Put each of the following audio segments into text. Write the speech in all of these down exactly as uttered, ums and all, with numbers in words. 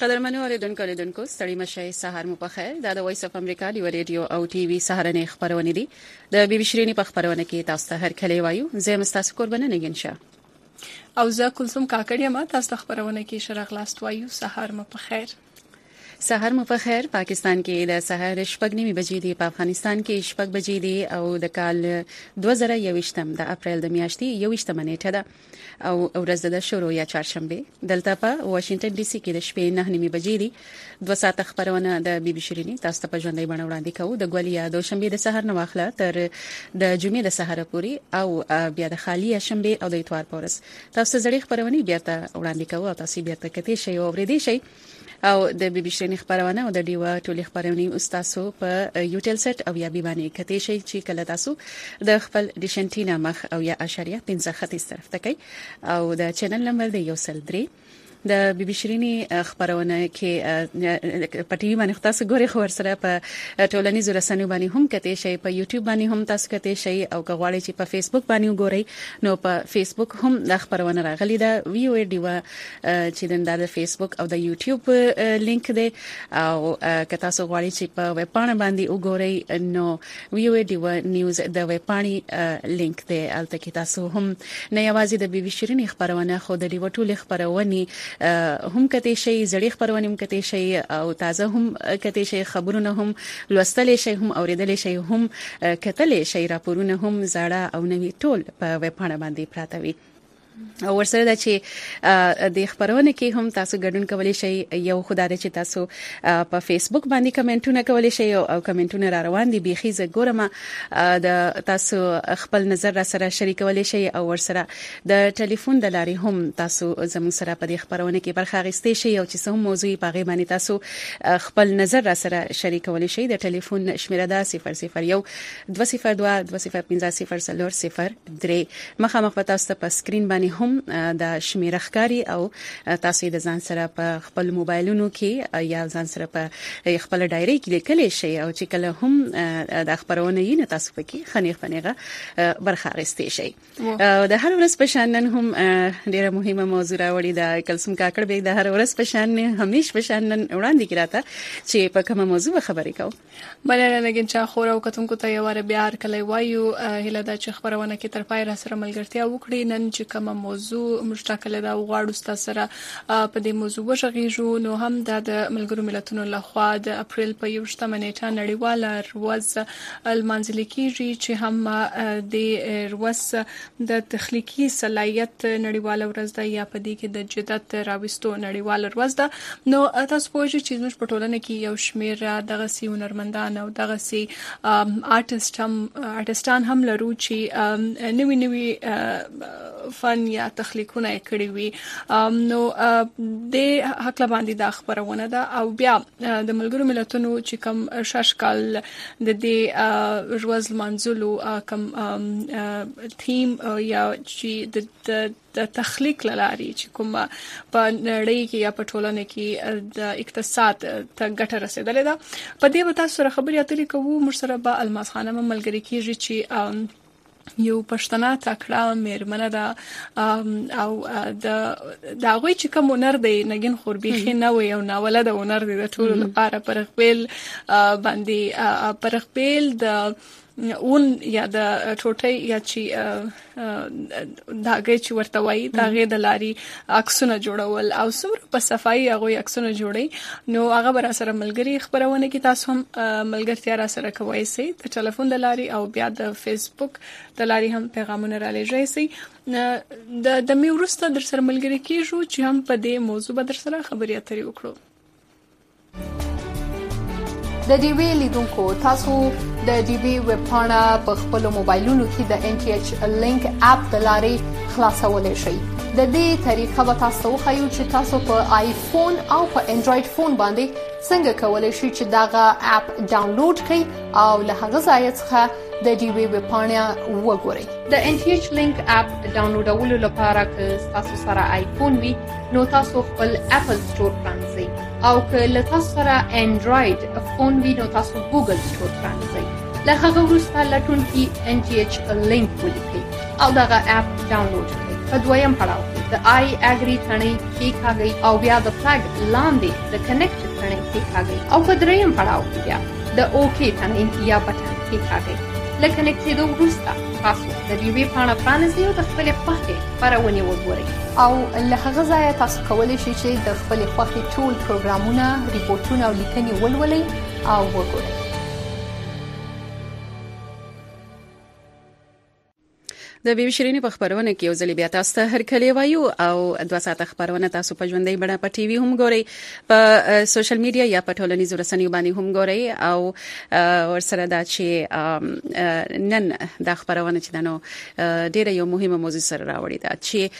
قدرمنو اوریدونکو اوریدونکو ستړي مشه سهار مو په خیر. دا د وایس اف امریکا دی ریډیو او ټي وي سهارنې خبرونه دي. د بي بي شيرینی په خبرونه کې تاسو ته هر کله وایو زه مستاسو قربانه نگینشه او زه کلثوم کاکړی ما تاسو ته خبرونه کې شرغ لاست وایو. سهار مو په خیر. سهار مو په خیر. پاکستان کې د سهار شپږ نیمه بجې دي، په افغانستان کې شپږ بجې دي او د کال دوه زره یوویشتم د اپریل د میاشتې یوویشتمه نیټه ده او ورځ د شروع یا چهارشنبه. دلته په واشنگټن ډي سي کې د شپې نه نیمه بجې دي. دوه ساعت خبرونه د بي بي شيرینی تاسو ته په ژوندۍ بڼه وړاندې کوو. د ګولیا دوشنبه د سهار نه واخله تر د جمعې د سهار پورې او بیا د خالی شنبه او د اتوار پورس تاسو زړې خبرونه بیا ته وړاندې کوو او تاسو بیا ته کته شي او ورېدې شي او د بي بي شيرینی خبرونه او د ډیوا ټولې خبرونه استادو په یوټل سټ او یا بي باندې کته شي چې کله تاسو د خپل ډیشنټینا مخ او یا اشاریه پنځه خط طرف ته کوي او د چینل نمبر دی یو سل درې. د بي بي شيرینی خبرونه کې په ټي وي باندې تاسو ګوري خبر سره په ټولنیزو رسنیو باندې هم کته شي، په یوټیوب باندې هم تاسو کته شي او کغواړي چې په فیسبوک باندې وګورئ نو په فیسبوک هم د خبرونه راغلي ده. وی او ډي وا چې د فیسبوک او د یوټیوب لینک دی او که تاسو غواړئ چې په ویب پاڼه باندې وګورئ نو وی او ډي وا نیوز د ویب پاڼې لینک دی. البته کې تاسو هم نه یوازې د بي بي شيرینی خبرونه خو د ډیوا ټول خبرونه هم کته شي، زړې خبرونه هم کته شي او تازه هم کته شي، خبرونه هم لوستل شي، هم اوریدل شي، هم کتل شي، راپورونه هم زړه او نوي ټول په ویب پاڼه باندې پراته وي. او ورسره د چې د خبرونه کې هم تاسو ګډون کولای شئ. یو خدای چې تاسو په فیسبوک باندې کمنټونه کولای شئ او کمنټونه را روان دي بيخي ز ګورم د تاسو خپل نظر را سره شریکولای شئ او ورسره د ټلیفون د لارې هم تاسو زموږ سره په دې خبرونه کې برخه اخیستئ شئ او چې څوم موضوع په غي باندې تاسو خپل نظر را سره شریکولای شئ. د ټلیفون شمیره ده صفر صفر یو دوه صفر دوه دوه صفر پنځه صفر صفر صفر درې. مخامخ په تاسو په سکرین باندې هم د شمیره ښکاری او تاسو د ځان سره په خپل موبایلونو کې یا ځان سره په خپل ډایری کې لیکلی شي او چې کله هم د خبرونه یې نه تاسو پکې خنیغ فنیغه برخه اخیستئ شي. د هر ورځ په شان نن هم ډیره مهمه موضوع راوړي د کلثوم کاکړ به د هر ورځ په شان همیش په شان نن وړاندې کړه چې په کومه موضوع خبرې کوو. بلنه لګین چا خور او کتونکو ته یو ور بیا هر کله وایو هله د چ خبرونه کې تر پای را سره ملګرتیا وکړي. نن چې کومه موضوع مشتکل دا غواړو تاسو سره په دې موضوع وشغیږو نو هم د ملګرو ملتونو لخوا د اپریل په یوشتمه نیټه نړیواله ورځ المنځل کیږي چې هم د ورځ د تخلیقي صلاحیت نړیواله ورځ ده یا په دې کې د جدت راوستو نړیواله ورځ ده. نو تاسو پوه شئ چې موږ په ټولنه کې یو شمیر دغه سی هنرمندان او دغه سی آرټیست هم آرټیستان هم لرو چې نوی نوی فن یا تخلیقونه کړی وي. نو د حق باندې د خبرونه ده او بیا د ملګرو ملتونو چې کوم شش کال د دې ورځ منځلو کوم تیم یا چې د د تخلیق لاري چې کوم په نړۍ کې یا په ټولنه کې د اقتصاد ته ګټه رسیدلې ده. په دې به تاسو سره خبرې اترې کوو. موږ سره به الماس خانم ملګری کیږي چې یو پښتنه تکړه میرمنه ده او د دا غوي چې کوم هنر دی نګین خوربيخي نه وي او ناوله د هنر دی د ټول لپاره پرخپل باندې پرخپل د اون یا د ټوټي یا چې داګه چې ورته وایي داګه د لاري عکسونه جوړول او سمره په صفائی هغه عکسونه جوړي. نو هغه بر سره ملګری خبرونه کې تاسو هم ملګرتیا را سره کوي سي د ټلیفون د لاري او بیا د فیسبوک د لاري هم پیغامونه را لېږئ سي. د د می ورسته در سره ملګری کیږو چې هم په دې موضوع به در سره خبرې اترې وکړو. د ډي وی لیدونکو تاسو د ډي وی ویب پاڼه په خپل موبایلونو کې د ان ټي ایچ لینک اپ د لارې خلاصولای شئ. د دې طریقه به تاسو خو چې تاسو په آیفون او په انډراید فون باندې څنګه کولای شئ چې داغه اپ ډاونلوډ کړئ او له هغه ځای څخه د ډي وی ویب پاڼه وګورئ. د ان ټي ایچ لینک اپ ډاونلوډولو لپاره که تاسو سره آیفون وي نو تاسو خپل اپل سٹور پرانځئ او که له تاسو سره انډراید فون وي نو تاسو ګوګل سٹور پرانځئ. له هغه وروسته لټون کې ان ټي ایچ لینک ولیکئ او دغه اپ ډاونلوډ کړئ. په دویم پړاو کې د آی اګری تڼۍ کېکاږئ او بیا د پلګ لاندې د کنیکټ تڼۍ کېکاږئ او په دریم پړاو کې بیا د اوکې تڼۍ یا بټن کېکاږئ. له کنیکټېدو وروسته تاسو د ډیوې پاڼه پرانیزئ او د خپلې خوښې خپرونې وګورئ او له هغه ځایه تاسو کولی شئ چې د خپلې خوښې ټول پروګرامونه، ریپورټونه او لیکنې ولولئ او وګورئ. د بي بي شيرينې په خبرونه کې یو ځل بیا تاسو ته هرکلی وایو او دوه ساعته خبرونه تاسو په ژوندۍ بڼه په ټي وي هم ګورئ، په سوشل میډیا یا په ټولنیزو رسنیو باندې هم ګورئ او ورسره دا چې نن دا خبرونه چې دنو ډیره یو مهمه موضوع سره راوړی دا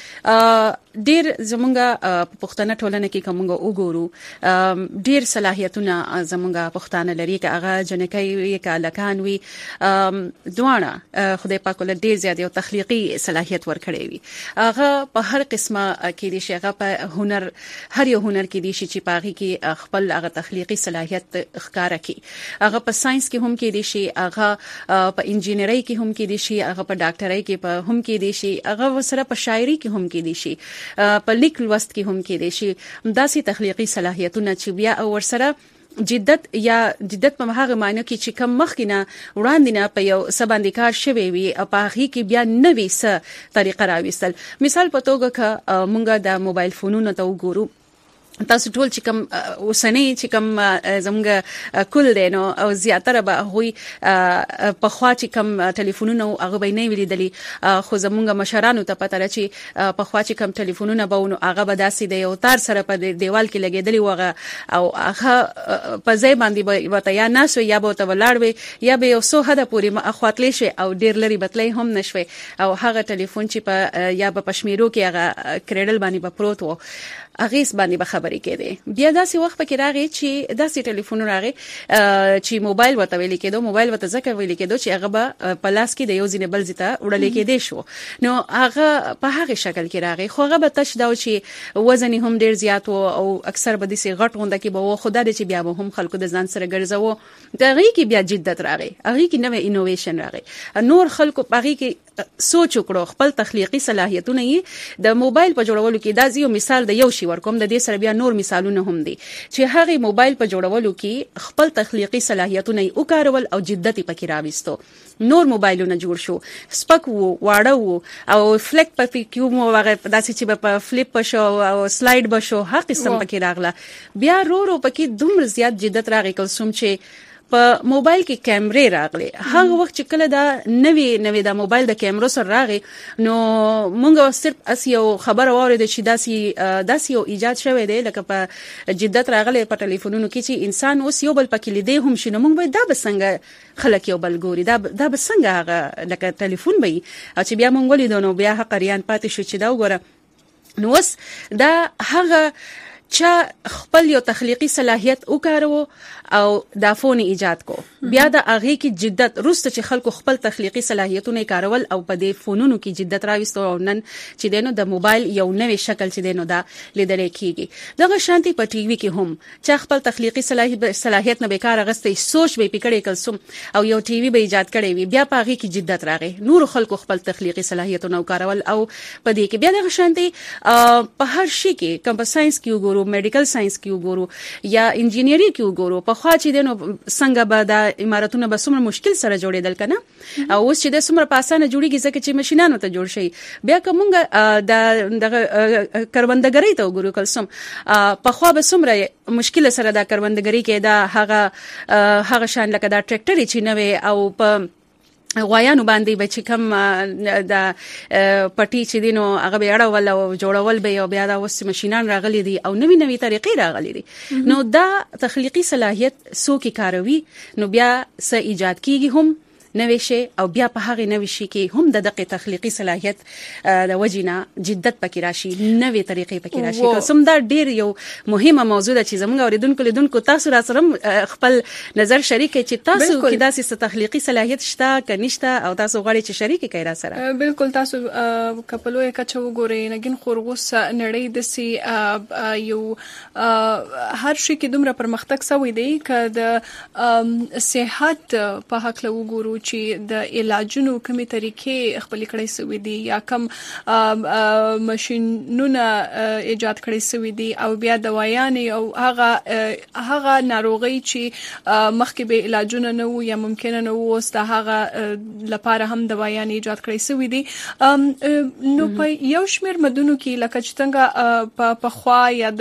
چې ډیر زمونږه په پښتنه ټولنه کې کومه وګورو ډیر صلاحیتونه زمونږه پښتانه لري که هغه جنکۍ وي که لکان وي دوانه خدای پاک ول ډیر زیات یو تخلیقي صلاحیت ورکړي وي. هغه په هر قسمه کې دي چې هغه په هنر هر یو هنر کې دي چې پاغي کې خپل هغه تخلیقي صلاحیت ښکارا کوي. هغه په ساينس کې هم کې دي چې هغه په انجینرۍ کې هم کې دي چې هغه په ډاکټرۍ کې په هم کې دي چې هغه سره په شاعري کې هم کې دي چې په لیک لوست کې هم کې دي چې داسې تخلیقي صلاحیتونه چې بیا اور سره جدت یا جدت په هغه معنی کې چې کم مخکینه وړاندې نه په یو سباندې کار شوی وي او په هغه کې بیا نوې څه طریقه راوستل. مثال په توګه که مونږه د موبایل فونونو ته وګورو، تاسو ټول چې کوم اوسنۍ چې کوم زموږ کول دی نو او زیاتره به هوی په خوا چې کوم ټلیفونونه هغه به نه ویلېدلی، خو زموږ مشرانو ته پته لري چې په خوا چې کوم ټلیفونونه به ونو هغه به داسې دی او تار سره په دیوال کې لګېدلی وغه او هغه په ځای باندې وته یا ناسو یا به ته ولاړ وي یا به یو څو حده پورې اخواتلی شي او ډیر لري بتلی هم نشوي او هغه ټلیفون چې په یا په پښمیرو کې هغه کریډل باندې به پروت وو اغیس باندې به خبرې کېده. بیا داسې وخت پکې راغی چې داسې ټلیفون راغی چې موبایل وته ویل کېدو، موبایل وته ځکه ویل کېدو چې هغه به په لاس کې د یو ځینې بل ځته وړل کېدې شو. نو هغه په هغه شکل کې راغی، خو هغه به تش دا چې وزن هم ډیر زیات وو او اکثر به دې غټ غونډه کې به خدا دې چې بیا به هم خلکو د ځان سره ګرځاو. دغه کې بیا جدت راغی، هغه کې نوې انوویشن راغی، نور خلکو هغه کې سوچ وکړو خپل تخلیقي صلاحیتونه یې د موبایل په جوړولو کې دا یو مثال د یو شی ورکوم، د دې سره بیا نور مثالونه هم دي چې هغه موبایل په جوړولو کې خپل تخلیقي صلاحیتونه یې وکارول او جدت پکې راوستو. نور موبایلونه جوړ شو، سپک وو، واړه وو او فلیک په کیو مو هغه داسې چې په فلیپ بشو او سلاید بشو هر قسم پکې راغله. بیا رو رو پکې دومره زیات جدت راغی کوم چې په موبایل کې کیمرې راغلي. هغه وخت چې کله دا نوې نوې دا موبایل د کیمرو سره راغی نو مونږ صرف اس یو خبر اورید چې داسې داسې یو ایجاد شوی دی لکه په جدت راغلي په ټلیفونونو کې چې انسان اوس یو بل پکې لیدې هم شنو مونږ به دا بسنګ خلک یو بل ګوري، دا دا بسنګ هغه لکه ټلیفون به او چې بیا مونږ ولیدو نو بیا حق ریان پاتې شو چې دا وګوره. نو اوس دا هغه چې خپل یو تخلیقي صلاحیت وکارو او دا فون ایجاد کو، بیا د هغه کې جدت روسته چې خلکو خپل تخلیقي صلاحیتونه کارول او په دې فونونو کې جدت راوستو او نن چې دینو د موبایل یو نوې شکل چې دینو دا لیدل کېږي. دغه شانتي په ټي وي کې هم چې خپل تخلیقي صلاحیت نه بیکار غستې سوچ به پکړې کلسم او یو ټي وي به ایجاد کړي وي، بیا په هغه کې جدت راغی، نور خلکو خپل تخلیقي صلاحیتونه کارول او په دې کې بیا دغه شانتي په هر شي کې کم په ساينس کې وګورو، میډیکل ساينس کې وګورو یا انجینری کې وګورو، په خوا چې دینو څنګه به د اماراتونه به څومره مشکل سره جوړېدل کنه او اوس چې د څومره په اسانه جوړیږي ځکه چې ماشينانو ته جوړ شي. بیا کومه د دغه کروندګری ته وګورو کلسم په خوا به څومره مشکل سره د کروندګری کې دا هغه هغه شان لکه دا ټریکټر چې نوې او په غوایانو باندې به چې کوم د پټي چې دینو هغه به اړول او جوړول به او بیا دا وس ماشينان راغلي دي او نوې نوې طریقې راغلي دي. نو دا تخلیقي صلاحیت سو کې کاروي نو بیا څه ایجاد کیږي هم نوې شي او بیا په هغه نوې شي کې هم د دقیق تخلیقي صلاحیت د وجینا جدت پکې راشي، نوې طریقې پکې راشي. کوم دا ډیر یو مهمه موضوع ده چې زموږ اوریدونکو لیدونکو تاسو را سره خپل نظر شریک کړئ چې تاسو کې داسې تخلیقي صلاحیت شته کنيشته او تاسو غواړئ چې شریک کړئ را سره. بالکل تاسو کپلوې کچو وګورئ نګین خورغوس نړۍ د سي یو هر شي کې دومره پرمختګ شوی دی ک د صحت په حق له وګورو چې د علاجونو کومې طریقې خپل کړې سوي دي یا کوم ماشينونه ایجاد کړې سوي دي او بیا دوايانې او هغه هغه ناروغي چې مخکې به علاجونه نه وو یا ممکن نه وو اوس د هغه لپاره هم دوايانې ایجاد کړې سوي دي نو په یو شمېر مدونو کې لکه چې څنګه په خوا یا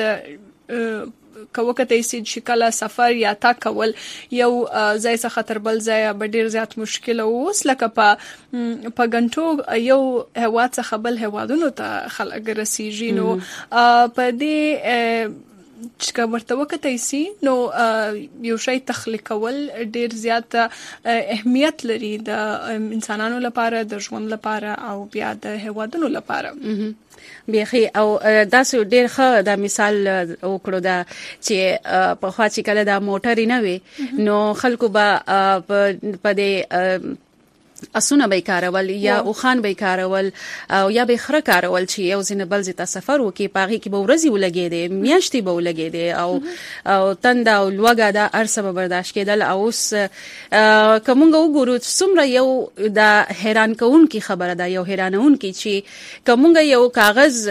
د کوکته چې کله سفر یا تا کول یو ځای څخه تر بل ځای به ډیر زیات مشکل اوس لکه په په غنټو یو هواد څخه بل هوادونو ته خلک رسیږي نو په دې چې ورته وکړای شي نو یو شی تخلیق کول ډیر زیات اهمیت لري د انسانانو لپاره د ژوند لپاره او بیا د هوادونو لپاره بیخي او داسې ډېر ښه دا مثال وکړو دا چې په خوا چې کله دا موټر نه وي نو خلکو به په دې اسونه به کارول یا اوخان به کارول او یا به خره کارول چې یو ځین بل ځای ته سفر وکي پاغي کې به ورځي ولګېدې میاشتې به ولګېدې او او تند او لوګا دا ارسه به برداشت کېدل او اوس کومګه وګورو څومره یو دا حیران کون کی خبره ده یو حیرانون کی چې کومګه یو کاغذ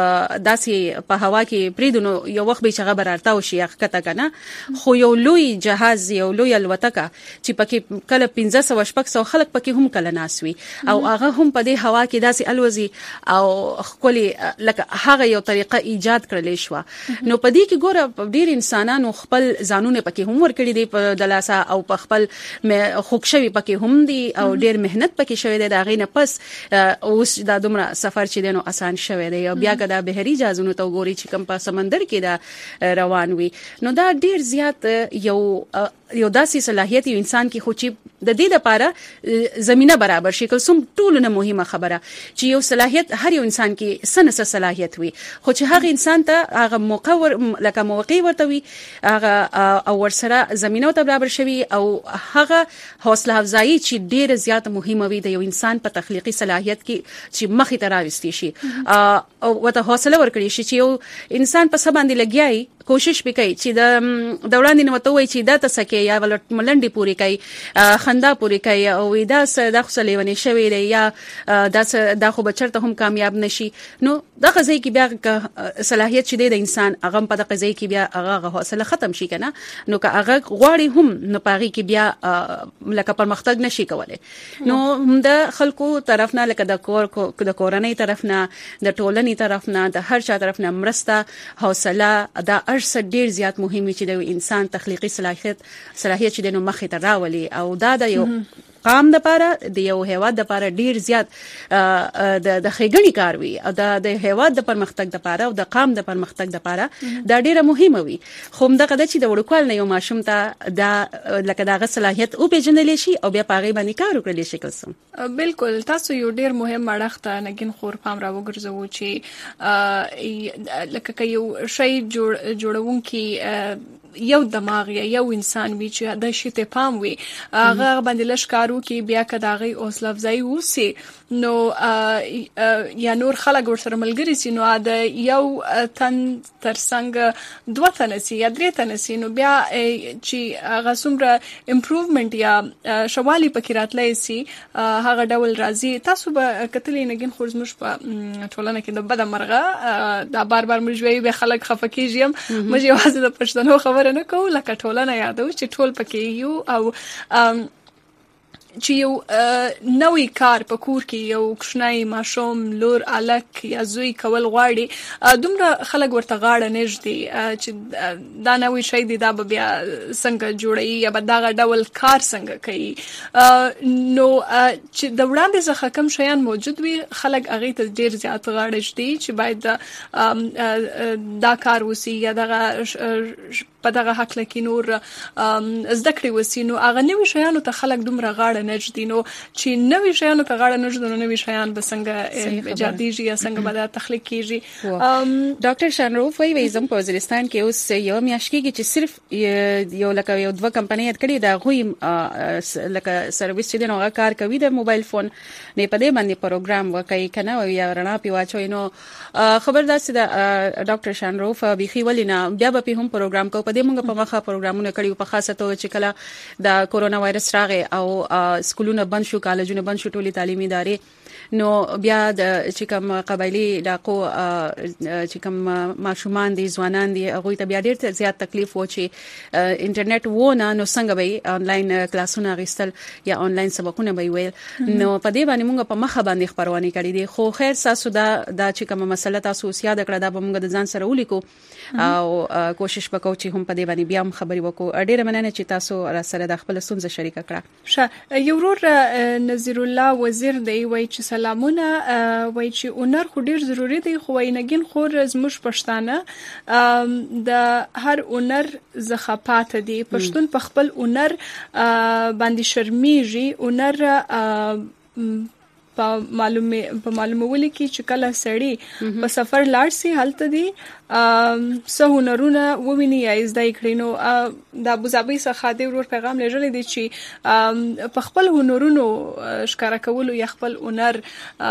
داسې په هوا کې پریدونو یو وخت به چغه برارتا او شي حقیقت کنه خو یو لوی جهاز یو لوی الوتکه چې پکې کله پنځه سوه شپږ سوه خلک پکې هم کله ناسوي او هغه هم په دې هوا کې داسې الوزي او خولي لکه هغه یو طریقه ایجاد کړلې شو نو په دې کې ګوره ډیر انسانانو خپل ځانونه پکې هم ورکړي دي په دلاسا او په خپل خوښوي پکې هم دي او ډیر مهنت پکې شوی دی دا غینه پس اوس دا دومره سفر چې دینو آسان شوی دی او بیا کدا بهري جازونو ته وګوري چې کوم په سمندر کې دا روان وي نو دا ډیر زیات یو یو داسې صلاحیت یو انسان کې خو چې د دې لپاره زمينه برابر شي کوم ټول نه مهمه خبره چې یو صلاحیت هر یو انسان کې سنسه صلاحیت وي خو چې هغه انسان ته هغه موقع ور لکه موقع ورته وي هغه او ورسره زمينه ته برابر شوي او هغه حوصله افزایی چې ډیره زیات مهمه وي د یو انسان په تخلیقي صلاحیت کې چې مخې ته راوستي شي او وته حوصله ورکړي شي چې یو انسان په سبا باندې لګیای کوشش وکړي چې د دوران نه وته وي چې دا تسکه یا ولټ ملنډي پوری کوي خندا پوری کوي او دا د خصلېونی شوی دی یا دا د خو بچرته هم کامیاب نشي نو د قضیه کې بیا صلاحیت چې د انسان هغه په د قضیه کې بیا هغه حوصله ختم شي کنه نو که هغه غواړي هم نو پاغي کې بیا لکه پرمختګ نشي کولای نو د خلکو طرف نه لکه د کور د کورنۍ طرف نه د ټولنې طرف نه د هر چا طرف نه مرسته حوصله دا ارسه ډیر زیات مهمه چې د انسان تخلیقي صلاحیت صلاحیت چې د مخې ته راولي او دا د یو قام د پاره د یو هیواد د پاره ډیر زیات د د خېګنی کار وي او د د هیواد د پرمختګ د پاره او د قام د پرمختګ د پاره دا ډیره مهمه وي خو دغه د چې د وړکوال نه یو ماشوم ته دا لکه دغه صلاحیت او پیژندل شي او بیا پاره باندې کار وکړل شي کوم بالکل تاسو یو ډیر مهم اړخ ته نګین خور پام را وګرځو چې لکه یو شی جوړ جوړونکي یو دماغ یا یو انسان وی چې د شته پام وي هغه باندې لشکارو کې بیا کداغي اوسل افزای وسی نو یا نور خلک ورسره ملګری سي نو د یو تن ترڅنګ دوه تن سي یا درې تن سي نو بیا چې هغه څومره امپروومنت یا شوالي پکې راتلای سي هغه ډول راځي تاسو به کتلې نګین خورزمش په ټولنه کې د بد مرغه دا بار بار مجوي به خلک خفکیږي مې یوازې د پښتنو خبر نه کوو لکه ټولنه یادو چې ټول پکې یو او چې یو نوې کار په کور کې یو کښنای ماشوم لور الک یا زوی کول غواړي دومره خلک ورته غاړه نږدې چې دا نوې شی دی دا بیا څنګه جوړي یا به دا ډول کار څنګه کوي نو چې د وړاندې څخه کم شیان موجود وي خلک هغه ته ډیر زیات غاړه شدي چې باید دا کار وسی یا دغه په دغه حق لکه نور زده کړې وسی نو هغه نوې شیانو ته خلک دومره غاړه نږدې نو چې نوې شیانو ته غاړه نږدې نو نوې شیان به څنګه ایجادېږي یا څنګه به دا تخلیق کیږي ډاکټر شانروف وایي زم په وزیرستان کې اوس یو میاشت کې چې صرف یو لکه یو دوه کمپنۍ کړي دا غوي لکه سرویس چې دغه کار کوي د موبایل فون نه په دې باندې پروګرام وکړي کنه او یا رڼا پی واچوي نو خبردار سي دا ډاکټر شانروف بيخي ولینا بیا به هم پروګرام کو په دې موږ په مخه پروګرامونه کړیو په خاصه توګه چې کله د کورونا وایرس راغی او سکولونه بند شو کالجونه بند شو ټولي تعلیمي ادارې نو بیا د چې کوم قبایلی علاقو چې کوم ماشومان دي ځوانان دي هغه ته بیا ډېر زیات تکلیف و چې انټرنیټ و نه نو څنګه به آنلاین کلاسونه غوښتل یا آنلاین سبقونه به ویل نو په دې باندې موږ په مخه باندې خبرونه کړې دي خو خیر تاسو دا دا چې کوم مسله تاسو یاد کړه دا به موږ د ځان سره ولیکو او کوشش وکړو چې هم په دې باندې بیا هم خبري وکړو ډېر مننه چې تاسو را سره د خپل ستونزه شریک کړه ښه یو ورور نذیر الله وزیر دی وای چې سلامونه وای چې اونر خو ډیر ضروری دی خو وینګین خور زموږ پښتانه د هر اونر زخپات دي پښتون په خپل اونر باندې شرمېږي اونر په معلومه په معلومولي کې چې کله سړی په سفر لاړ سي هلته دي سه هنرونه وویني یا زده کړي نو د ابوظبي څخه د ورور پیغام لېږلی دی چې په خپل هنرونو ښکارا کول یا خپل هنر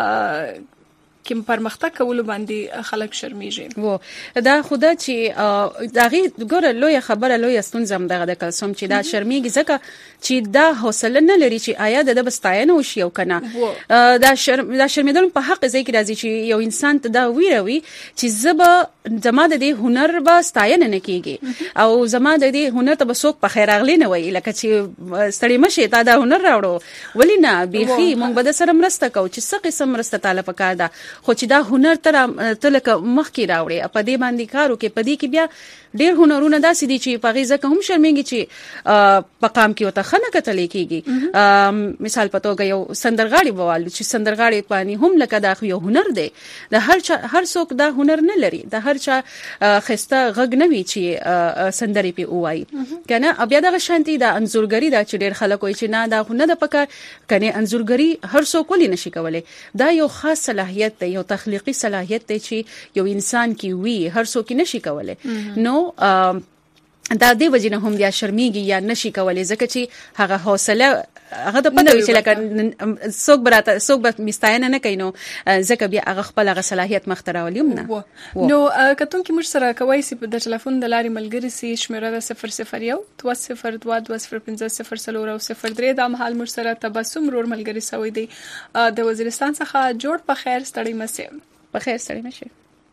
کوم پرمختګ کول باندې خلک شرمېږي وو دا خدا چې داغي ګوره لوی خبره لوی ستونزه هم دغه د کلسوم چې دا شرمېږي ځکه چې دا حوصله نه لري چې آیا د بستاینه وشي او کنه دا شرم دا شرمېدل په حق ځای کې راځي چې یو انسان ته دا ویروي چې زبه زما د دې هنر به ستاینه نه کیږي او زما د دې هنر ته به څوک په خیر اغلی نه وي لکه چې ستړي مشه تا دا هنر راوړو ولی نه بيخي مونږ به د سره مرسته کوو چې څه قسم مرسته تعالی پکار ده خو چې دا هنر تر تلک مخ کې راوړي په دې باندې کارو کې په دې کې بیا ډېر هنرونه داسې دي چې په غیزه کوم شرمېږي چې په قام کې وته خنه کتل کېږي مثال په توګه یو سندرغاړي بوالو چې سندرغاړي پانی هم لکه دا یو هنر دی د هر چا هر څوک دا هنر نه لري د هر چا خسته غږ نه وي چې سندري په وایي کنه بیا د شانتي د انزورګری دا چې ډېر خلک وایي چې نه دا هنر د پکار کنه انزورګری هر څوک ولې نشي کولای دا یو خاص صلاحیت دی یو تخلیقي صلاحیت دی چې یو انسان کې وي هر څوک نشي کولای نو دا دی وجنه هم بیا شرمېږي یا نشي کولای ځکه چې هغه حوصله هغه د پته وی چې لکه څوک براته څوک به مستاینه نه کینو ځکه بیا هغه خپل هغه صلاحیت مختراولیم نه نو کتون کې موږ سره کوي چې د ټلیفون د لارې ملګری سي شمیره د صفر صفر یو دوه صفر دوه دوه صفر پنځه صفر څلور او صفر درې د مهال موږ سره تبسم رور ملګری سوی دی د وزیرستان څخه جوړ په خیر ستړي مشه په خیر ستړي مشه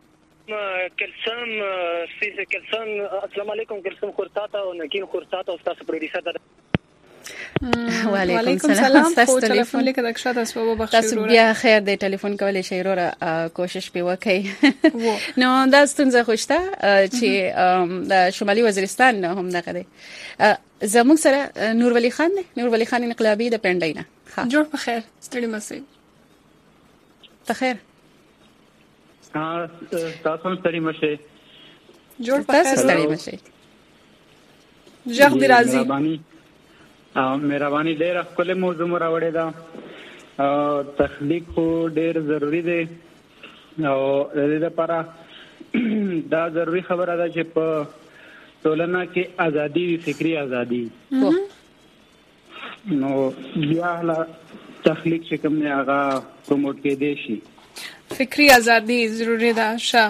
کلسم سیسه کلسم السلام علیکم کلسم خورتاته او نگین خورتاته او تاسو پروډوسر ده وعلیکم السلام تاسو ټلیفون لیکه د ښه تاسو وبخښئ تاسو بیا خیر د ټلیفون کولای شئ وروره کوشش به وکړئ نو دا ستونزه خوشته چې د شمالي وزیرستان هم دغه دی زموږ سره نور ولی خان نور ولی خان انقلابی د پندینه جوړ په خیر ستړي مشه په خیر تاسو هم ستړي مشه جوړ په خیر ستړي مشه ژغ دی راځي مهرباني ډېر خپل موضوع راوړی دا تخلیق خو ډېر ضروری دی او د دې لپاره دا ضروری خبره ده چې په ټولنه کې ازادي وي فکری ازادي نو بیا لا تخلیق چې کوم نه هغه پروموټ کې دی شي فکری ازادي ضروری ده شه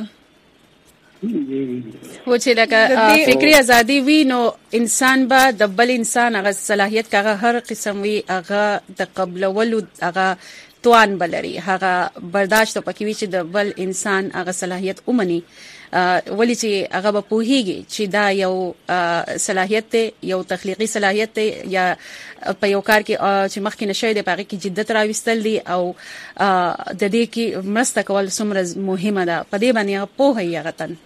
و چې لکه فکری ازادي وي نو انسان به د بل انسان هغه صلاحیت هغه هر قسم وي هغه د قبلولو هغه توان بلري هغه برداشت پکې وي چې د بل انسان هغه صلاحیت اومني ولی چې هغه به پوهیږي چې دا یو صلاحیت دی یو تخلیقي صلاحیت دی یا په یو کار کې چې مخکې نشي دی په هغه کې جدت راوستل دي او د دې کې مرسته کول څومره مهمه ده په دې باندې پوهه یې غتن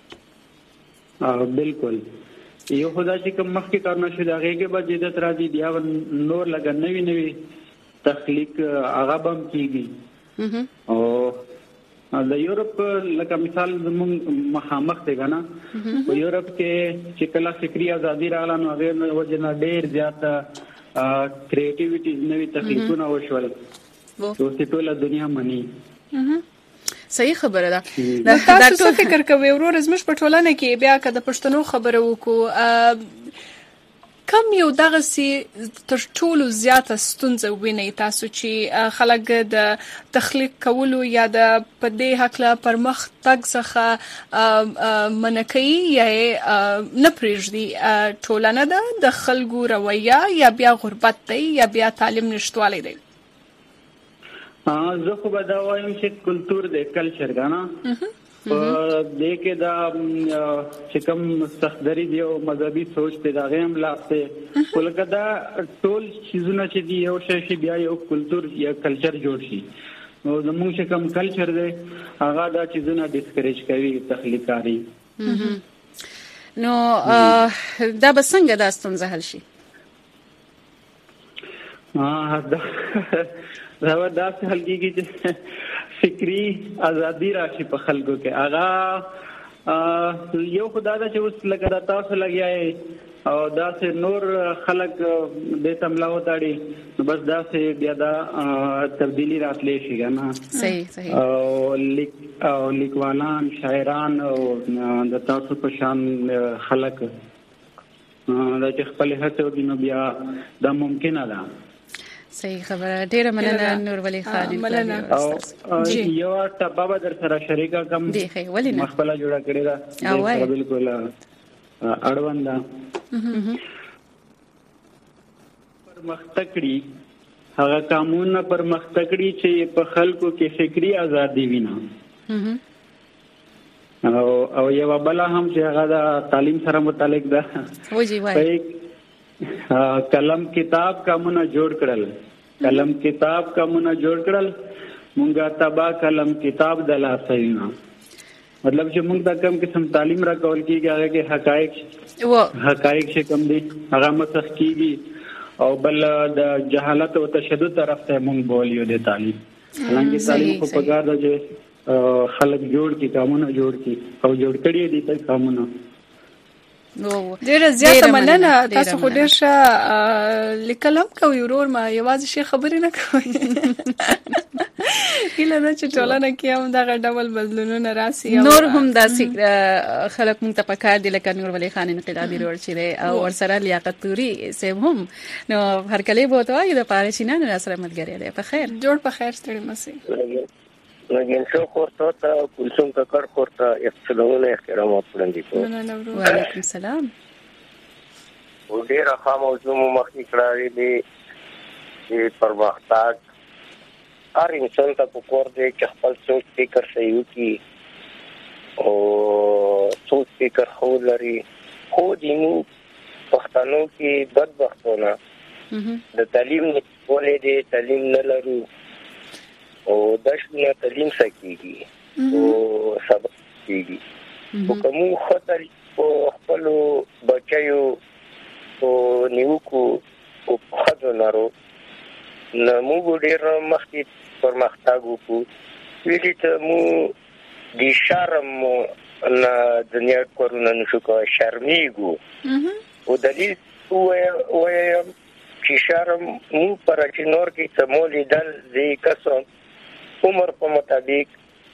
بالکل یو خدای چې کوم مخکې کار نشي دا هغه به جدت راځي بیا نور لګ نوی نوی تخلیق هغه بم کیږي او د یورپ لکه مثال زموږ مخامخ دی کنه په یورپ کې چې کله فکری ازادي راغله نو هغه وجنه ډېر زیات کریټیویټي نوې تخلیقونه وشول نو ټول دنیا مني صحیح خبره ده تاسو څه فکر کوئ ورور زموږ په ټولنه کې بیا که د پښتنو خبره وکړو کم یو دغه سي تر ټولو زیاته ستونزه ویني تاسو چې خلک د تخلیق کولو یا د پدې حقله پرمخ تګ څخه منکې یا نه پریږدي ټولنه ده د خلکو رویه یا بیا غربت دی یا بیا تعلیم نشټوالی دی؟ زه خو به دا وایم چې کلتور دی، کلچر غاڼه په دې کې دا چې کوم سختدري دی او مذهبي سوچ دی دا غیم لاسته ولکه دا ټول چیزونه چې دی یو شی شي بیا یو کلتور یا کلچر جوړ شي نو زموږ چې کوم کلچر دی هغه دا چیزونه ډیسکریج کوي تخلیقاري. نو دا به څنګه دا ستونزه حل شي؟ ها دا دا داسې حل کېږي چې فکری ازادي راشي په خلکو کې. هغه یو خدای دا چې اوس لګا تاسو لګیاي او داسې نور خلک د تملاو تاړي نو بس داسې بیا دا تبدیلی راتلی شي کنه. صحیح صحیح. او لیک او لیکوالان شاعران او د تاسو په شان خلک دا چې خپل هڅه وکړي نو بیا دا ممکنه ده. صحیح خبره. ډیره مننه نور ولی خان. مننه. او یو ټبابه در سره شریکه کم دی خې ولی نه مخبله جوړه کړی دا. او بالکل اړونده پرمختګړي هغه قانون پرمختګړي چې په خلکو کې فکری ازادي وینا او او یو بل هم چې هغه د تعلیم سره متعلق ده. وځي وای قلم کتاب کمونه جوړ کړل قلم کتاب کمونه جوړ کړل مونږه تبا قلم کتاب د لاسینا مطلب چې موږ د کم قسم تعلیم را کول کیږي هغه کې حقایق و حقایق چې کم دي هغه مسخ کیږي او بل د جهالت او تشدد طرف ته موږ بولیو د تعلیم حالانکه تعلیم په پګار د چې خلک جوړ کی قانون جوړ کی او جوړ کړي دي ته قانون. ډیره زیاته مننه. تاسو خو ډیر ښه لیکلم کوي ورور ما یوازې شي خبرې نه کوي. هیله ده چې ټولنه کې هم دغه ډول بدلونونه راسي. نور هم داسې خلک مونږ ته پکار دي لکه نور ولی خان انقلابي رول چې دی او ورسره لیاقت توري سیب هم نو هر کله به وایي د پارشینانو سره ملګری دی. په خیر جوړ په خیر ستړي مسي. نگین شو خورتا تا کلسوم ککر خورتا اقتدامون احترامات بلندی کو. وعلیکم السلام. و دیر اخوا موضوع مخی کراری دی چې پرمختګ هر انسان ته پکور دی چې خپل سوچ فکر صحیح کی او سوچ فکر خو لري. خو دینو پښتنو کې بدبختونه د تعلیم نه ولې دی تعلیم نه لرو او دښمنه تعلیم سکیږي او سبق کیږي او کوم خطر او خپل بچیو او نیوکو او خدونارو نو موږ ډیر مخکې پرمختګ وکړو ویلي ته مو د شرم نه دنیا کورونه نشو کوي شرمېږو او دلیل وای چې شرم مو پر چې نور کې سمولې دل دې کسان عمر په مطابق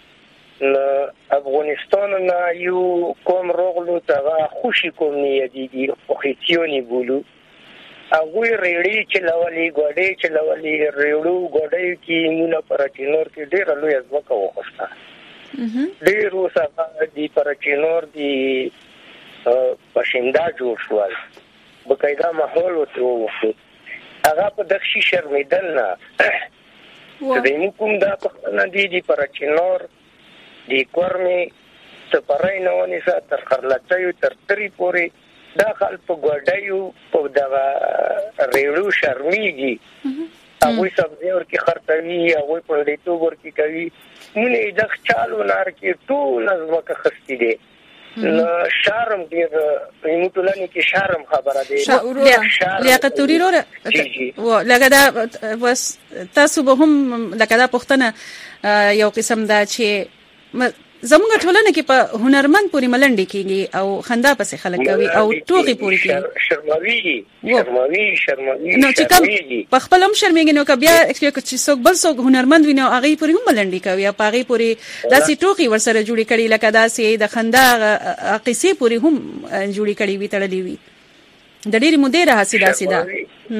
افغانستان نه یو کوم روغلو ته خوشي کوم نه دي خوښیونی بولو هغه ریړی چې لولي ګوډې چې لولي ریړو ګوډې کې مونږ پر چینور کې ډېر لوی ځمکه وخښته ډېر وسه دي پر چینور دي پښیندا جوړ شوال بقایدا ماحول وته وو هغه په دښي شرمېدل نه د دې کوم دا په ندی دي پر چینور دی کورمي سپارای نه ونی سره تر خرلچایو تر تری پوري دا خلک په ګډایو په دا ریړو شرمېږي هغه سبزی ورکی خرڅوي هغه په دې تو ورکی کوي مونږ د چالو نار کې ټول ازمکه خستی دي شرم ډیر ایموټولانی کې شرم خبره ده لیاقت توري وروره و لکه دا بس تاسو به هم لکه دا پښتنه یو قسم دا چې زموږ ټولنه کې په هنرمند پوری ملنډي کیږي او خندا پسې خلک کوي او ټوغي پوری کوي شرموي شرموي شرموي نو چې کوم په خپل هم شرمېږي نو که بیا چې څوک بل څوک هنرمند ویني هغه پوری هم ملنډي کوي او هغه پوری داسې ټوغي ورسره جوړي کړي لکه داسې د خندا قصې پوری هم جوړي کړي وي تړلې وي. د ډېرې مودې راهسې داسې ده.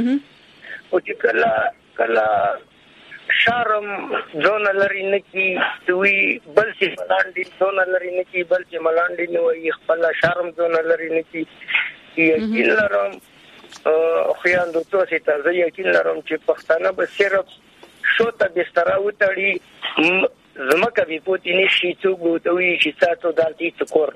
او چې کله کله شرم ځون لري نه کی دوی بل چې ملاندې ځون لري نه کی بل چې ملاندې نه وي خپل شرم ځون لري نه کی یقین لرم خو یاندو تاسو ته زه یقین لرم چې پښتانه به صرف شوته بستر وتړي زمکه به پوتې نشي څوک وتوي چې تاسو دالتي څکور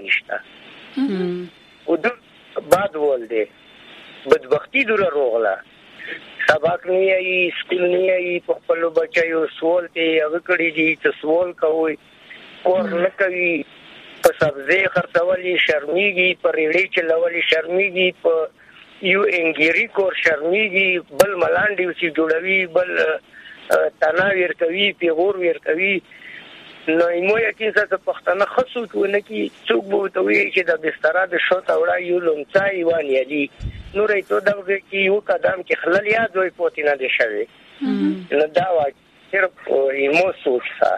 نشته او د بعد ولده بدبختی دور روغله سبق نه ای سکول نه ای په خپل بچیو سوال ته وکړي دي چې سوال کوي اور نه کوي په سبزی خرڅولي شرمېږي په ریړې چلولي شرمېږي په یو انګيري کور شرمېږي بل ملاندې چې جوړوي بل تناویر کوي پیغور ور کوي نو مو یقین څه پښتنه خصو ونه کی څوک بو ته وی چې د بستر د شوت وړا یو لمڅای وانی دي نورې ته دغه کې یو قدم کې خلل یاد وي پوتې نه دي شوی نو دا وایي صرف ایمو سوچا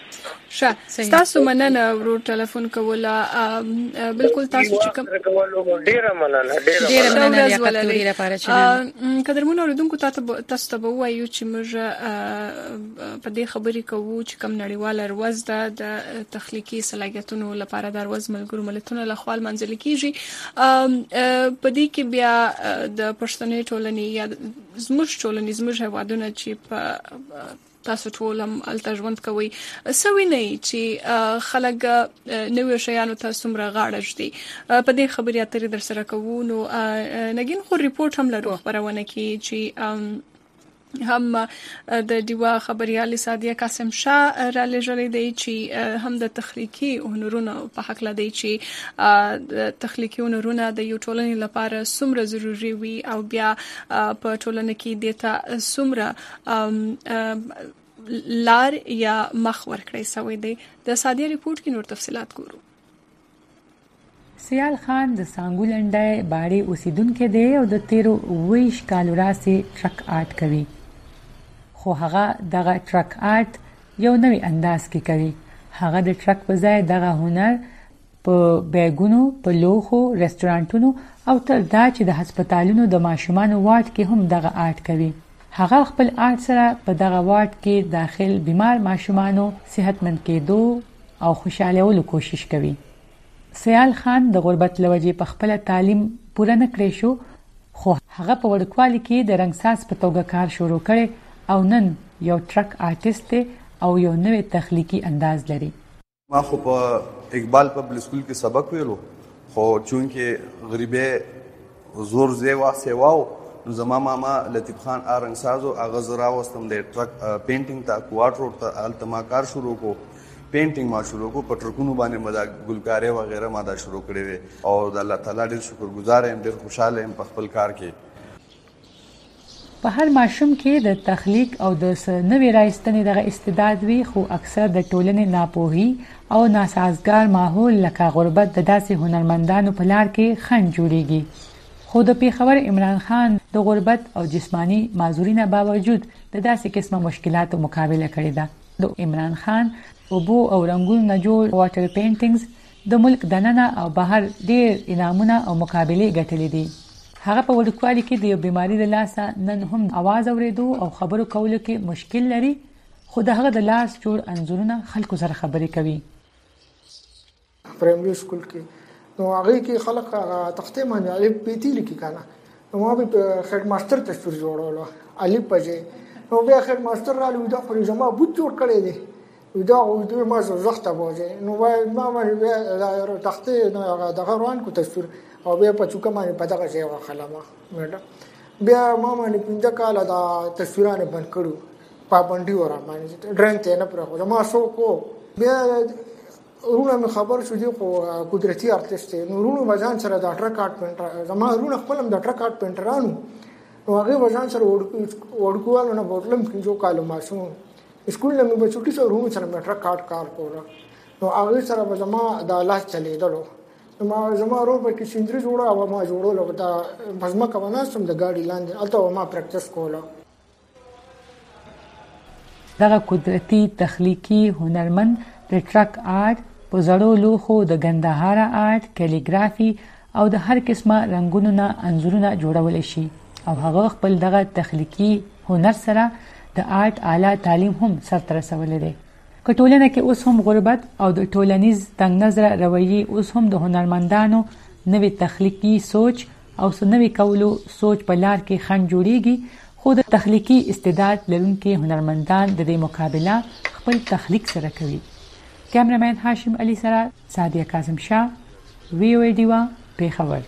ښه تاسو مننه ورو ټلیفون کوله بالکل تاسو چې کوم ډیره مننه ډیره مننه لیاقت لري لپاره چې قدرمن اوریدونکو تاسو ته به وایو چې موږ په دې خبرې کوو چې کوم نړیواله ورځ ده د تخلیقي صلاحیتونو لپاره د ورځ ملګرو ملتونو لخوا منځل کیږي په دې کې بیا د پښتنې ټولنې یا زموږ ټولنې زموږ هیوادونه چې په تاسو ټول هم الته ژوند کوي سوي نه چې خلک نوې شیانو ته څومره غاړه ږدي په دې خبرې اترې در سره کوو نو نګین خو ریپورت هم لرو خبرونه کې چې هم د دیوا خبريال سادیه قاسم شاه را لېږلې دی چې هم د تخلیقي هنرونو په حق لدی چې د تخلیقي هنرونو د یو ټولنې لپاره څومره ضروري وي او بیا په ټولنه کې دته څومره لار یا مخ ورکړی سوی دی د سادیه ریپورت کې نور تفصيلات ګورو. سیال خان د سانګولنډای باړې اوسیدونکو دی او د تیرو ویش کالو راځي ټرک آرټ کوي خو هغه دغه ټرک آرټ یو نوې انداز کې کوي. هغه د ټرک په ځای دغه هنر په بیګونو په لوخو رستورانټونو او تر دا چې د هسپتالونو د ماشومانو وارډ کې هم دغه آرټ کوي. هغه خپل آرټ سره په دغه وارډ کې داخل بیمار ماشومانو صحتمند کېدو او خوشالولو کوشش کوي. سیال خان د غربت لوجې په خپل تعلیم پوره نه کړی شو خو هغه په وړکوالي کې د رنګساز په توګه کار شروع کړي او نن یو ټرک آرټیست او یو نوې تخلیقي انداز لري. ما خو په اقبال پبلک سکول کې سبق ویلو خو چونکه غریبه زور زی واسه واو نو زما ماما لطیف خان آرنګسازو هغه زرا واستم د ټرک پینټینګ تا کوارټر ته التما کار شروع کو پینټینګ ما شروع کو پټرکونو باندې مدا ګلکارې وغیرہ ما دا شروع کړې وي او د الله تعالی ډېر شکرګزار یم ډېر خوشاله یم په خپل کار کې. په هر ماشوم کې د تخلیق او د نوې راایستنې دغه استعداد وي خو اکثر د ټولنې ناپوهي او ناسازگار ماحول لکه غربت د داسې هنرمندانو په لار کې خنډ جوړیږي. خو د پیښور عمران خان د غربت او جسمانی معذورینه باوجود د داسې قسمه مشکلاتو مقابله کړې ده. د عمران خان اوبو او رنگونو نه جوړ واټر پینټینګز د ملک دننه او بهر ډېر انعامونه او مقابلې ګټلې دي. هغه په وړکوالي کې د یو بیماری د لاسه نن هم आवाज اوریدو او خبرو کولو کې مشکل لري خو د هغه د لاس جوړ انځورونه خلکو سره خبرې کوي. پرایمري سکول کې نو هغه کې خلک تختې باندې الف پیتی لیکي کنه نو ما به هډ ماستر تصویر جوړولو الف پځه نو بیا هډ ماستر را لوي دا خو زما بوت جوړ کړی دی دا او دوی ما زخته بوځي نو ما ما تختې نو هغه دغه روان کو تصویر او بیا په چوکا باندې پتا کوي هغه خلما مړه بیا ما باندې پنځه کال دا تصویرانه بند کړو پابندي ورا باندې ډرنګ ته نه پرخو ما شو کو بیا ورونه مې خبر شو دی خو قدرتي آرټیست نو ورونه وزن سره دا ټرک آرټ پینټر زما ورونه خپلم دا ټرک آرټ پینټرانو نو هغه وزن سره ورکوالو نه بوتلم کې جو کالو ماشوم اسکول نه مې بچوټي سره ورونه سره مې ټرک آرټ کار کوله نو هغه سره زما دا لاس چلیدلو ما زما ورو په کې سندري جوړه او ما جوړولو دا بزما کوونه سم د ګاډي لاندې الته ما پریکټیس کوله. دغه قدرتي تخلیقي هنرمند د ټرک آرټ په زړو لوخو د ګندهارا آرټ کالیګرافي او د هر قسمه رنگونو نه انځورونه جوړول شي او هغه خپل دغه تخلیقي هنر سره د آرت اعلی تعلیم هم سرته رسولی دی. که ټولنه کې اوس هم غربت او د ټولنیز تنګ نظره رویې اوس هم د هنرمندانو نوې تخلیقي سوچ او نوې کولو سوچ په لار کې خنډ جوړیږي، خو د تخلیقي استعداد لرونکي هنرمندان د دې مقابله خپل تخلیق سره کوي. کیمرمین هاشم علي سره سادیه کاظم شاه، وی او ای ډیوا، پیښور.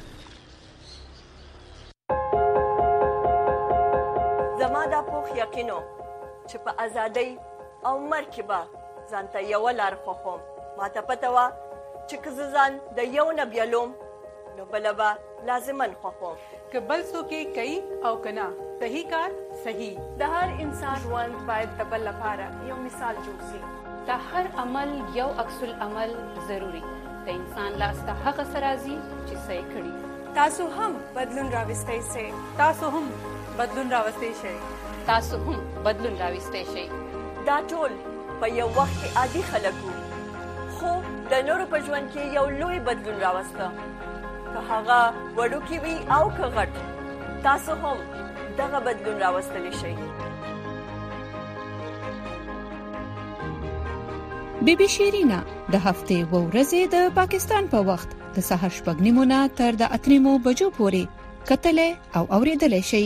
زما دا پوخ یقینو چې په ازادۍ او مرګ کې به ځان ته یوه لار خوښوم. ما ته پته وه چې که زه ځان د یو نه بیلوم نو بله به لازمن خوښوم. که بل څوک یې کوي او که نه، صحیح کار صحیح. د هر انسان ژوند باید د بل لپاره یو مثال جوړ شي. د هر عمل یو عکس العمل ضروري. د انسان لاس ته هغه څه راځي چې څه یې کړي. تاسو هم بدلون راوستی شئ. تاسو هم بدلون راوستی شئ. تاسو هم بدلون راوستی شئ. دا ټول په یو وخت کې عادي خلک وو، خو د نورو په ژوند کې یو لوی بدلون راوسته. که هغه وړوکی وي او که غټ، تاسو هم دغه بدلون راوستلی شئ. بی بی شیرینا د هفتې و ورځې د پاکستان په وخت د سهار شپږ نیمو نه تر د اته نیمو بجو پورې کتلی او اوریدلی شئ.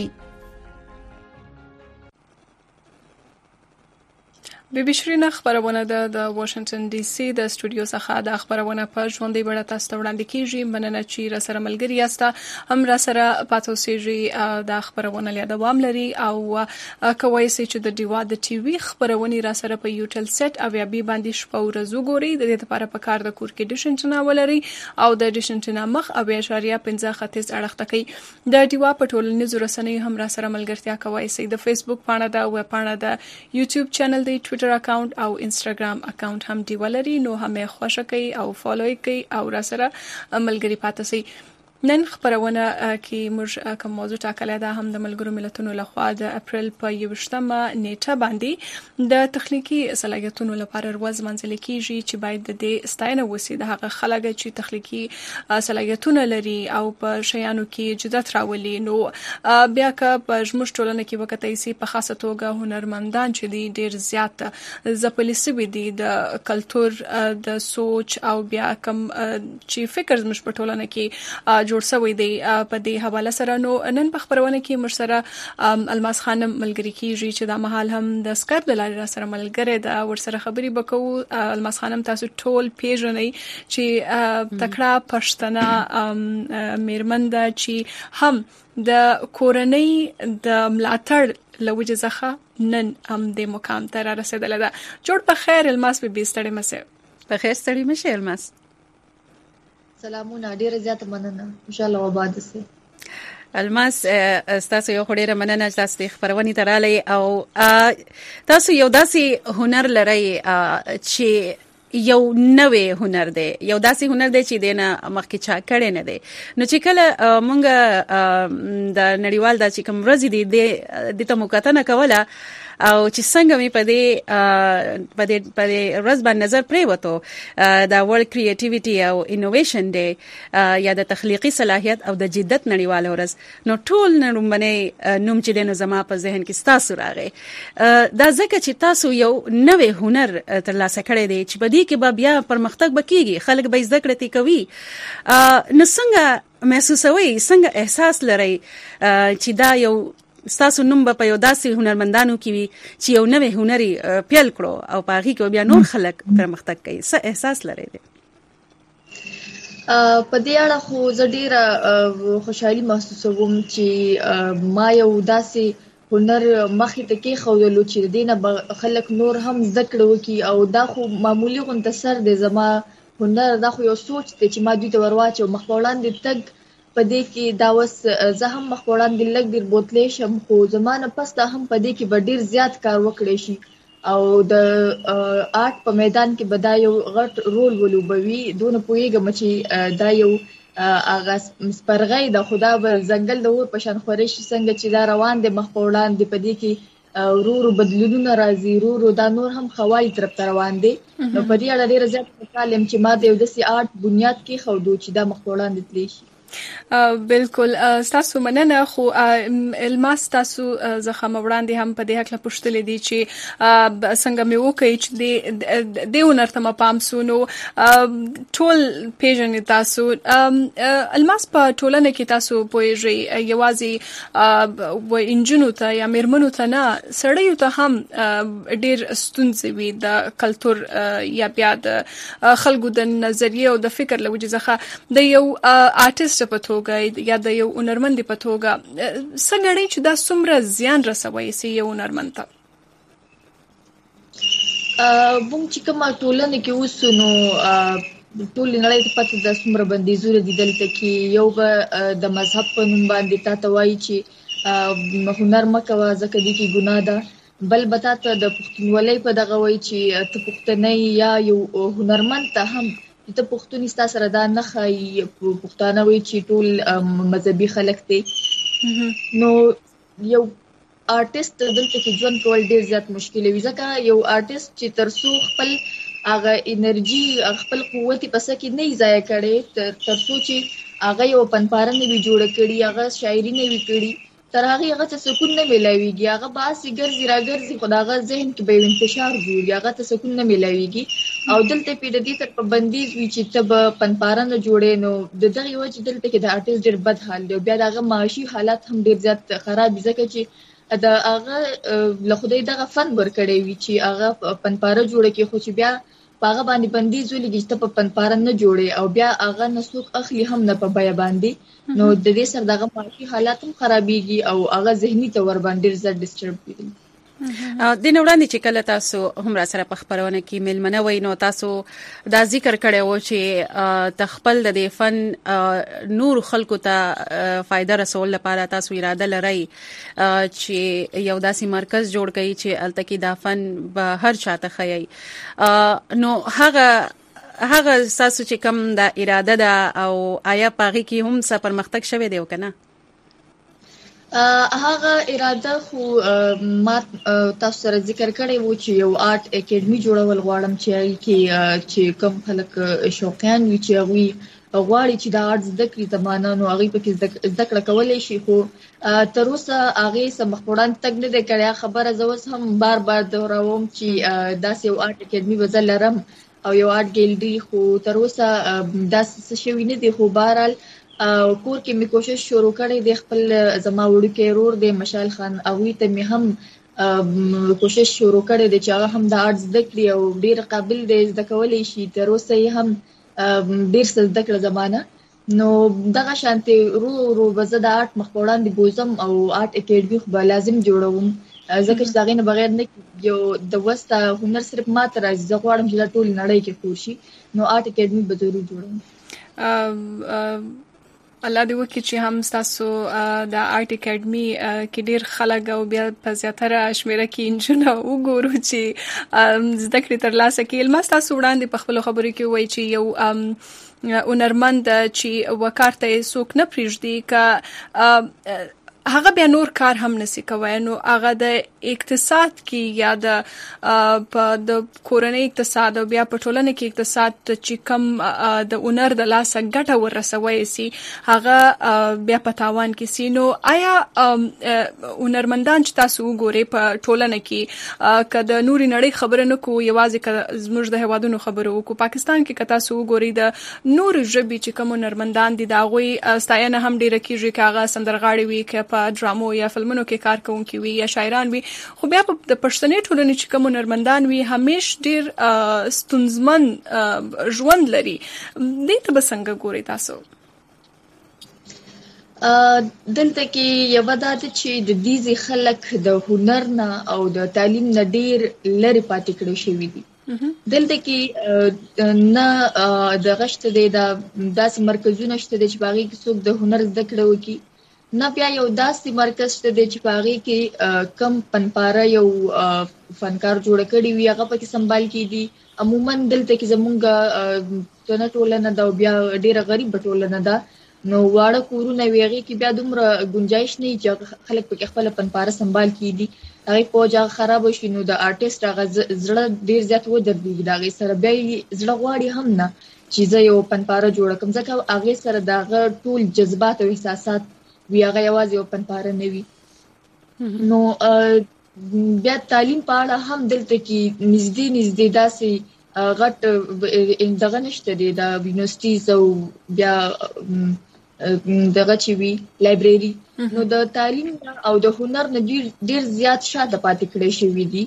بی بی شیرینا خبرونه ده د واشنگټن ډي سي د استودیو څخه د خبرونه په ژوندۍ بڼه تاسو ته وړاندې کیږي. مننه چې را سره ملګری یاست، هم را سره پاتې اوسئ. د خبرونه لا دوام لري او کوی سي چې د ډیوا د ټي وي خبرونه را سره په یوټل سیټ او یا بي باندې شپه ورځو ګوري. د دې لپاره په کار د کور کې ډیشنټنا ولري او د ډیشنټنا مخ او اشاریه پنځه ختیځ اړخ تکي. د ډیوا په ټولنیزو رسنیو هم را سره ملګرتیا کوي سي. د فیسبوک پاڼه ده، ویب پاڼه ده، یوټیوب چینل دی، ټویټر اکاونټ او انستګرام اکاونټ هم دی ولري. نو هم خوښه کوي او فالو کوي او را سره ملګری پاتې سي. نن خبرونه کې موږ کوم موضوع ټاکلې ده هم د ملګرو ملتونو لخوا د اپریل په یوشتمه نیټه باندې د تخنیکی صلاحیتونو لپاره ورځ منځل کیږي چې باید د دې ستاینه وسی د هغه خلک چې تخنیکی صلاحیتونه لري او په شیانو کې جدت راولي. نو بیا که په جمهور ټولنه کې وکړای شي په خاصه توګه هنرمندان چې دي ډیر زیات ځپلي سوي دي د کلچر د سوچ او بیا کم چې فکر زموږ په ټولنه کې جوړ شوی دی. په دې حواله سره نو نن په خبرونه کې موږ سره الماس خانم ملګری کیږي چې دا مهال هم د سکایپ د لارې سره ملګری ده. ور سره خبرې وکړو. الماس خانم تاسو ټول پیژنئ چې تکړه پښتنه میرمن ده چې هم د کورنۍ د ملاتړ لوجه ځخه نن هم د مقام ته رسیدله ده. جوړ په خیر الماس به بیستړی مشه. په خیر ستړي مشه الماس. سلامونه، ډیره زیاته مننه. ان شاء الله وباد سي. الماس تاسو یو خوري مننه چې تاسو خبرونه تراله او تاسو یو داسې هنر لرئ چې یو نوې هنر دی، یو داسې هنر دی چې دینه مخکې چا کړی نه دی. نو چې کله مونږ د نړیوال د چې کوم ورځ دی د ته مکاتنه کوله او چې څنګه مې په دې په دې په دې ورځ باندې نظر پرې وته د ورلد کریټیویټي او انوویشن ډے یا د تخلیقي صلاحیت او د جدت نړیواله ورځ، نو ټول نومبنه نوم چې د زما په ذهن کې تاسو راغی. دا ځکه چې تاسو یو نوې هنر ترلاسه کړی دی چې په دې کې به بیا پرمختګ وکړي، خلک به زده کړې کوي. نو څنګه محسوسوي، څنګه احساس لري چې دا یو ستاسو نوم په یو داسې هنرمندانو کې وي چې یو نوې هنري پیل کړو او په هغه کې بیا نور خلک پرمختګ کوي؟ څه احساس لري؟ په دې اړه خو زه ډیره خوشحالي محسوسوم چې ما یو داسې هنر مخې ته کېښودلو چې دینه خلک نور هم زده کړه وکړي. او دا خو معمولي غونته سر دی زما هنر، دا خو یو سوچ دی چې ما دوی ته ورواچو. مخ په وړاندې تګ په دې کې دا اوس زه هم مخ وړاندې لږ ډېر بوتلی شم، خو زما نه پس دا هم په دې کې به ډېر زیات کار وکړی شي او د آرټ په میدان کې به دا یو غټ رول ولوبوي. دونه پوهېږم چې دا یو هغه سپرغی ده، خو دا به ځنګل د اور په شان خورې شي څنګه چې دا روان دی مخ په وړاندې. په دې کې ورو ورو بدلونونه راځي، ورو ورو دا نور هم خوالي طرف ته روان دی. نو په دې اړه ډېره زیات خوشحاله یم چې ما د یو داسې آرټ بنیاد کېښودو چې دا مخ په وړاندې تللی شي. بالکل تاسو مننه خو الماس تاسو زخم وړاندې هم په دې حق له پوښتلې دي چې څنګه مې وکړي چې د دې ونرتم پام سونو ټول پیژنې تاسو الماس په ټولنه کې تاسو پوهیږئ یوازې و انجنونو ته یا میرمنو ته نه سړیو ته هم ډېر ستونزې وي د کلتور یا بیا د خلکو د نظریه او د فکر له وجې څخه د یو آرټیست په توګه یا د یو هنرمند په توګه څنګه لري چې دا څومره زیان رسوي سي یو هنرمند ته بوم چې کومه ټولنه کې وسونو ټول نړۍ ته پته د څومره بندیزونه دي دلته کې یو به د مذهب په نوم باندې تاسو وایي چې هنر مکوه ځکه دي کې ګناه ده بل به تاسو د پښتونولۍ په دغه وایي چې ته پښتني یا یو هنرمند ته هم ته پښتوني ستا سره دا نه ښایي پښتانه وایي چې ټول مذهبي خلک دي نو یو آرټیست دلته کې ژوند کول ډېر زیات مشکل وي ځکه یو آرټیست چې تر څو خپل هغه انرژي خپل قوت په څه کې نه ضایع کړي تر څو چې هغه یو پنپاره نه وي جوړ کړي هغه شاعري نه وي کړي تر هغه هغه ته سکون نه ملایويږي هغه باسي ګرځي را ګرځي خداغه ذهن کې به انتشار جوړي هغه ته سکون نه ملایويږي او دلته په دې تر په بندیز وی چې تب پنپاره نه جوړې نو د دغه وجه دلته کې د آرټیست ډېر بد حال دی بیا دغه معاشي حالات هم ډېر زیات خراب ځکه چې دا هغه له خدای دغه فن ورکړي وی چې هغه پنپاره جوړه کې خو چې بیا هغه باندې بندیز ولګي چې په پنپاره نه جوړي او بیا هغه نسوک اخلي هم نه په بیا باندې نو د دې سره دغه معاشي حالات هم خرابيږي او هغه ذهني تور باندې زړه ډیسټرب کیږي د نوړاندې چې کله تاسو هم را سره په خبرونه کې ملمنه وای نو تاسو دا ذکر کړی و چې تخپل د فن نور خلکو ته فائدہ رسول لپاره تاسو اراده لرئ چې یو داسې مرکز جوړ کړئ چې التکی دا فن به هر چاته خیي نو هغه هغه تاسو چې کوم د اراده ده او آیا پاغي کې هم څه پرمختګ شوه دی وکنه هغه اراده خو ما تاسو سره ذکر کړی و چې یو آرټ اکیډمي جوړول غواړم چې کې چې کوم خلک شوقیان وي چې هغه غواړي چې د آرټ زده کړي زمانه نو هغه پکې زده کړه کولای شي خو تر اوسه هغه سم خپلان تک نه د کړیا خبره زوس هم بار بار دوراوم چې داسې یو آرټ اکیډمي وزل لرم او یو آرټ ګیلری خو تر اوسه داسې شوی نه دی خو بهرحال کور کې می کوشش شروع کړې د خپل زما وړوکی ورور د مشال خان او ته می هم کوشش شروع کړې د چې هغه هم د آرټ زده کړي او ډیر قابل دی زده کولای شي تر اوسه یې هم ډیر څه زده کړه زمانه نو دغه شانتي رو رو وزه د آرټ مخ وړاندې بوزم او آرټ اکیډمي خو لازم جوړوم ځکه چې داغه نه بغیر نه یو د وسته هنر صرف ماته راځي زه غواړم چې ټول نړۍ کې خور شي نو آرټ اکیډمي به ضرور جوړوم الله دې وکړي چې هم تاسو د آرټ اکیډمي کې ډیر خلک او بیا په زیاتره شمیره کې انجنونه وګورو چې زده کړې ترلاسه کړي الماس تاسو وړاندې په خپل خبرو کې وایي چې یو هنرمند چې وکړ ته څوک نه پریږدي که هغه بیا نور کار هم نسی کوي نو هغه د اقتصاد کې یا د په د کورنۍ اقتصاد او بیا په ټولنه کې اقتصاد چې کم د اونر د لاسه ګټه ورسوي سي هغه بیا په تاوان کې سي نو آیا هنرمندان چې تاسو وګورئ په ټولنه کې کله نوري نړۍ خبره نه کوو یوازې زموږ د هوادونو خبرو وکړو پاکستان کې کله تاسو وګورئ د نور ژبې چې کوم هنرمندان دي دا غوي ستاینه هم ډیره کیږي کاغه سندرغاړي وي کې په ډرامو یا فلمونو کې کار کوونکي وي یا شاعران وي خو بیا په د پښتني ټولنې چې کوم هنرمندان وي همیش ډیر ستونزمن ژوند لري دې ته به څنګه ګورئ تاسو دلته کې یو بدات چې د دې خلک د هنر نه او د تعلیم نه ډیر لري پاتې کړي شوی دي دلته کې نه د غشت د داسې مرکزونه شته چې باغی کې څوک د هنر زده کړو کې نه بیا یو داسې مرکز شته چې باغی کې کم پنپاره یو فنکار جوړ کړي وي هغه پکې سنبال کیږي عموما دلته کې زمونږ ټول ټولنه دا بیا ډیره غریب ټولنه ده نو واړه کورونه ویږي کې بیا دومره گنجائش نه چې خلک پکې خپل پنپاره سنبال کیږي هغه پوجا خراب شي نو د آرټیست هغه زړه ډیر زیات و دردي دا غي سره بیا زړه غواړي هم نه چې زه یو پنپاره جوړ کړم، ځکه هغه سره دغه ټول جذبات او احساسات وی هغه یوازې یو پنپاره نه وي. نو بیا تعلیم په اړه هم دلته کې نږدې نږدې داسې غټ دغه نشته دی د یونیورسيټیز او بیا دغه چې وی لایبرری. نو د تعلیم او د هنر نه ډیر زیات شاته پاتې کړی شوی دی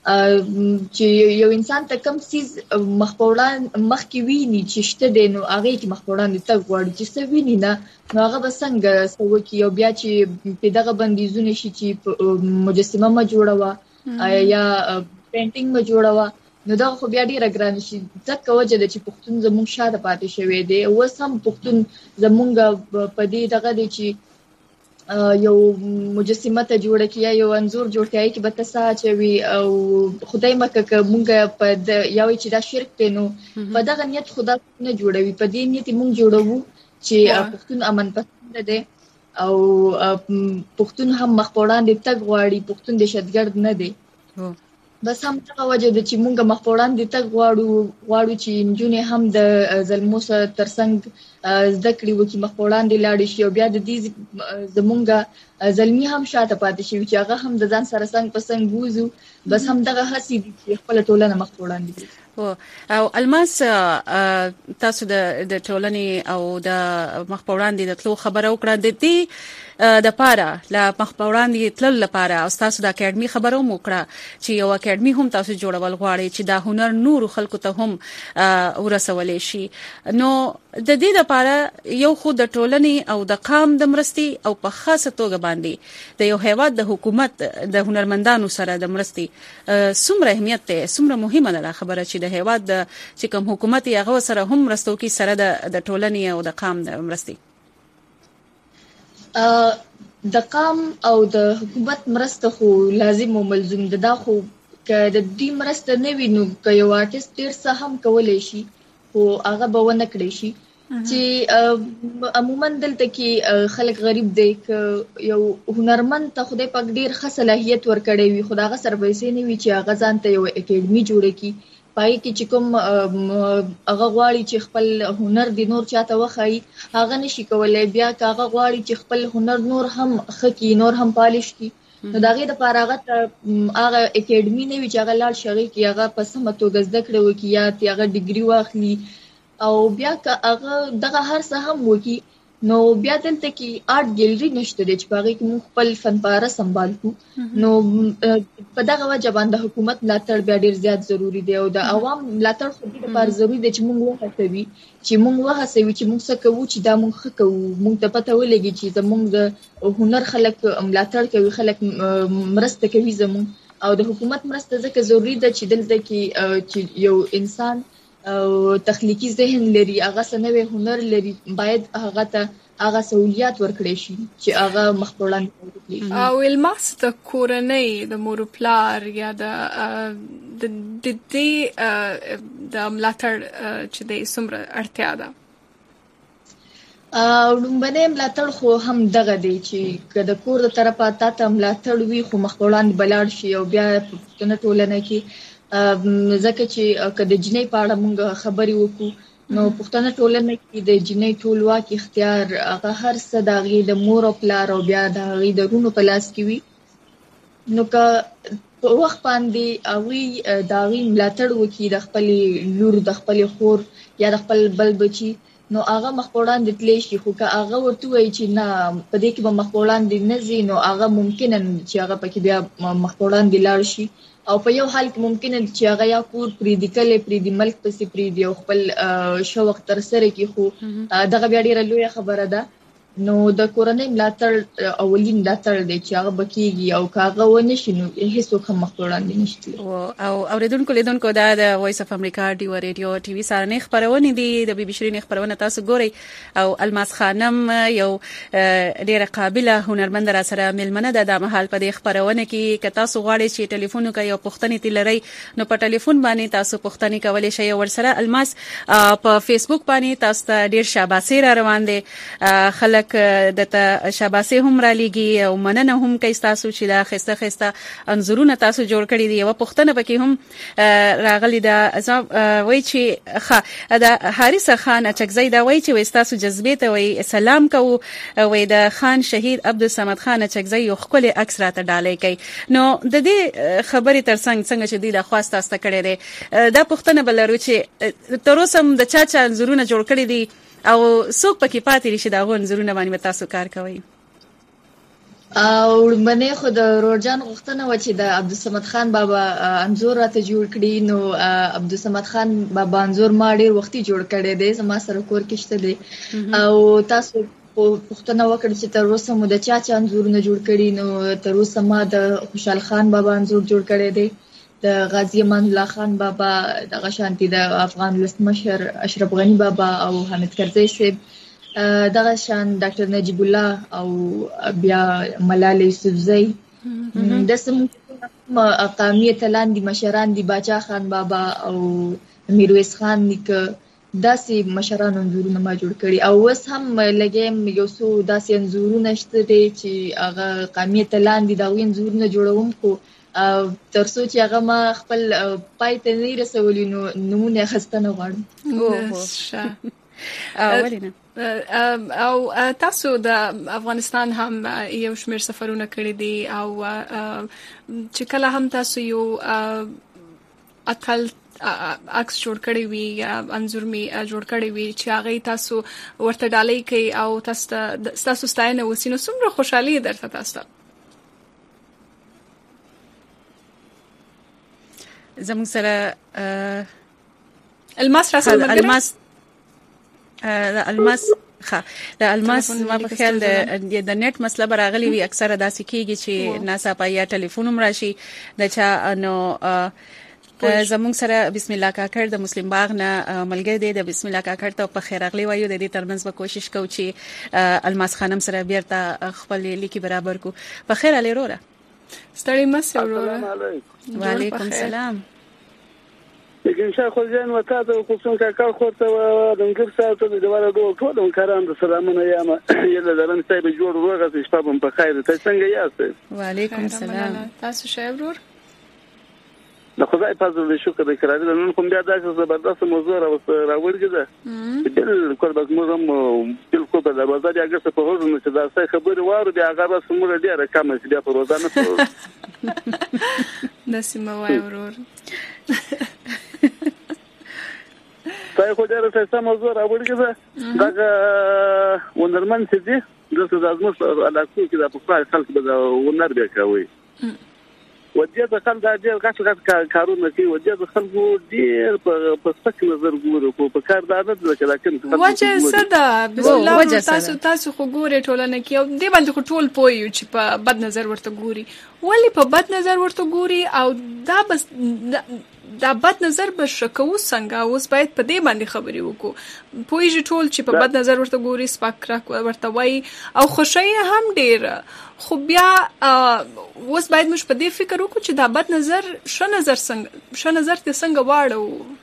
چې یو انسان ته کم سیز مخ په وړاندې مخکې ویني چې شته دی نو هغه کې مخ په وړاندې تګ غواړي چې څه ویني نه نو هغه به څنګه څه وکړي او بیا چې په دغه بندیزونه شي چې مجسمه ما جوړوه یا پینټینګ ما جوړوه نو دا خو بیا ډیره ګران شي. ځکه وجه ده چې پښتون زموږ شاته پاتې شوی دی. اوس هم پښتون زموږ په دې دغه دی چې یو مجسمه ته جوړه کیا یو انځور جوړ کای چې به تاسو چوي او خدای مکه ک مونږ په یو چې دا شرک دی نو په دغه نیت خدا نه جوړوي په دې نیت مونږ جوړو چې پښتون امن پسند دی او پښتون هم مخ په وړاندې تګ غواړي، پښتون دهشتګرد نه دی. بس هم دا وجه ده چې مونږ مخ په وړاندې تګ غواړو غواړو چې نجونې هم د ظلمو سره ترڅنګ زده کړې وکړي، مخ په وړاندې لاړې شي او بیا د دې زمونږ زلمي هم شاته پاتې شي چې هغه هم د ځان سره څنګ په څنګ بوزو. بس هم دغه هڅې دي چې خپل ټولنه مخ په وړاندې او الماس تاسو د ټولنې او د مخ په وړاندې د تلو خبره وکړه. د دې د پاره لا مخ په وړاندې تلل لپاره او تاسو د اکیډمي خبرو وکړه چې یو اکیډمي هم تاسو جوړول غواړي چې دا هنر نور خلکو ته هم ورسولې شي. نو د دې لپاره یو خو د ټولنې او د قام د مرستي او په خاصه توګه باندې د یو هیواد د حکومت د هنرمندانو سره د مرستي څومره اهمیت ته څومره مهمه ده خبره چې د هیواد د چې کوم حکومت یې هغه سره هم مرستو کې سره د ټولنې او د قام د مرستي د قام او د حکومت مرسته خو لازم او ملزوم ده. دا خو که د دې مرسته نه وي نو که یو آرټیست ډیر څه هم کولی شي خو هغه به ونه کړی شي چې عموما دلته کې خلک غریب دی که یو هنرمند ته خدای پاک ډیر ښه صلاحیت ورکړی وي خو د هغه سره پیسې نه وي چې هغه ځان ته یو اکیډمي جوړه کړي پای کې چې کوم هغه غواړي چې خپل هنر د نور چاته وخایي هغه نشي کولای. بیا که هغه غواړي چې خپل هنر نور هم ښه کړي نور هم پالش کړي نو د هغې دپاره هغه ته هغه اکیډمي نه وي چې هغه لاړ شي هغې کې هغه په سمه توګه زده کړه وکړي یا ترې هغه ډیګري واخلي او بیا که هغه دغه هر څه هم وکړي نو بیا دلته کې آرټ ګیلري نشته دی چې په هغې کې موږ خپل فنپاره سنبال کړو. نو په دغه وجه باندې حکومت ملاتړ بیا ډېر زیات ضروري دی او د عوام ملاتړ خو دې لپاره ضروري دی چې موږ وهڅوي چې موږ وهڅوي چې موږ څه کوو چې دا موږ ښه کوو، موږ ته پته ولګي چې زموږ د هنر خلک ملاتړ کوي، خلک مرسته کوي زموږ او د حکومت مرسته ځکه ضروري ده چې دلته کې چې یو انسان او تخلیقي ذهن لري هغه څه نوی هنر لري باید هغه ته هغه سہولیات ورکړي شي چې هغه مخ په وړاندې وکړي. او الماس د کورنۍ د مور پلار یا د د دې د ملاتړ چې د څومره اړتیا ده؟ لومبنی ملاتړ خو هم دغه دی چې که د کور د طرفه تا ته ملاتړ وي خو مخ په وړاندې به لاړ شي او بیا په پښتنه ټولنه کې ځکه چې که د جنۍ په اړه موږ خبرې وکړو نو پښتنه ټولنه کې د جنۍ ټول واک اختیار هغه هر څه د هغې د مور او پلار او بیا د هغې د وروڼو په لاس کې وي. نو که په وخت باندې هغوی د هغې ملاتړ وکړي د خپلې لور د خپلې خور یا د خپل بل بچي نو هغه مخ په وړاندې تللی شي. خو که هغه ورته ووایي چې نه په دې کې به مخ په وړاندې نه ځي نو هغه ممکنه چې هغه پکې بیا مخ په وړاندې لاړ شي او په یو حال کې ممکنه چې هغه یا کور پرېږدي کلی پرېږدي ملک پسې پرېږدي او خپل شوق ترسره کړي خو دغه بیا ډېره لویه خبره ده. نو د کورنۍ ملاتړ اولین ملاتړ دی چې هغه به کېږي او که هغه ونه شي نو هېڅوک هم مخ په وړاندې نه شي تللی. او اورېدونکو لیدونکو دا د وایس اف امریکا ډیو ریډیو ټي وي سهارنۍ خپرونې دي د بي بي شیرین خپرونه تاسو ګورئ او الماس خانم یو ډېره قابله هنرمنده را سره مېلمنه ده د مهال په دې خپرونه کې که تاسو غواړئ چې ټلیفون وکړئ او پوښتنې ترې لرئ نو په ټلیفون باندې تاسو پوښتنې کولی شئ. ورسره الماس په فیسبوک باندې تاسو ته ډېر شاباسي را روان دی، خلک خلک د شاباسي هم را لګي او مننه هم کوي تاسو چې دا خسته خسته انزورونه تاسو جوړ کړی دي. یو پښتنه پکې هم راغلی دا وای چې ښه دا حارث خان اچکزی دا وای چې تاسو جذبې ته وای سلام کوو وای د خان شهید عبدالصمد خان اچکزی یو خپل عکس راته ډالۍ کوي. نو د دې خبرې ترڅنګ څنګه چې دی د خواست تاسو کړی دی دا پښتنه بلرو چې تر اوسه هم د چا چا انزورونه جوړ کړی دي او څوک پکې پاتې لري چې دا غو انزورونه باندې تاسو کار کوي؟ او منه خو د روجان غوښتنه و چې د عبدالصمد خان بابا انزور راته جوړ کړي. نو عبدالصمد خان بابا انزور ما ډیر وختي جوړ کړی دی، زما سره کور کې شته دی. او تاسو پښتنه وکړه چې تر اوسه مو د چا چا انزورونه جوړ کړي. نو تر اوسه ما د خوشحال خان بابا انزور جوړ کړی دی، د غازی امان الله خان بابا، د غشانتي د افغان ولسمشر اشرف غنی بابا او حامد کرزی صاحب، دغه شان ډاکټر نجیب الله او بیا ملال یوسفزئی، د سم قومیت لاندې مشران دي، باچا خان بابا او میرویس خان نیکه، داسې مشران انزورونه ما جوړ کړي. او اوس هم لګیم یو څو داسې انزورونه شته دي چې هغه قومیت لاندې دغه انزورونه جوړوم، خو تر څو چې هغه ما خپل پای ته نه رسولي نو نمونه اخیستنه غواړم. او تاسو د افغانستان هم یو شمېر سفرونه کړي دي او چې کله هم تاسو یو اتل عکس جوړ کړی وي یا انزور می جوړ کړی وي چې هغه تاسو ورته ډالۍ کوي او تاسو تاسو ستاینه وسینو څومره خوشحالي درته تاسو زموږ سره الماس راسل مګر الماس د الماس ښه د الماس ما په خیال د نت مسله براغلی وي اکثره داسې کیږي چې ناڅاپه یا ټلیفون هم راشي د چا. نو زموږ سره بسم الله کاکړ د مسلم باغ نه ملګری دی، د بسم الله کاکړ ته په خیر اغلی وایو. د دې ترمنځ به کوشش کوو چې الماس خانم سره بیرته خپل لیکي برابر کو. په خیر علي وروره ستړي مشه وروره. وعلیکم السلام. لیکن شاه خو ځان وتا ته کوڅون کاکړ خو ته د انګر ساتو د واره دوه ټول کاران د سلامونه یم یله درن صاحب جوړ وروغه چې شپه په خیر ته څنګه یاست؟ وعلیکم السلام. تاسو شه ورور د خدای په فضل شکر وکړه. نن کوم بیا داسې زبردست موضوع راوړی ده بالکل بس موږ هم بالکل په دروازه دی هغه څه په هغه نه چې دا څه خبره واره بیا هغه بس موږ ډیره کم چې بیا په روزانه د سیمه وای ورور تای خو ډیره څه موضوع راوړی ده دا ونرمن چې دي دغه د ازموس علاقو کې د په خلک به ونر بیا کوي ودې د خلک د ډېر غټ غټ کارونه کوي، ودې د خلکو ډېر په سپک نظر ګوري خو په کار دا نه ده چې لکه وجه صدا بسم الله تاسو تاسو خو ګوري ټولنه کې او دې باندې خو ټول پوي چې په بد نظر ورته ګوري، ولی په بد نظر ورته ګوري او دا بس دا بد نظر به شکو څنګه اوس باید په دې باندې خبرې وکړو. پوهیږي ټول چې په بد نظر ورته ګوري سپک راک ورته وای او خوشی هم ډیر، خو بیا اوس باید موږ په دې فکر وکړو چې دا بد نظر ښه نظر څنګه ښه نظر ته څنګه واړو.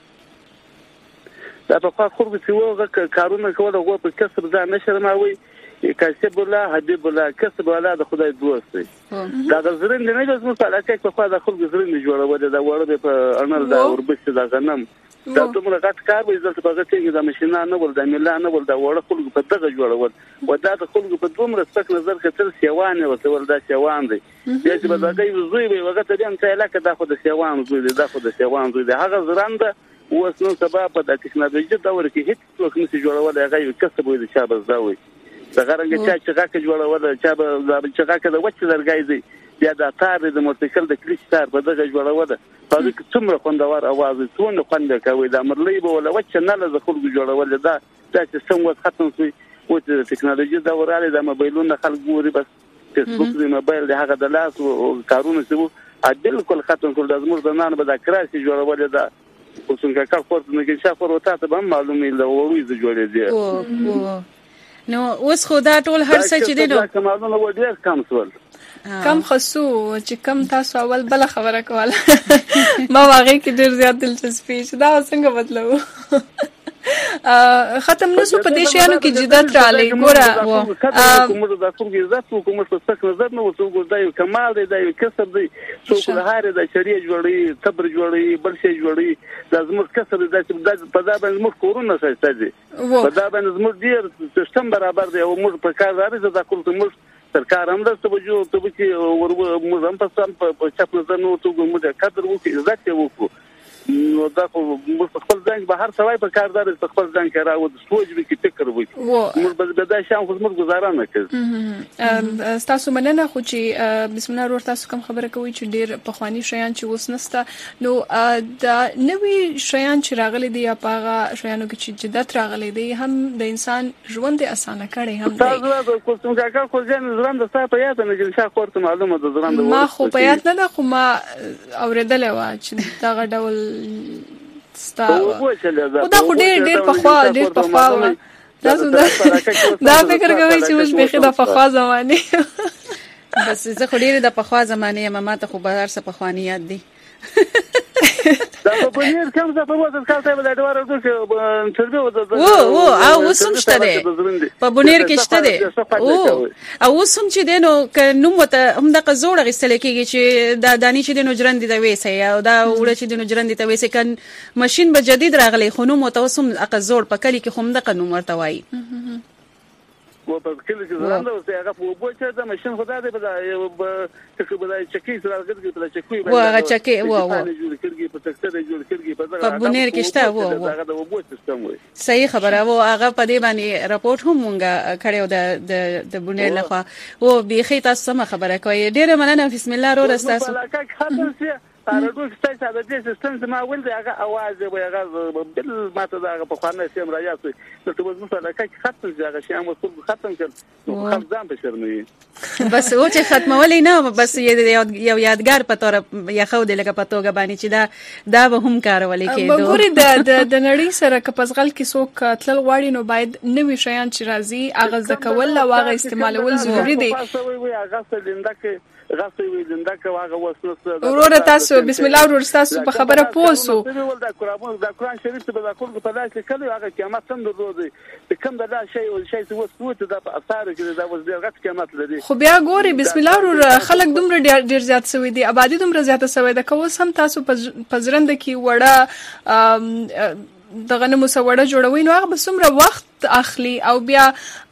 دا په خاص خو چې وغه کارونه کول غو په کسب ځان نشرماوي کاسب الله حبيب الله کسب الله د خدای دوست دی. دا غزرین نه جوړ مو سره کې په خوا د خلک غزرین جوړول دا وړه په انل دا وربس دا غنم دا دومره غټ کار به عزت په غته کې د ماشينه نه ول د ملا نه ول دا وړه خلک په دغه جوړول و دا د خلک په دومره سپک نظر کتل سیوان وسول دا سیوان دی بیا چې به دا کوي زوی به وغه ته دیم ته علاقه دا خو د سیوان زوی دی دا خو د سیوان زوی دی هغه زرانده اوس نو سبب په د ټکنالوژي دور کې هیڅ څوک نشي جوړول هغه یو کسب وي د شابه زاوي څنګه رنګ چې چې غاکه جوړول چې به چې غاکه د وچ درګای دی بیا د تار د موټرسایکل د کلیش تار په دغه جوړول په دې کې څومره خوندور اواز څونه خوند کوي د امرلې به ولا وچ نه له خلکو جوړول دا چې څنګه ختم شي او د ټکنالوژي دا وراله د موبایلونو خلک ګوري بس فیسبوک د موبایل د هغه د لاس او کارونه څه عدل کول ختم کول د زموږ د نن به د کراسي جوړول دا او څنګه کار کوي نو کې شافه وروته ته به معلومه له وړوي ز جوړې دي نو اوس خدا ټول هر څه چې دي نو کمالونه و ډیر کم سول کم خصو چې کم تاسو اول بل خبره کوله ما واغې کې ډیر زیات دلچسپي چې دا څنګه بدلو ختم نسو په دې شیانو کې جدت رالی ګوره موږ د ټول عزت کوم څه څه نظر نه وڅو ګور دا یو کمال دی دا یو کسب دی څوک له هاره د شریعه جوړي صبر جوړي بل شي جوړي د زموږ کسب دی چې په دا باندې موږ کورونه شایسته دي په دا باندې زموږ ډیر سیستم برابر دی او موږ په کار راځي دا کول ته موږ سرکار هم د توجه ته چې ور موږ هم په چپ نظر نو ته موږ قدر وکړو عزت وکړو نو دا موږ خپل ځان به هر سوای په کار دار خپل ځان کې راو د سوچ به کې فکر وکړو موږ به دا شان خو موږ گزاره نه کوو تاسو مننه خو چې بسم الله ور تاسو کوم خبره کوي چې ډیر په خواني شیان چې اوس نسته نو دا نوې شیان چې راغلي دي یا پاغه شیانو کې چې جدت راغلي دي هم د انسان ژوند اسانه کړي هم دی تاسو د کوم کاکا خو ځان زرم د صاحب یاد نه چې شا کوړته معلومه ده زرم د ما خو په یاد نه ده خو ما اوریدل و چې دا غډول ستا او دا خو ډېر ډېر په خوا ډېر په خوا تاسو دا فکر کوئ چې موږ به خدا په خوا زمانه بس زه خو ډېر د په خوا زمانه یم ما ته خو بهر څه په خوانیات دي دا په بنیر کوم څه په وځه کاته به دا ورته چې تربیه وځه او او او وسم شته ده په بنیر کې شته ده او او وسم چې دینو ک نو مت هم د قزوړ غسل کېږي چې دا دانی چې دینو جرند دی وېسه او دا وړ چې دینو جرند دی وېسه کن ماشين به جدید راغلی خو نو متوسم قزوړ په کلی کې هم د قانون ورته وایي و په کله چې زنده اوسه هغه په وبو چې د ماشين خدای دې په چې په دای چکی سره راځي په چکی و هغه چکی و و جوړ کړي په تکته جوړ کړي په په بنیر کې شته و هغه د وبو سیستم وي صحیح خبره و هغه په دې باندې راپورټ هم مونږه کړو د د د بنیر لخوا او بيخي تاسو سم خبره کوي ډیره مننه بسم الله رو رستاسو تارګو چې تاسو د دې سیستم ته ما ول دی هغه आवाज دی هغه بل ماته دا په خوانه سیم راځي چې ته وځو سره کې ختم ځای شي هم ټول ختم کړ خپل ځان به شرمې بس او چې ختمولې نه بس یو یادګار په تور یا خو دې لکه په توګه باندې چې دا دا به هم کارولې کېدو ګوري د د نړۍ سره که پسغل کې څوک تل غواړي نو باید نوې شیان چې راځي هغه ځکول او هغه استعمالول ضروری دي هغه څه لنده کې غاصي وي لنده کې هغه وسوسه ورور تاسو بسم الله ورور تاسو په خبره پوسو دا قرآن دا قرآن شریف ته د کول په داسې کله هغه قیامت څنګه وروځي کوم دا شی او شی څه وسوته د اثر کې دا وځي غټ قیامت لري خو بیا ګوري بسم الله ورور خلک دومره ډیر زیات سوي دي آبادی دومره زیاته سوي ده کوس هم تاسو په زرند کې وړه د غنمو سوړه جوړوي نو هغه به څومره وخت اخلي او بیا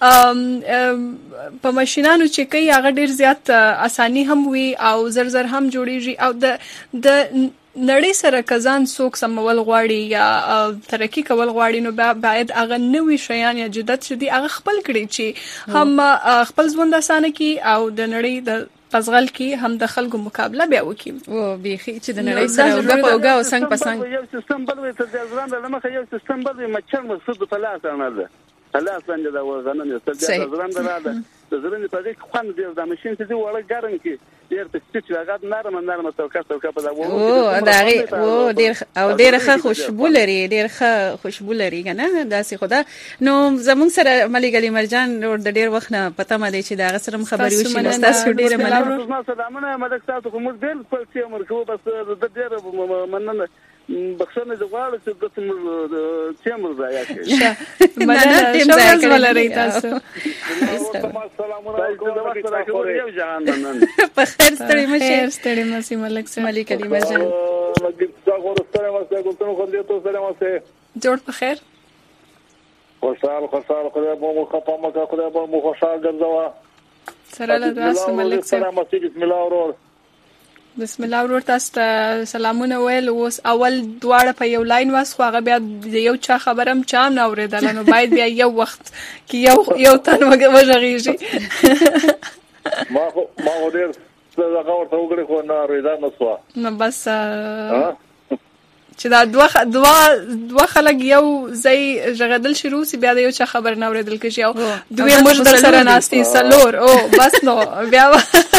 په ماشينانو چې کوي هغه ډیر زیات اساني هم وي او زر زر هم جوړیږي او د د نړۍ سره کزان څوک سمول غواړي یا ترقی کول غواړي نو باید هغه نوې شیان یا جدت شدي هغه خپل کړي چې هم خپل ژوند اسانه کی او د نړۍ د پزغل کې هم د خلکو مقابله بیا وکي او بيخي چې د نړۍ سره وګه اوګه او څنګه پسنګ یو سیستم بل وي تر ځان د لمخه یو سیستم بل وي مچر مسود په لاس نه ده خلاص باندې دا وزن یو تر ځان د راده د زرن په دې خوان دی د ماشين چې وړه ګرم کې ډیر په سټ لګات نرم نرم توکا توکا په دا وو او دا او ډیر او ډیر ښه خوشبو لري ډیر ښه خوشبو لري کنه داسې خدا نو زموږ سره ملي ګلی مرجان د ډیر وخت نه پته ما دی چې دا غسرم خبري وشي نو تاسو ډیر مننه سلامونه مدک تاسو کوم ډیر په څه مرکو بس د ډیر مننه بخښنه د غواړم چې د تم تیمور ځای کې مننه تیم ځای ولري تاسو السلام علیکم په خیر ستړي مشه خیر ستړي مشه ملک سره ملي کلمه جان دا ورستره ماسه ګوتنو خو دې ته سره ماسه جوړ په خیر خوشحال خوشحال خدای مو خپه مکه خدای مو خوشحال ګرځوا سره له تاسو ملک سره بسم الله ورور بسم الله ورور تاسو ته سلامونه ویل اوس اول دواړه په یو لاین واس خو هغه بیا یو چا خبرم چا نه اوریدل نو باید بیا یو وخت کې یو یو تن وژغیږي ما ما ورور څنګه ورته وګړي خو نه اوریدل نو سوا نو بس چې دا دوه دوه دوه خلک یو ځای ژغدل شروع سی بیا یو چا خبر نه اوریدل کېږي او دوی موږ در سره ناستي سلور او بس نو بیا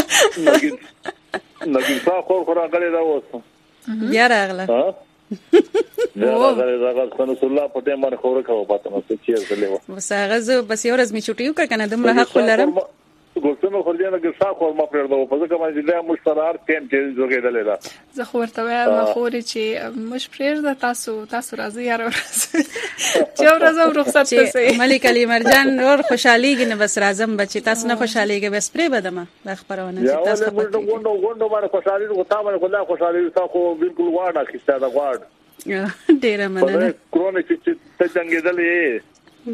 نګین څا خور خور غلې دا وسه بیا راغله ها بیا راغله دا رسول الله په دې باندې خور کاوه پاتې نو څه چیر غلې و وسه غزه بس یو ورځ می چټیو کړ کنه دمره حق لرم ګوستنو خو دې نه کې څا خو ما پرېږدو په ځکه باندې دا مشترار ټیم چې زوګېدلې ده زه خو ورته وایم خوري چې مش پرېږده تاسو تاسو راځي یار ورځ چې ورځ رخصت تاسو ملک علي مرجان ور خوشاليږي نه بس راځم بچي تاسو نه خوشاليږي بس پرې بدمه د خبرونه چې تاسو په غونډو غونډو باندې خوشالي او تا باندې خدای خوشالي تاسو بالکل واړه کیسه دا واړ ډیر مننه کرونا چې ته څنګه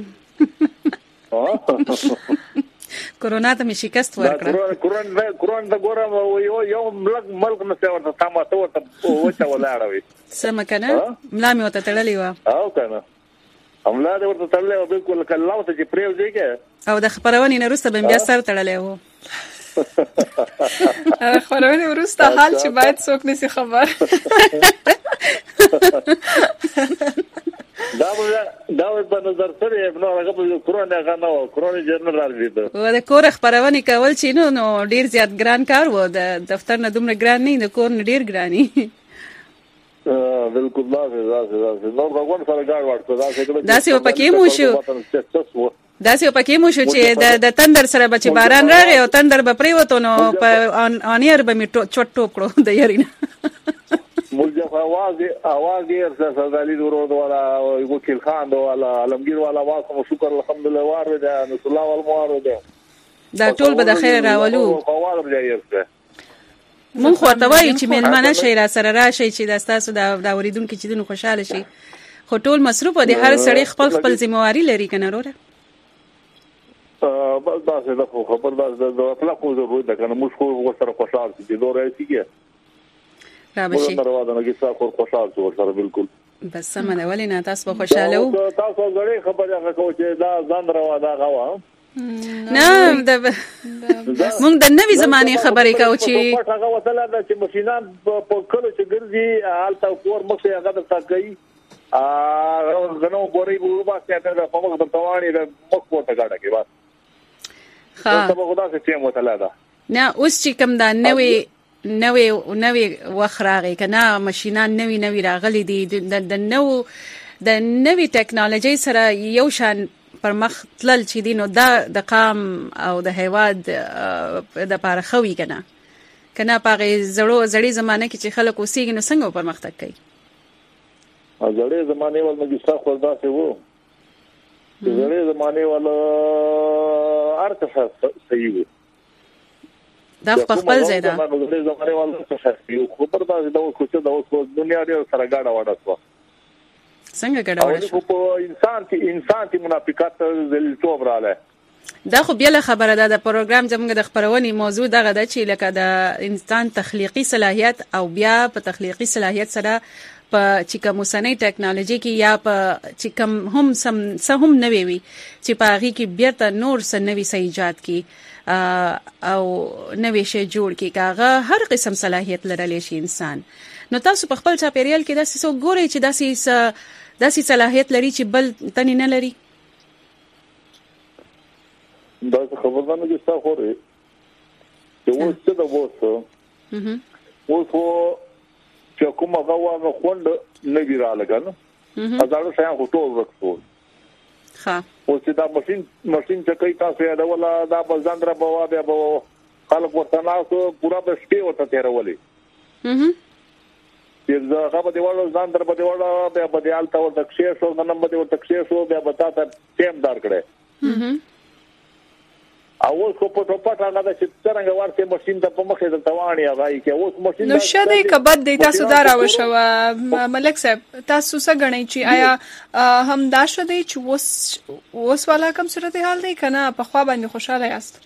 کورونا ته می شکست ورکړه کورونا کورونا د ګورم یو یو ملک ملک نه څورته تاسو ورته وچا ولاړوي سم کنه ملا می وته تړلې و او کنه املا دې ورته تړلې و بالکل کله ته چې پریو دی کې او د خبرونې نه روسته بیا سر تړلې و خبرونه ورسته حال چې باید څوک نسی خبر دا دا په نظر سره نو هغه په کورونا غنو کورونا جنرال لیدو و د کور خبرونه کول چې نو نو ډیر زیات ګران کار و د دفتر نه دومره ګران نه د کور ډیر ګرانی بالکل دا دا نو غوړ سره ګاډ ورته دا څه دا څه پکې مو شو دا څه پکې مو شو چې د د تندر سره بچ باران راغی او تندر به پریوته نو په انیر به می چټ ټوپ کړو د یارینه مولجه आवाज आवाज یې سردالي ورود والا وکیل خان والا عالمگیر والا واسو شکر الحمدلله واره ده نو الله والموارد دا ټول به د خیر راولو مون خو ته وایي چې ملمنه شي را سره راشي چې د تاسو د اوریدونکو چې دنو خوشاله شي خو ټول مصروف دي هر سړی خپل خپل ذمہواری لري کنه وروره ا بس دا څه د خبر د خپل خو ضروري ده کنه موږ خو سره خوشاله دي دوه راځي را بشي نو راوړل نه کیسه خو خوشاله شو سره بالکل بس سم نه ولې نه تاسو به خوشاله وو تاسو غړي خبره غوښتو چې دا ځان راو دا غوا نه د موږ د نوې زمانه خبرې کوو چې هغه وصله ده چې ماشينان په کله چې ګرځي حالت کور مخه هغه د تاګي ا غنو بوري بو باسه ته په موږ د توانې د مخ پورته گاډه کې بس ها ته خدا څخه چې متلا ده نه اوس چې کوم دا نوې نوې نوې وخراغي کنه ماشينان نوې نوې راغلي دي د نو د نوې ټکنالوژي سره یو شان پر مخ تلل چې دي نو دا د قام او د هیواد د پارخوي کنه کنه پاره زړو زړی زمانه کې چې خلک اوسېږي نو څنګه پر مختګ کوي ا زړې زمانه ول مګستا خوردا څه وو زړې زمانه ول ارته صحیح وو دا خپل ځای ده زړې زمانه ول څه یو خبر دا د اوس څه د اوس دنیا ډېر سره گاډه وډه شو څنګه گاډه وډه شو په انسان کې انسان کې منافقت ذلیل توب رااله دا خو بیا خبره ده د پروګرام زموږ د خبرونې موضوع دغه ده چې لکه د انسان تخلیقي صلاحیت او بیا په تخلیقي صلاحیت سره په چې کوم سنې ټکنالوژي کې یا په چې کوم هم سم سهم نوي وي چې په هغه کې بیرته نور سنوي سېجات کې او نوې شی جوړ کې کاغه هر قسم صلاحیت لرلی شي انسان نو تاسو په خپل چاپیریال کې داسې څو ګوري چې داسې داسې صلاحیت لري چې بل تنه نه لري دا خبره نه کیسه خوري چې و څه د ووسو و خو چې کومه غوا خوند نه ویراله کنه ازاړو شاین هټول ورکو ها او چې دا ماشين ماشين چې کوي تاسو یې دا ولا دا بزندره بوا بیا بوا خلک ورته ناسو پورا به شپې ورته تیرولې هم چې دا هغه به ولر زندره به ولر بیا به دیالته ورته کښې شو نن به ورته کښې شو بیا به تاسو ټیم دار کړي هم او خو په ټوپټ هغه د څنګه ورته ماشين ته په مخې د توانې هغه کې اوس ماشين نو شته کبد دی تاسو دا راوښو ملک صاحب تاسو څه غنئ چې آیا هم دا شته چې اوس اوس والا کوم صورت حال دی کنه په خوا باندې خوشاله یاست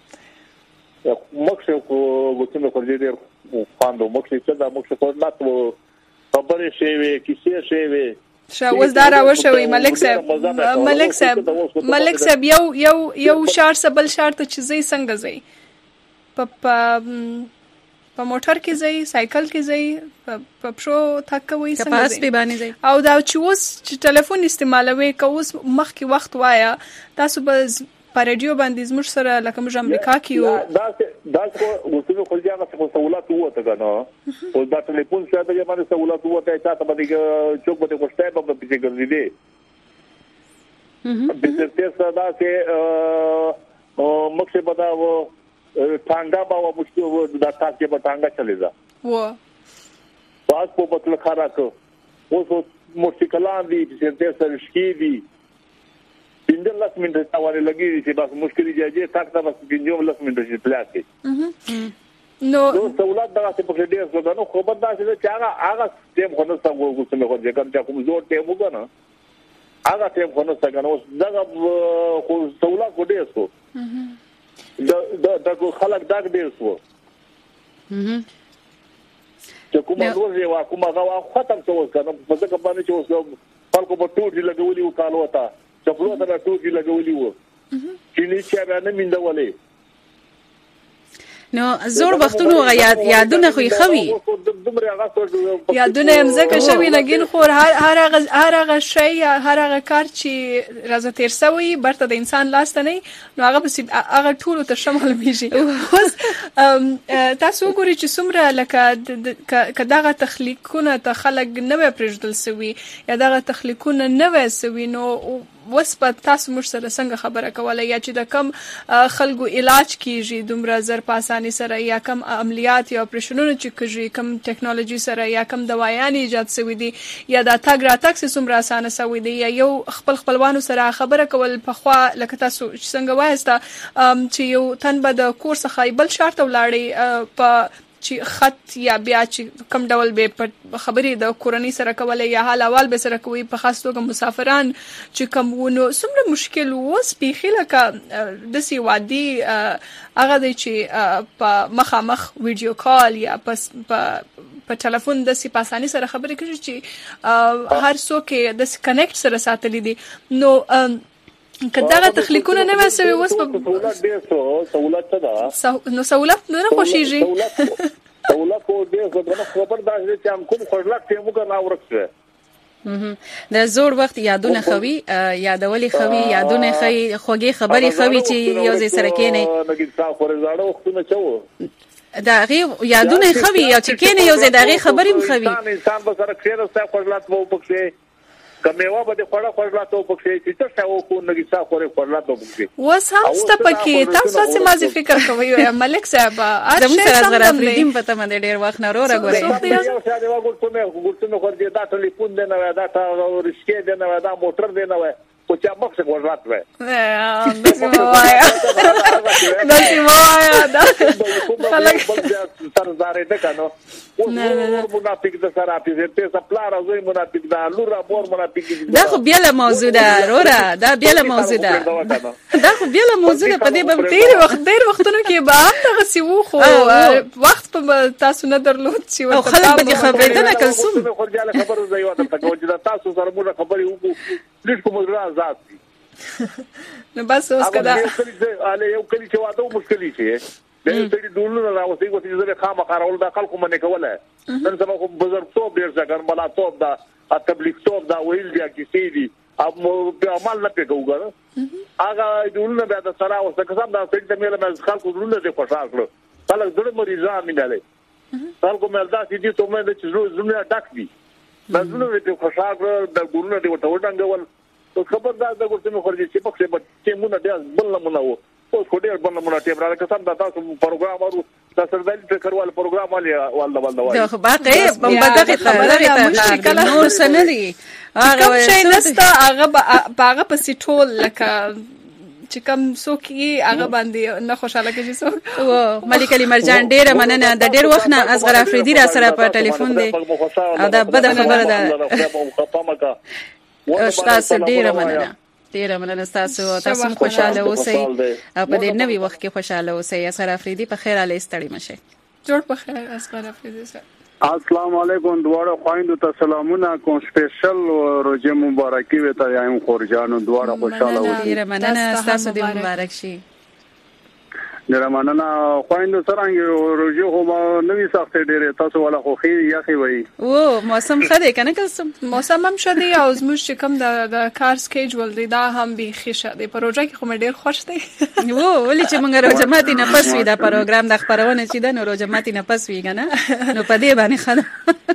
مخ کو غوښتنه کوي ډېر خواندو مخ چې دا مخ کو نه خبرې شي وي کیسې شي وي شاوز دا راوښوي ملک صاحب ملک صاحب ملک صاحب یو یو یو شار سبل شار ته چې زی څنګه زی په په موټر کې زی سایکل کې زی په پرو تکوي څنګه زی او دا چې اوس چې ټلیفون استعمالوي کوس مخ کې وخت وایا تاسو به په رادیو باندې زموږ سره لکه موږ امریکا کې یو دا دا خو وڅو خو ځان څه سہولت وته کنه او دا ټلیفون څه ته باندې سہولت وته چې تاسو باندې چوک باندې کوشته په پیچې ګرځې دي هم هم د دې څه دا چې مکه بدا و ټانګا با و مشکو دا تاسو کې به ټانګا چلی دا و باز په بتل خارا کو اوس موسیقلان دي چې سره شکی دي پنځه لس منټه تاوانه لګي چې بس مشکل دی چې تاک تا بس پنځه لس منټه چې پلاس نو نو سہولت دا څه په ډیر څه نو خو به دا چې هغه هغه ټیم خو نه څنګه وګورم خو ځکه چې کوم زور ټیم وګنه هغه ټیم خو نه څنګه نو دا خو سہولت کو ډیر څه دا دا دا خلک دا ډیر څه چې کومه ورځ یو کومه غوا ختم شو کنه په ځکه باندې چې اوس خلکو په ټوټي لګولي وکالو تا چپلو ته ټوټي لګولي وو چې نه چې باندې میندولې نو زور وختونو غیاد یادونه خو خوي یادونه مزکه شوی لګین خو هر هر هر هغه شی هر هغه کار چې راځه تیر سوی برته د انسان لاس نه نو هغه بس هغه ټول ته شامل میږي اوس تاسو ګوري چې څومره لکه کداغه تخلیقونه ته خلق نه پرېږدل سوی یا دغه تخلیقونه نه وسوي نو وسپه تاسو موږ سره څنګه خبره کوله یا چې د کم خلکو علاج کیږي دومره زر پاسانی سره یا کم عملیات یا اپریشنونه چې کیږي کم ټیکنالوژي سره یا کم دوايان ایجاد شوی دي یا د تاګ را تاک څومره اسانه شوی دي یا یو خپل خپلوانو سره خبره کول په خوا لکه تاسو څنګه وایسته چې یو تن به د کورس خایبل شرط ولاړی په چې خط یا بیا چې کم ډول به خبرې د کورنۍ سره کولای یا حال اول به سره کوي په خاص توګه مسافران چې کوم ونه څومره مشکل ووس پیخي لکه د سی وادي هغه د چې په مخامخ ویډیو کال یا په په ټلیفون د سی پاسانی سره خبرې کوي چې هر څوک د کنیکټ سره ساتلی دي نو کداغه تخلیقونه نه وسوي وس په سہولت ډیر سو سہولت څه نو سہولت نه خوشيږي سہولت کو ډیر څه نه خبر دا چې هم کوم خړلک ته موږ نه ورکړه د زوړ وخت یادونه خوي یادولي خوي یادونه خوي خوږی خبري خوي چې یو ځای سره کېنه نګي تاسو ورزاړو وختونه چو دا غي یادونه خوي یا چې کېنه یو ځای دا غي خبري مخوي انسان به سره کېره ستا خړلک وو پکې کمیوا به خړه خړلا ته پکې چې څه شاو کو نګی څا خوري خړلا ته پکې وس هم ست پکې تاسو څه مازی فکر کوي ملک صاحب زموږ سره زرا فریدیم پته مده ډیر وخت نه رو راغوري یو شاده وګورته وګورته خو دې دا ټلیفون دی نه دا تا رشکې دی نه دا موټر دی نه او چې مخ څه ورات وای د سیمه د سیمه دا خلک سرزارې ده کنه نه نه منافق د سره اپیزته سپلار او منافق دا لورا بور منافق دا خو بیا له موضوع ده رورا دا بیا له موضوع ده دا خو بیا له موضوع ده په دې به ډیر وخت ډیر وختونو کې به هغه سیو خو وخت په تاسو نه درلود چې او خلک به خبرې نه کلسوم خو ځاله خبرو ځای وته چې تاسو سره موږ خبرې وکړو لږ کوم راز نو بس اوس کدا اله یو کلی چې واده مشکلی شي د دې ډولونو راوځي کوم چې زه خامہ قراول دا خلکو منه کوله نن سبا خو بزرګ توپ ډیر ځګر بلا توپ دا تبلیغ توپ دا ویل دی چې سي دي اب په عمل نه پیګوګا هغه ډولونه به دا سره اوس قسم دا څنګه مې له خلکو ډولونه دې خوشاله کړو خلک ډېر مریضان میناله خلکو مې دا چې دې ته مې چې زونه ډاک دي مزونه دې خوشاله د ډولونه دې وټ وټنګول تو خبردار د ګورته مې خورځي چې پخې به چې مونږ ډېر بل نه مونږ اوس خو ډېر بل نه مونږ ټیم راځي قسم دا تاسو پروګرام ورو د سردالي ټکروال پروګرام والی والله والله وای دا باقي بمبدغه خبره مشکل نور سندي هغه شي نسته هغه هغه په سټول لکه چې کوم څوک یې هغه باندې نه خوشاله کېږي څوک او ملک علي مرجان ډېر مننه د ډېر وخت نه اصغر افریدي را سره په ټلیفون دی او دا بده خبره ده تاسو ډیره مننه ډیره مننه تاسو تاسو خوشاله اوسئ او په دې نوي وخت کې خوشاله اوسئ اصغر افریدي په خیر علي ستړي مشه جوړ په خیر اصغر افریدي سره السلام علیکم دواړه خويندو ته سلامونه کوم سپیشل روزه مبارکي وته یم خورجانو دواړه خوشاله اوسئ ډیره مننه تاسو دې مبارک شي ډیره مننه خويندو څنګه روزه هو نوې سختې ډیره تاسو ولا خو خیر یخي وای او موسم خده کنه کلسم موسم هم شدی او زموږ چې کوم د کار سکیجول دی دا هم به خشه دی پروژه کې خو مې ډیر خوش دی وو ولې چې موږ روزه ماتي نه پس وی دا پروګرام د خبرونه چې د روزه ماتي نه پس وی کنه نو په دې باندې خله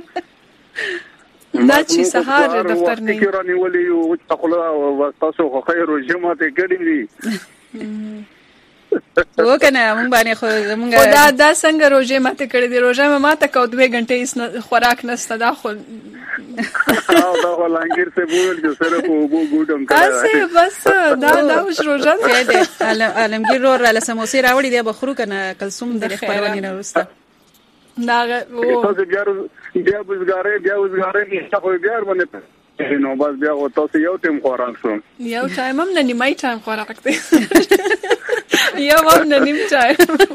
دا چې سهار دفتر نه کیرانی ولې او تاسو خو خیر روزه ماته کړی دی وکنه مونږ باندې خو مونږ دا دا څنګه روزه ماته کړې دي روزه ماته کو دوه غنټې اس خوراک نسته دا خو او دا ولانګیر څه بول چې سره په وګو ګوډم کړه اسه بس دا دا وش روزه دې عالمگیر رو را سموسې راوړي دی بخرو کنه کلثوم د خبرونه نه وسته ناغه او تاسو بیا بیا وزګارې بیا وزګارې تاسو بیا ورنه نو بس بیا او تاسو یو ټیم خوراک شو یو ټایم هم نه نیمای ټایم خوراک دی یو هم نه نیم ټایم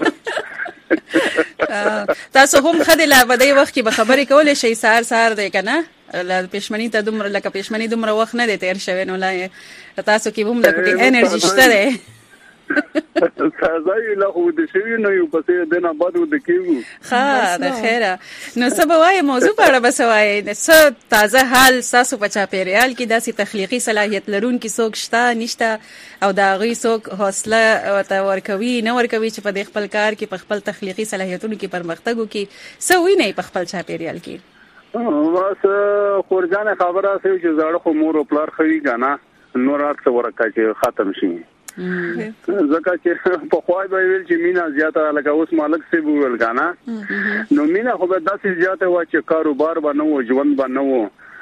تاسو هم خدای لا بدای وخت کې به خبرې کولې شي سار سار دی کنه لا پښمنی ته دومره لکه پښمنی دومره وخت نه دی تیر شوی نو لا تاسو کې هم لکه انرژي شته ده سازای له خو د شوی نو یو پسې د نه باد ود کېږي ها د خیره نو سبا وای موضوع په اړه بسوای څه تازه حال تاسو په چا پیریال کې داسې تخلیقي صلاحیت لرونکي څوک شته نشته او دا غي څوک حوصله او ورکوي نه ورکوي چې په خپل کار کې په خپل تخلیقي صلاحیتونو کې پرمختګ وکړي سوي نه په خپل چا پیریال کې بس خورجان خبره سوي چې زړه خو مور او پلار خوي غانا نورات څه ورکا چې ختم شي زکه چې په خوای به ویل چې مینا زیاته لکه اوس مالک سی ویل غانا نو مینا خو به داسې زیاته و چې کاروبار باندې و ژوند باندې و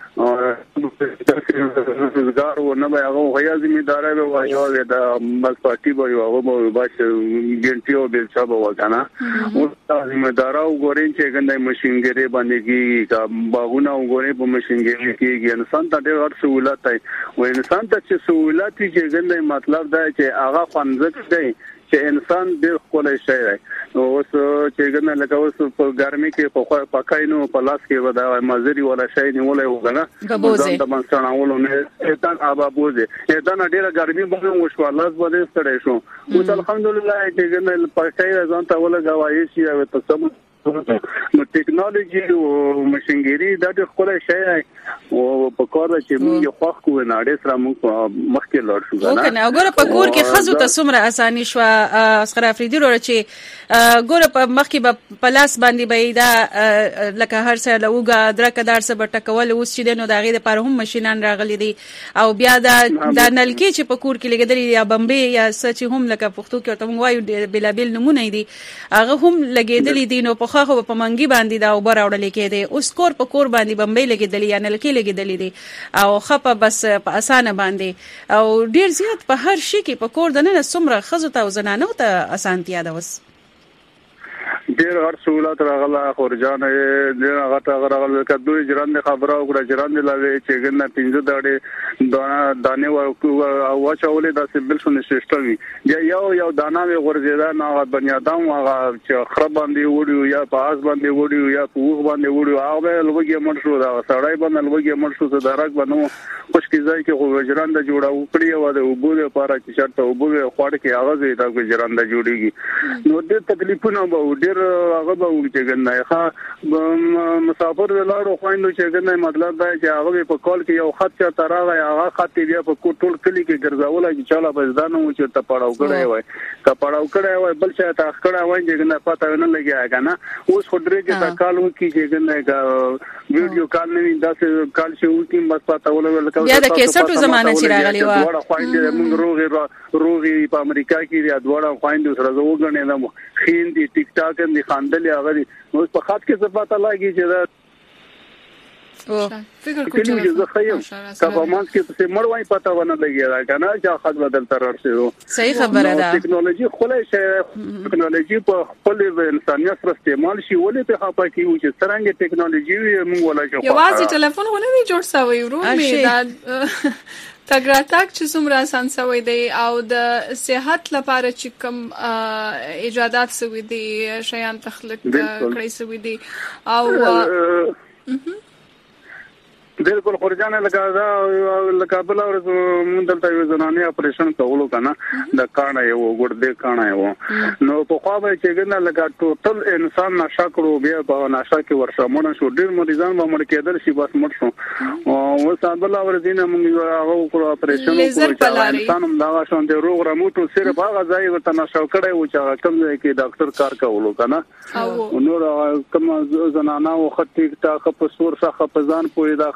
روزګار و نه به هغه غیا ځمېداري به وایو دا بس پارټي به یو هغه به باش ګنټیو بل څه به وکنه او ځمېدارو غورین چې ګندای ماشينګری باندې کې باغونه غوري په ماشينګری کې انسان ته ډېر سہولت دی او انسان ته چې سہولت چې ګندای مطلب دا چې هغه خوندک دی چې انسان ډېر خولای شي نو اوس چې ګنه لکه اوس په ګرمي کې په پکاینو په لاس کې ودا مزري ولا شي نیولای وګنه ځان ته منځنه ولونه اته ابا بوزه اته نه ډېر ګرمي باندې وشو الله زبده ستړي شو او الحمدلله چې ګنه پکای ځان ته ولا غوايي شي او تاسو نو ټیکنالوژي او ماشينګری دا د خپل شي او په کار چې موږ خوښ کوو نه ډېر سره موږ مخکې لور شو نه کنه وګوره په کور کې خزو ته څومره اساني شو اسخر افریدي وروره چې ګوره په مخکې په پلاس باندې به دا لکه هر څه لوګه درکه دار څه بټکول اوس چې دنو داغه د پر هم ماشينان راغلي دي او بیا دا د نلکی چې په کور کې لګیدلې یا بمبي یا څه چې هم لکه پښتو کې ورته وایو بلابل نمونه دي هغه هم لګیدلې دي نو په خو په منګي باندې دا وبر اورل کېده اوس کور په کور باندې بمبي لګیدلې یا نلکی لګیدلې دي او خپه بس په اسانه باندې او ډیر زیات په هر شي کې په کور دنه څومره خزو ته وزنانو ته اسانتیا ده وس ډیر هر سہولت راغله خورجان ډیر هغه ته راغله کدوې جران خبره او جران لوي چې ګنه پینځه داړي دانه دانه او واچولې د سیبل شو نشټل یا یو یو دانه وی ورزیدا نه بنیادم هغه چې خراب باندې وړي یا پاس باندې وړي یا پوغ باندې وړي هغه لوګي مړ شو دا سړای باندې لوګي مړ شو درک باندې خوش کی ځای کې خو جران د جوړه وکړي او د وبو لپاره چې شرط وبو خوړ کې هغه زی دا جران د جوړيږي نو د تکلیفونه به ډیر هغه به وږي ګنای ښا مسافر ولارو خويندو چې ګنای مطلب دا چې هغه په کال کې یو خط چې تراغه هغه خط بیا په ټول کلی کې ګرځاوله چې چاله بزدانو چې ته پړاو کړی وای کا پړاو کړی وای بل څه ته کړی وای چې ګنای پته نه لګیا کنه اوس خډري کې تا کالو کې چې ګنای کا ویډیو کال نه داسې کال شي وکي بس پته ولول بیا د کیسټو زمانه چې راغلی و وړه خويندې موږ روغي روغي په امریکا کې یا دوړه خويندې سره وګڼې نه خین دي ټیک ټاک دي خاندل هغه دي نو په خاط کې څه پته لګي چې دا او فکر کوم چې زه خیم کله مانس کې څه مړوي پته ونه لګي دا کنه چې خاط بدل تر ورسېو صحیح خبره ده ټیکنالوژي خلای شي ټیکنالوژي په خپل انسانيت سره استعمال شي ولې په خپه کې و چې څنګه ټیکنالوژي موږ ولا شو یوازې ټلیفون غو نه جوړ سوی ورو می دا تګراتک چې څومره آسان شوی دی او د صحت لپاره چې کوم ایجادات شوی دي شیان تخلیق کړی شوی دي او بالکل خورجان لکه دا لکه بل ورځ مونږ دلته یو ځنانه اپریشن کولو کنه د کانه یو ګردې کانه یو نو په خوا به چې ګنه لکه ټوټل انسان نشه کړو بیا په نشه کې ورشه مونږ شو ډیر مریضان به مړ کېدل شي بس مړ شو او بل ورځ نه مونږ هغه کړو اپریشن کولو انسان هم دا شون دی روغ رموټو صرف هغه ځای ورته نشه کړی و چې کوم ځای کې ډاکټر کار کولو کنه او نور کوم ځنانه او خطیک تا خپ سور څخه په ځان پوي دا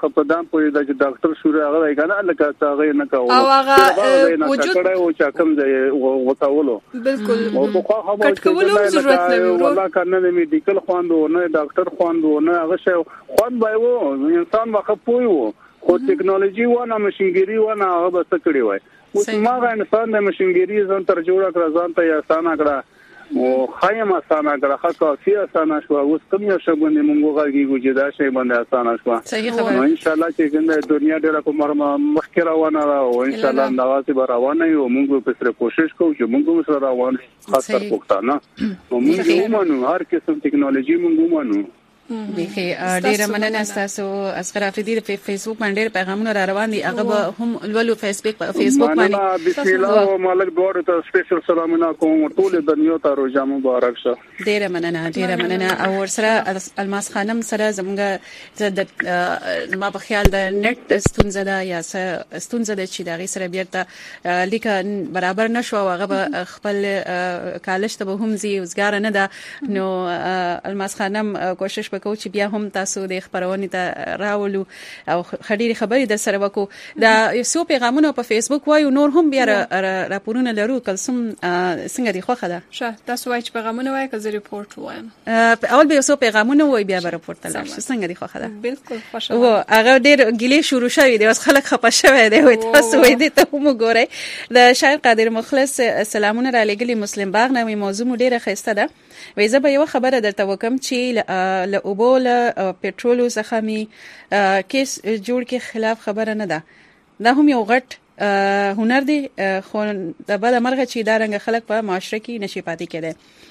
خپدان په د ډاکټر شوري هغه کنه لکه هغه نه کاوه او هغه وجود کړه او چا کم ځای وتاولو بالکل او په خو هغه کټکولو ضرورت نه وي والله کنه د میډیکل خواندونه ډاکټر خواندونه هغه شی خوان به وو انسان واخه پوي وو خو ټیکنالوژي ونه ماشينګيري ونه هغه بس کړی وای اوس ما غا انسان د ماشينګيري ځان تر جوړه کړ ځان ته آسان کړه او خایم آسان کړه خو کافي آسان شو اوس کوم یو شی باندې مونږ غږیږو چې دا شی باندې آسان شو صحیح خبره ان شاء الله چې څنګه دنیا ډیره کومه مخکې روانه ده او ان شاء الله نواسي به روانه یو مونږ په سره کوشش کوو چې مونږ سره روان خاص تر پښتانه نو مونږ ومنو هر قسم ټیکنالوژي مونږ ومنو بخي ډیره مننه تاسو اصغر افریدي په فیسبوک باندې پیغامونه را روان دي هغه به هم ولولو فیسبوک فیسبوک باندې بسم الله او مالک دوړ ته سپیشل سلامونه کوم ټول دنیا ته روزه مبارک شه ډیره مننه ډیره مننه او ورسره الماس خانم سره زموږ د ما په خیال د نت ستونزه ده یا ستونزه ده چې دا غي سره بیرته لیک برابر نشو هغه به خپل کالج ته به هم زی وزګار نه ده نو الماس خانم کوشش کو چې بیا هم تاسو د خبرونه ته راولو او خډيري خبري د سره وکړو دا یو پیغامونه په فیسبوک وایو نور هم بیا راپورونه لرو کلسم څنګه دی خوخه ده شه تاسو وایي چې پیغامونه وایي که زه ریپورت وایم اول به یو پیغامونه وایي بیا به راپورت لاله څنګه دی خوخه ده بالکل خوشاله و هغه ډیر ګلی شروع شوی دی اوس خلک خپه شوی دی وای تاسو وایي ته هم ګورئ د شاعر قادر مخلص سلامونه را لګلی مسلم باغ نوې موضوع ډیره خسته ده وې زه به یو خبره درته وکم چې ل اوبول پټرول څخه می کیس جوړ کې خلاف خبره نه ده دا هم یو غټ هنر دی خو د بل مرغه چې دا رنګ خلک په معاشره کې نشي پاتې کېده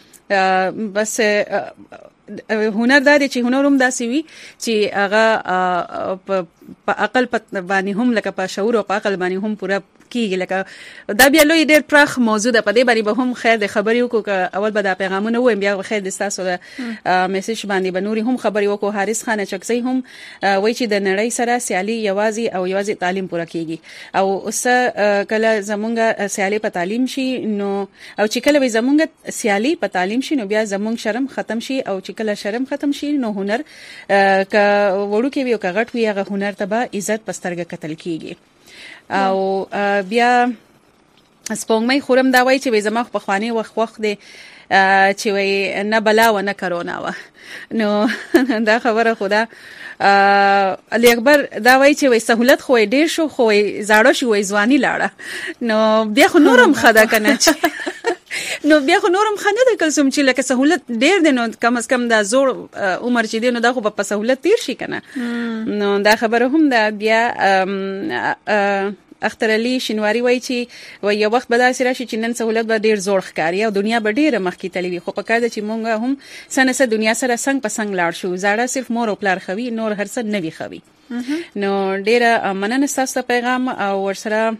بس هنر دا دی چې هنر هم داسې وي چې هغه په عقل باندې هم لکه په شعور او په عقل باندې هم پوره کیږي لکه دا بیا لوی ډېر پراخ موضوع ده په دې باندې به هم خیر د خبرې وکړو اول به دا پیغامونه وایم بیا خیر د تاسو د میسج باندې به نوري هم خبرې وکړو حارث خان چکسي هم وایي چې د نړۍ سره سیالي یوازي او یوازي تعلیم پوره کیږي او اوس کله زمونږ سیالي په تعلیم شي نو او چې کله به زمونږ سیالي په تعلیم شي نو بیا زمونږ شرم ختم شي او چې کله شرم ختم شي نو هنر ک وړو کې وي او کغټ وي هغه هنر ته به عزت پسترګه قتل کیږي او بیا سپوږمۍ خورم دا وای چې وې زما په خواني وخت وخت دی چې وې نه بلا و نه کرونا و نو دا خبره خدا علي اکبر دا وای چې وې سہولت خو ډیر شو خو زاړه شو وې ځواني لاړه نو بیا خو نورم خدا کنه نو بیا خو نورم خنه د کلسوم چې لکه سہولت ډیر دی نو کم از کم دا زوړ عمر چې دی نو دا خو په سہولت تیر شي کنه نو دا خبره هم دا بیا اختر علي شینواری وای چې و یو وخت به داسې راشي چې نن سہولت به ډیر زوړ ښکاري او دنیا به ډیره مخکې تللی وي خو په کار ده چې مونږ هم سنسه دنیا سره څنګه په څنګه لاړ شو زړه صرف مور او پلار خوي نور هر څه نه وی خوي نو ډیره مننه تاسو پیغام او ورسره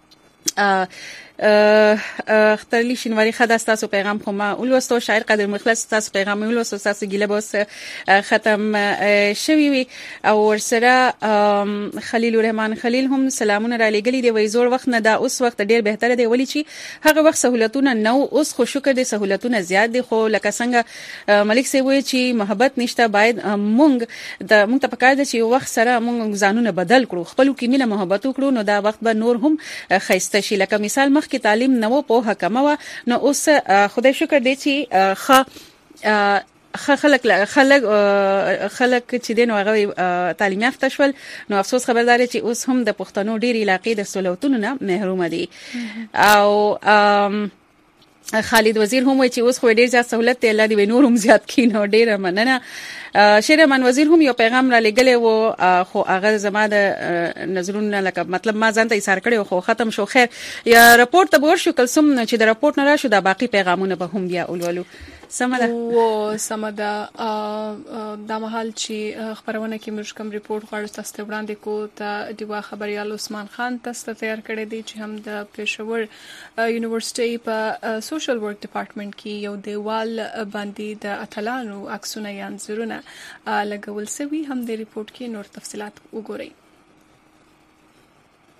اختر علي شینواری خدا تاسو پیغام خو ما ولوستو شاعر قادر مخلص تاسو پیغام ولوستو تاسو ګیله بوس ختم شوی وي او ورسره خلیل الرحمن خلیل هم سلامونه را لګلی دی وای زوړ وخت نه دا اوس وخت ډیر بهتره دی ولی چې هغه وخت سہولتونه نو اوس خو شکر دي سہولتونه زیات دي خو لکه څنګه ملک سی وای چې محبت نشته باید مونږ د مونږ ته پکار دي چې وخت سره مونږ ځانونه بدل کړو خپل کې مینه محبت وکړو نو دا وخت به نور هم خیسته شي لکه مثال کې تعلیم نو په حکمه و نو اوس خدای شکر دی چې خ خلک خلک خلک چې دین هغه تعلیم یافته شول نو افسوس خبرداري چې اوس هم د پښتنو ډیر علاقې د سہولتونو نه محروم دي او خالد وزیر هم وایي چې اوس خو ډیر زیات سہولت دی الله دې نور هم زیات کینو ډیر مننه شیرمان وزیر هم یو پیغام را لګلې وو خو هغه زما د نظرونه لکه مطلب ما ځان ته ایثار کړو خو ختم شو خیر یا رپورت ته ورشو کلسم چې د رپورت نه راشو د باقی پیغامونه به هم بیا اولولو سمده و سمده د مهال چې خبرونه کې موږ کوم ریپورت غواړو تاسو ته وړاندې کو ته دیوا خبريال عثمان خان تاسو ته تیار کړی دی چې هم د پېښور یونیورسيټي په سوشل ورک ډپارټمنټ کې یو دیوال باندې د اتلانو عکسونه یا انځورونه لګول شوی هم د ریپورت کې نور تفصيلات وګورئ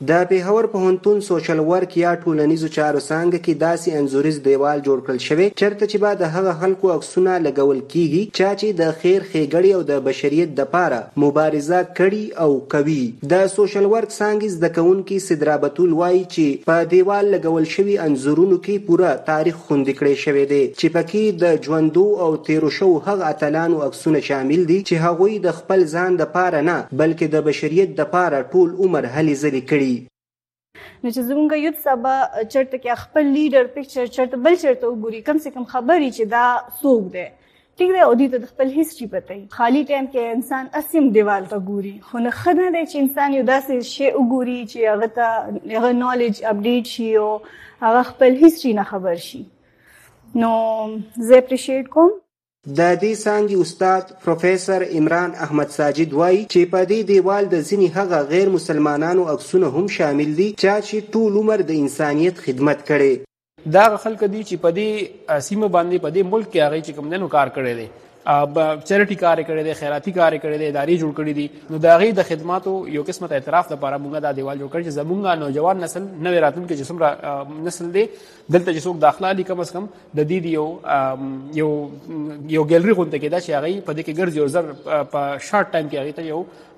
د پیښور پوهنتون سوشل ورک یا ټولنیزو چارو څانګه کې داسې انځوریز دیوال جوړ کړل شوی چېرته چې به د هغه خلکو عکسونه لګول کیږي چا چې د خیر ښېګړې او د بشریت دپاره مبارزه کړي او کوي. د سوشل ورک څانګې زده کوونکي سدرا بتول وایي چې په دیوال لګول شوي انځورونو کې پوره تاریخ خوندي کړی شوی دی چې پکې د ژوندو او تیرو شوو هغه اتلانو عکسونه شامل دي چې هغوی د خپل ځان دپاره نه بلکې د بشریت دپاره ټول عمر هلې ځلې کړي. نو چې زمونږ یوت سبا چرته کې خپل لیډر پکچر چرته بل چرته وګوري کم سے کم خبري چې دا څوک دی ټیک دی او دې ته خپل هیستوري پته وي. خالی ټایم کې انسان اسیم دیوال ته ګوري خو نه ښه نه دی چې انسان یو داسې شی وګوري چې هغه ته هغه نالج اپډیټ شي او هغه خپل هیستوري نه خبر شي. نو زه اپریشیټ کوم. د دې څانګې استاد پروفیسر عمران احمد ساجد وایي چې په دې دیوال د ځینې هغه غیر مسلمانانو عکسونه هم شامل دي چې ټول عمر د انسانیت خدمت کړي. دا خلک دي چې په دې سیمه باندې په دې ملک کې هغه چې کوم دنو کار کړی دی چریټي کار کړی دی خیراتي کار کړی دی ادارې جوړ کړي دي نو د هغې د خدماتو یو قسمت اعتراف لپاره موږ دا دیوال جوړ کړی چې زموږ نوجوان نسل نوې راتلونکي چې څومره نسل دی دلته چې څوک داخله علي کم از کم د دې یو یو یو ګیلري غونډه کې دا چې هغې په دې کې ګرځي او زر په شارټ ټایم کې هغې ته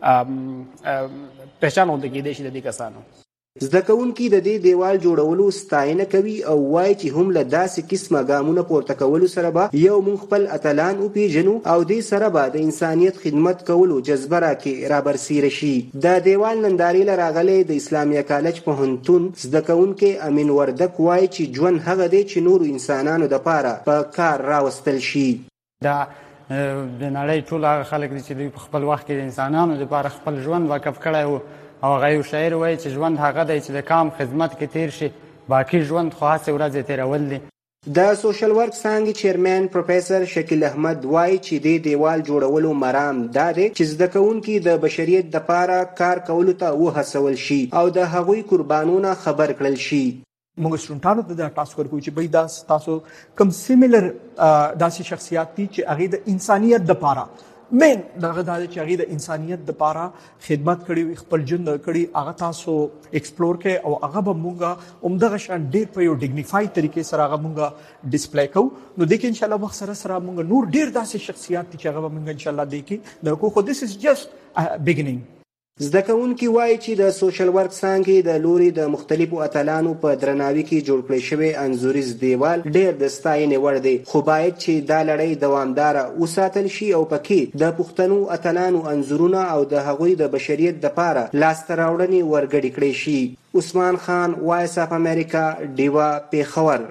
یو پہچان غونډه کېدی شي د دې کسانو. زده کوونکي د دې دیوال جوړولو ستاینه کوي او وایي چې هم له داسې قسمه ګامونه پورته کولو سره به یو موږ خپل اتلان وپېژنو او دې سره به د انسانیت خدمت کولو جذبه راکې رابرسیره شي. د دیوال نندارې له راغلی د اسلامیه کالج پوهنتون زده کوونکی امین وردک وایي چې ژوند هغه دی چې نورو انسانانو دپاره په کار راوستل شي. دا د نړۍ ټول هغه خلک دي چې دوی په خپل وخت کې د انسانانو دپاره خپل ژوند وقف کړی و او هغه یو شاعر وایي چې ژوند هغه دی چې د کام خدمت کې تیر شي باقي ژوند خو هسې ورځې تیرول دي. د سوشل ورک څانګې چیرمن پروفیسر شکیل احمد وایي چې د دیوال جوړولو مرام دا دی چې زده کوونکي د بشریت دپاره کار کولو ته وهڅول شي او د هغوی قربانونه خبر کړل شي. موږ سټوډنټانو ته دا ټاسک ورکوو چې بھئی دا تاسو کوم سیملر داسې شخصیات دي چې هغې د انسانیت دپاره مین دغه دا چې هغې د انسانیت دپاره خدمت کړي وي خپل ژوند کړي هغه تاسو ایکسپلور کړئ او هغه به موږ همدغه شان ډېر په یو ډیګنیفاید طریقې سره هغه موږ ډسپلی کوو. نو دې کې انشاءالله وخت سره سره موږ نور ډېر داسې شخصیات دي چې هغه به موږ انشاءالله دې کې د کوو خو دس از جسټ بګنینګ. زده کوونکي وایي چې د سوشل ورک څانګې د لوري د مختلفو اتلانو په درناوي کې جوړ کړی شوی انځوریز دیوال ډېر د ستاینې وړ دی خو باید چې دا لړۍ دوامداره وساتل شي او پکې د پښتنو اتلانو انځورونه او د هغوی د بشریت دپاره لاسته راوړنې ورګډې کړی شي. عثمان خان وایس اف امریکا ډیوا پیښور.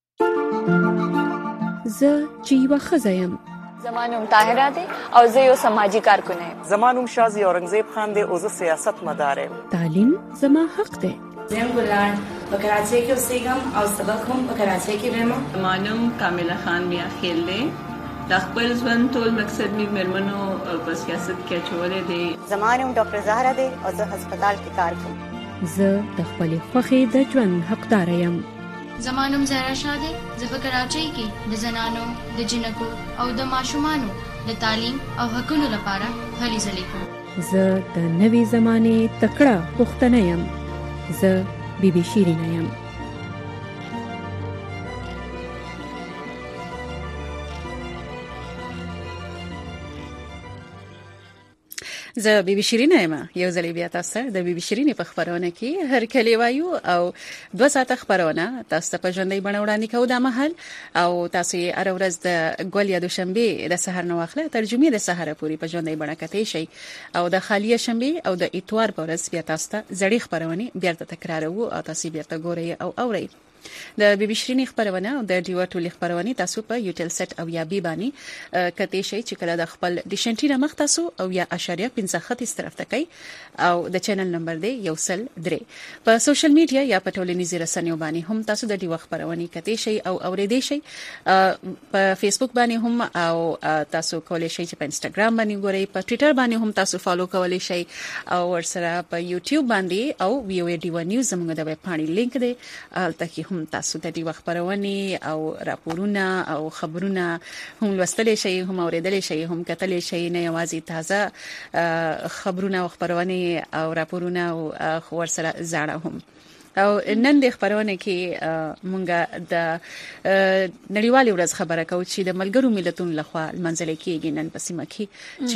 زه چې یوه ښځه یم زما نوم طاهره دی او زه یو سماجي کارکن یم. زما نوم شازي اورنګزیب خان دی او زه سیاست مدار یم. تعلیم زما حق دی. زه ګلان په کراچۍ کې اوسېږم او سبق هم په کراچۍ کې وایم. زما نوم کامله خان میا خیل دی. د خپل ژوند ټول مقصد مې مېرمنو په سیاست کې اچولی دی. زما نوم ډاکټر زهره دی او زه هسپتال کې کار کوم. زه د خپلې خوښې د ژوند حقداره یم. زما نوم زهرا شاه دی. زه په کراچۍ کې د زنانو د جنکو او د ماشومانو د تعلیم او حقونو لپاره هلې ځلې کوم. زه د نوې زمانې تکړه پښتنه یم. زه بیبي شیرینه یم. زه بیبي شیرینه یم. یو ځل بیا تاسو د بیبي شیرینې په خبرونه کې هر کلی وایو او دوه ساعته خبرونه تاسو ته په ژوندۍ بڼه وړاندې کوو دا مهال او تاسو یې هره ورځ د ګل یا دوشنبې د سهار نه واخله ترجمې د سهار پورې په ژوندۍ بڼه کتئ شئ او د خالیه شنبې او د اتوار په ورځ بیا تاسو ته زړې خبرونه بیرته تکراروو او تاسو بیرته ګورئ او اورئ. د بیبي شیرینې خبرونه او د ډیوا ټولې خبرونه تاسو په یوټل سټ او یا بي باندې کتئ شئ چې کله د خپل ډیشنټینه مخ تاسو او یا اشاریه پنځه خط اس طرف ته کوي او د چینل نمبر دی یو سل درې. په سوشل میډیا یا په ټولنیزو رسنیو باندې هم تاسو د ډیوا خبرونه کتئ شئ او اوریدئ شئ. په فیسبوک باندې هم او تاسو کولای شئ چې په انستګرام باندې ګورئ. په ټوئیټر باندې هم تاسو فالو کولای شئ او ورسره په یوټیوب باندې او وی او ډیوا نیوز زموږ د ویب پاڼې لینک دی الته کې هم تاسو ته د خبرونه او راپورونه او خبرونه هم لوستل شي، هم اوریدل شي، هم کتل شي، نه یوازې تازه خبرونه او خبرونه او راپورونه او خبر سره زړه هم. او نن د خبرونه کې مونږه د نړیوالې ورځ خبره کوو چې د ملګرو ملتونو لخوا منځلې کېږي نن په سیمه کې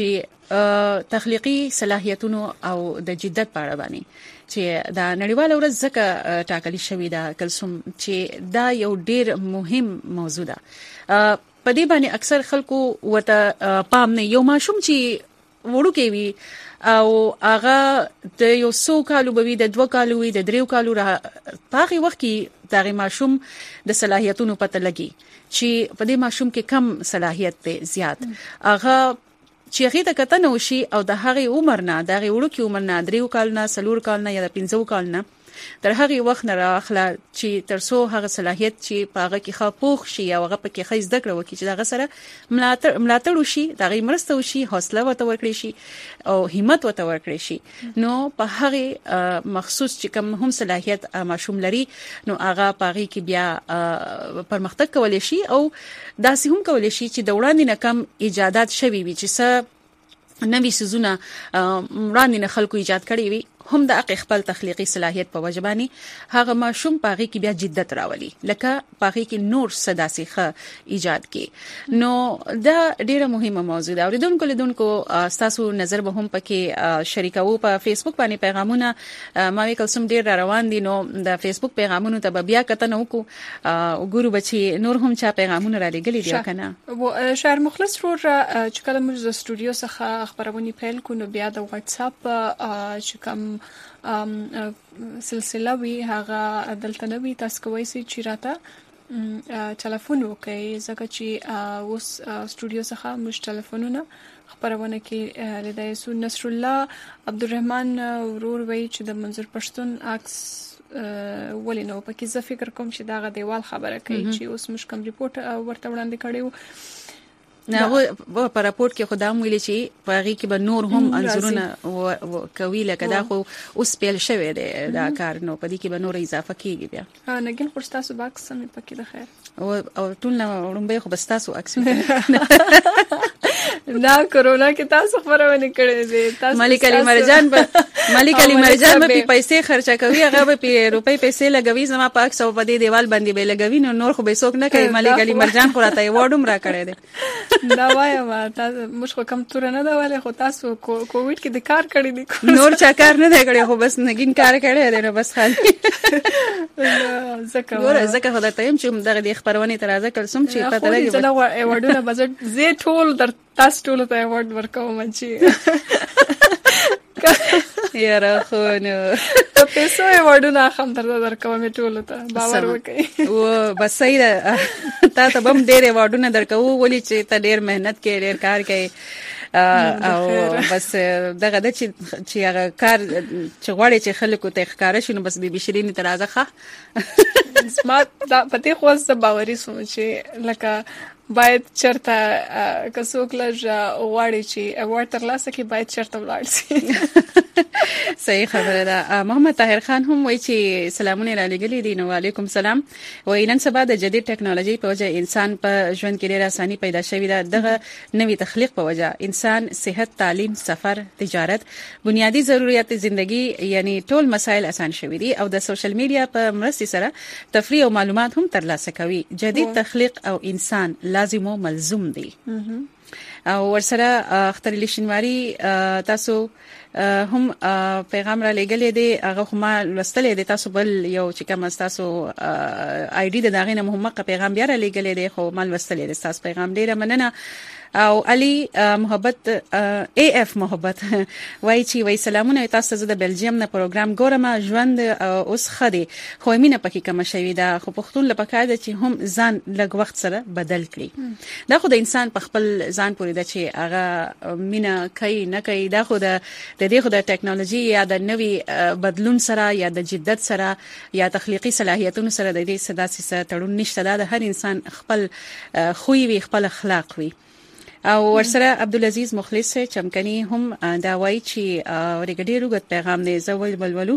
چې تخلیقي صلاحیتونو او د جدت په اړه باندې چې دا نړیواله ورځ ځکه ټاکل شوې ده کلسوم چې دا یو ډیر مهم موضوع ده. په دې باندې اکثر خلکو وته پام نه یو ماشوم چې وړو کې وي او هغه د یو څو کالو بوي د دوه کالو وي د دریو کالو را پاغي وخت کې دغه ماشوم د صلاحیتونو پته لګي چې په دې ماشوم کې کم صلاحیت دی زیات هغه چې هغه ته کته نو شي او د هغه عمر نه دغه وړو کې عمر نه دریو کال نه سلور کال نه یا د پنځو کال نه تر هغه وخت نه راخلا چې ترسو هغه صلاحیت چې پاغه کې خاپوخ شي او هغه پکې خې زده کړو چې دغه سره ملاتړ ملاتړ وشي دغه مرسته وشي حوصله ورته ورکړي شي او همت ورته ورکړي شي نو په هغه مخصوص چې کوم هم صلاحیت ماشوم لري نو هغه پاغه کې بیا پرمختګ کولای شي او داسې هم کولای شي چې د وړاندې نه کم ایجادات شوي وي چې څه نوې سيزونه وړاندې نه خلکو ایجاد کړي وي هم د خپل تخلیقي صلاحیت په وجبانی هغه ماشوم پاغي کې بیا جدت راولي لکه پاغي کې نور صداسيخه ایجاد کې نو دا ډیره مهمه موضوع ده. اوریدونکو لیدونکو تاسو نظر به هم پکې شریکو په فیسبوک باندې پیغامونه ما وی کلسم ډیر را روان دي نو د فیسبوک پیغامونو ته بیا کته نو کو وګورو بچي نور هم چا پیغامونه را لګلي دي کنه. و شهر مخلص رو چې کله موږ د سټوډیو څخه خبرونه پیل کو نو بیا د واتس اپ چې کوم ام سلسله وی هغه دلته نوې تاسو کوی سي چې راته ټلیفون وکړئ ځکه چې اوس سټوډیو څخه موږ ټلیفونونه خبرونه کې لیدای سو. نصر الله عبدالرحمن ورور وی چې د منظور پښتون عکس ولینو پکې زه فکر کوم چې دا غ دیوال خبره کوي چې اوس موږ کوم ریپورت ورته وړاندې کړیو نه و په راپورټ کې خدام ویل چې پاغي کې به نور هم انزورونه کوي لکه دا خو اوس پیل شوی دی دا کار نو په دې کې به نور اضافه کیږي بیا. نه ګل خورستا سو باکس سم پکې د خیر او او ټول نو وړمبه خو بستاسو عکس نه کرونا کې تاسو خبرونه کړې دي تاسو ملک علي مرجان به ملک علي مرجان به پیسې خرچه کوي هغه به روپۍ پیسې لګوي زما پاک سو په دې دیوال باندې به لګوي نو نور خو به څوک نه کوي. ملک علي مرجان خو راته وډوم را کړی دی دا وایم تاسو موږ خو کم تور نه دا ولې خو تاسو کووډ کې د کار کړی دي نور چا کار نه دی کړی خو بس نګین کار کړی دی نو بس خالي زکه ګوره زکه خدای ته يم چې دغه د خبرونه ترازه کلسم چې پته لګي زه نو ایوارډونه بجټ زه ټول در تاسو ټول ته ایوارډ ورکوم چې یاره خو نو په پیسو ایوارډونه هم در درکوم ټول ته باور وکړئ و بس صحیح ده تا ته بم ډېر ایوارډونه درکو ولې چې ته ډېر مهنت کې ډېر کار کوي او بس دغه د چې هغه کار چې غواړي چې خلکو ته ښکارا شي نو بس بي بشرینی ترازه ښه سمات دا پته خو څه باوري سوم چې لکه باید چرته کڅوک لږ غواړي چې ایوارډ ترلاسه کړي باید چرته ولاړ شي. صحیح خبره ده. محمد طاهر خان هم وایي چې سلامونه را لګلې دي. نو علیکم سلام. وای نن سبا د جدید ټکنالوژي په وجه انسان په ژوند کې ډېر اساني پیدا شوې ده. دغه نوې تخلیق په وجه انسان صحت، تعلیم، سفر، تجارت، بنیادی ضرورت زندگی یعنی ټول مسایل اسان شوي دي او د سوشل میډیا په مرسته سره تفریح او معلومات هم ترلاسه کوي. جدید تخلیق او انسان لازم او ملزوم دي. او ورسره اختر لشنواری تاسو هم پیغام را لګلې دي هغه هم لوستلې دي تاسو بل یو چې کوم تاسو آی ډی د داغینه محمد پیغام بیا را لګلې دي خو مال لوستلې دي تاسو پیغام ډیره مننه. او علي محبت اے اف محبت وای چې وای سلامونه تاسو زه د بلجیم نه پروګرام ګورم ژوند اوس خدي خو مینه پکې کوم شوی دا خو پښتون لپاره ده چې هم ځان لږ وخت سره بدل کړي. دا خو د انسان په خپل ځان پورې ده چې هغه مینه کوي نه کوي. دا خو د دې خو د ټکنالوژي یا د نوي بدلون سره یا د جدت سره یا تخلیقي صلاحیتونو سره د دې صدا سره تړون نشته. دا د هر انسان خپل خوې وي خپل اخلاق وي. او ورسره عبدالعزيز مخلص چمکني هم دا وایي چې ورګډي روغت پیغام دی زول بلولو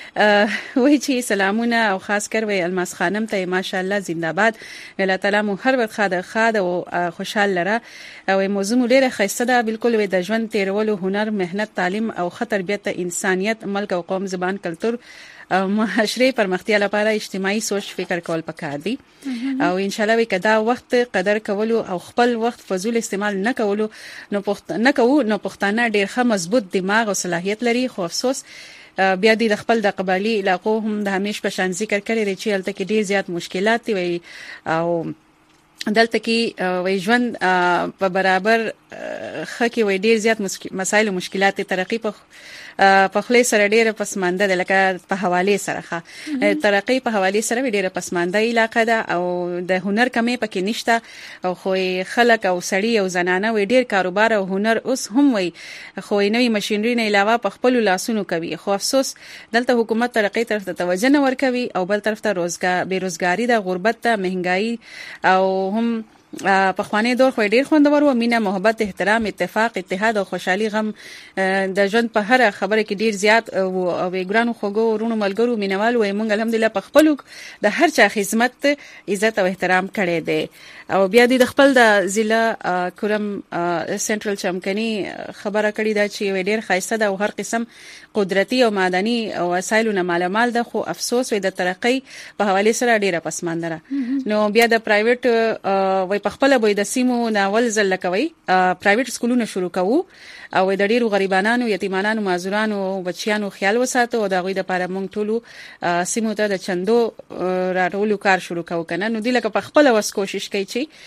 وایي چې سلامونه او خاص کر وی الماس خانم ته ماشاءالله زنده‌باد الله تعالی مو هر وخت خاده خاده او خوشحال لره او موضوع ډیره خسته ده بالکل وی د ژوند تیرولو هنر مهنت تعلیم او خطربیت انسانیت ملک او قوم زبان کلتور او معاشري پرمختیا لپاره اجتماعي سوچ فکر کول پکار دي او ان شاء الله وکدا وخت قدر کولو او خپل وخت فضول استعمال نه کولو نو پخت نه کوو نو پښتانه ډیر ښه مضبوط دماغ او صلاحيت لري خو افسوس بیا د خپل د قبالي علاقو هم د همیش په شان ذکر کړی دی چې الته کې ډیر زیات مشکلات دي او دلته کې وای ژوند په برابر خکې وای ډیر زیات مسایل او مشکلات ترقی په په خله سره ډیره پسمانده ده لکه په حواله سره ښه ترقی په حواله سره ډیره پسمانده علاقه ده او د هنر کمې پکې نشته او خو خلک او سړی او زنانه وای ډیر کاروبار او هنر اوس هم وای خو نوې ماشينري نه علاوه په خپل لاسونو کوي خو افسوس دلته حکومت ترقی طرف ته توجه نه ورکوي او بل طرف ته روزګار بیروزګاری ده غربت ده مهنګای او هم په خوانې دور خو ډیر خوندور و مینه محبت احترام اتفاق اتحاد او خوشحالي غم د ژوند په هر خبره کې ډیر زیات او ګرانو خوګو ورونو ملګرو مینوال وای مونږ الحمدلله په خپل د هر چا خدمت عزت او احترام کړی دی او بیا د خپل د ضلع کورم سنټرل چمکني خبره کړې ده چې ډیر خاصه ده او هر قسم قدرتي او معدني او وسایلو نه مالامال ده خو افسوس وي د ترقۍ په حواله سره ډیره پسماندره نو بیا د پرایویټ وای په خپل به د سیمو ناول زل کوي پرایویټ سکولونه شروع کوو او د ډیرو غریبانو یتیمانو معذورانو بچیانو خیال وساتو او د غوي د لپاره مونږ ټولو سیمو ته د چندو راټولو کار شروع کوو کنه نو د لکه په خپل وس کوشش کوي چې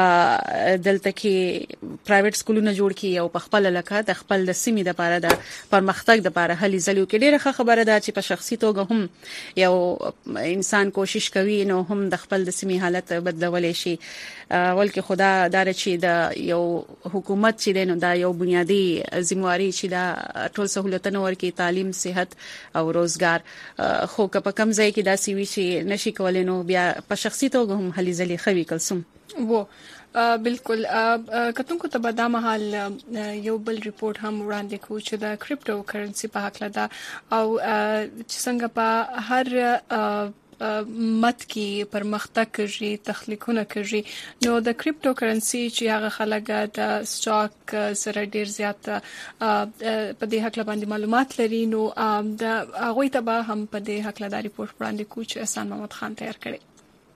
دلته کې پرایویټ سکولونه جوړ کړي او په خپل لکه د خپل د سیمې د لپاره د پرمختګ د لپاره هلي ځلو کې ډیره خبره ده چې په شخصي توګه هم یو انسان کوشش کوي نو هم د خپل د سیمې حالت بدلولې شي ولکه خدا دار چې د یو حکومت چې دینو دا یو بنیادی ذمہواری چې دا ټول سہولتونه ورکي تعلیم صحت او روزګار خو که په کم ځای کې دا سی وی چې نشي کولای نو بیا په شخصي توګه هم هلي ځلې خوي کلسم وو بالکل کتونکو ته به دا مهال یو بل ریپورت هم وړاندې کوو چې د کریپټو کرنسي په حق لدا او چې څنګه په هر مت کې پرمختګ کوي تخلیقونه کوي نو د کریپټو کرنسي چې هغه خلک د سٹاک سره ډیر زیات په دې حق باندې معلومات لري نو د هغه ته به هم په دې حق لدا ریپورت وړاندې کوو چې احسان محمد خان تیار کړي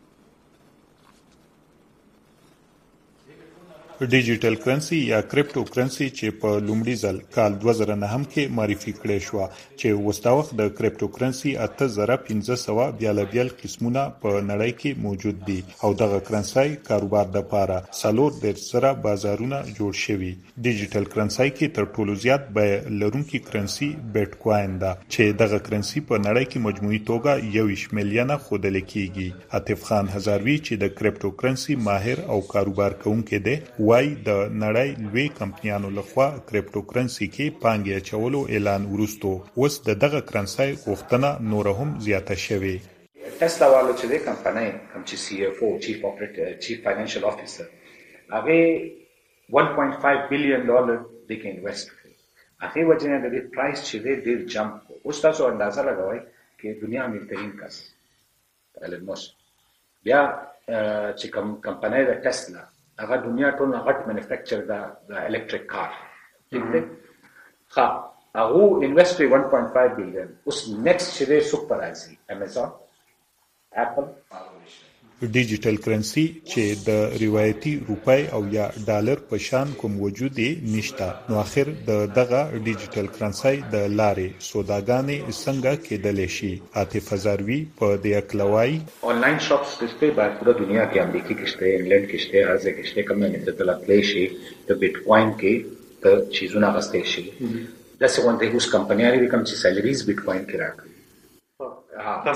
ډیجیټل کرنسي یا کریپټو کرنسي چې په لومړي ځل کال دوه زره نهم کې معرفي کړې شو چې وستا وخت د کریپټو کرنسي اته زره پنځه سوه بیل بیل قسمونه په نړۍ کې موجود دي او دغه کرنسي کاروبار د پاره سالور د سره بازارونه جوړ شوي ډیجیټل کرنسي کې تر ټولو زیات به لرونکي کرنسي بیت کوین ده چې دغه کرنسي په نړۍ کې مجموعي توګه یو میلیونه خودل کیږي عاطف خان هزاروی چې د کریپټو کرنسي ماهر او کاروبار کوونکی دی وای د نړۍ لوی کمپنیانو لخوا کریپټو کرنسي کې پانګې اچولو اعلان ورستو اوس د دغه کرنسي غوښتنه نور هم زیاته شوې ټسلا والو چې د کمپنۍ کوم چې سی اف او چیف اپریټر چیف فاینانشل افیسر هغه one point five billion ډالر د کې انویسټ کړي هغه وجنه د دې پرایس چې ډیر جمپ اوس تاسو اندازه لګوئ چې دنیا کې ترين کس ایلن ماسک بیا چې کوم کمپنۍ د ټسلا هغه دنیا ټول غټ مانیفیکچر دا د الکتریک کار ٹھیک دی ها هغه انویسټ one point five billion اوس نیکسټ چې د سپر راځي امازون اپل ډیجیټل کرنسي چې د روایتي روپۍ او یا ډالر په شان کوم وجود نشته نو اخر د دغه ډیجیټل کرنسي د لارې سوداګانې څنګه کېدلی شي عاطف هزاروی په دې اکلوای آنلاین شاپس کې په پوره دنیا کې امریکا کې شته انګلند کې شته هرځه کې شته کومه نه ته تللی شي د بیت کوین کې ته چیزونه غستې شي دا څه وانه اوس کمپنیانې کوم چې سیلریز بیت کوین کې راکړي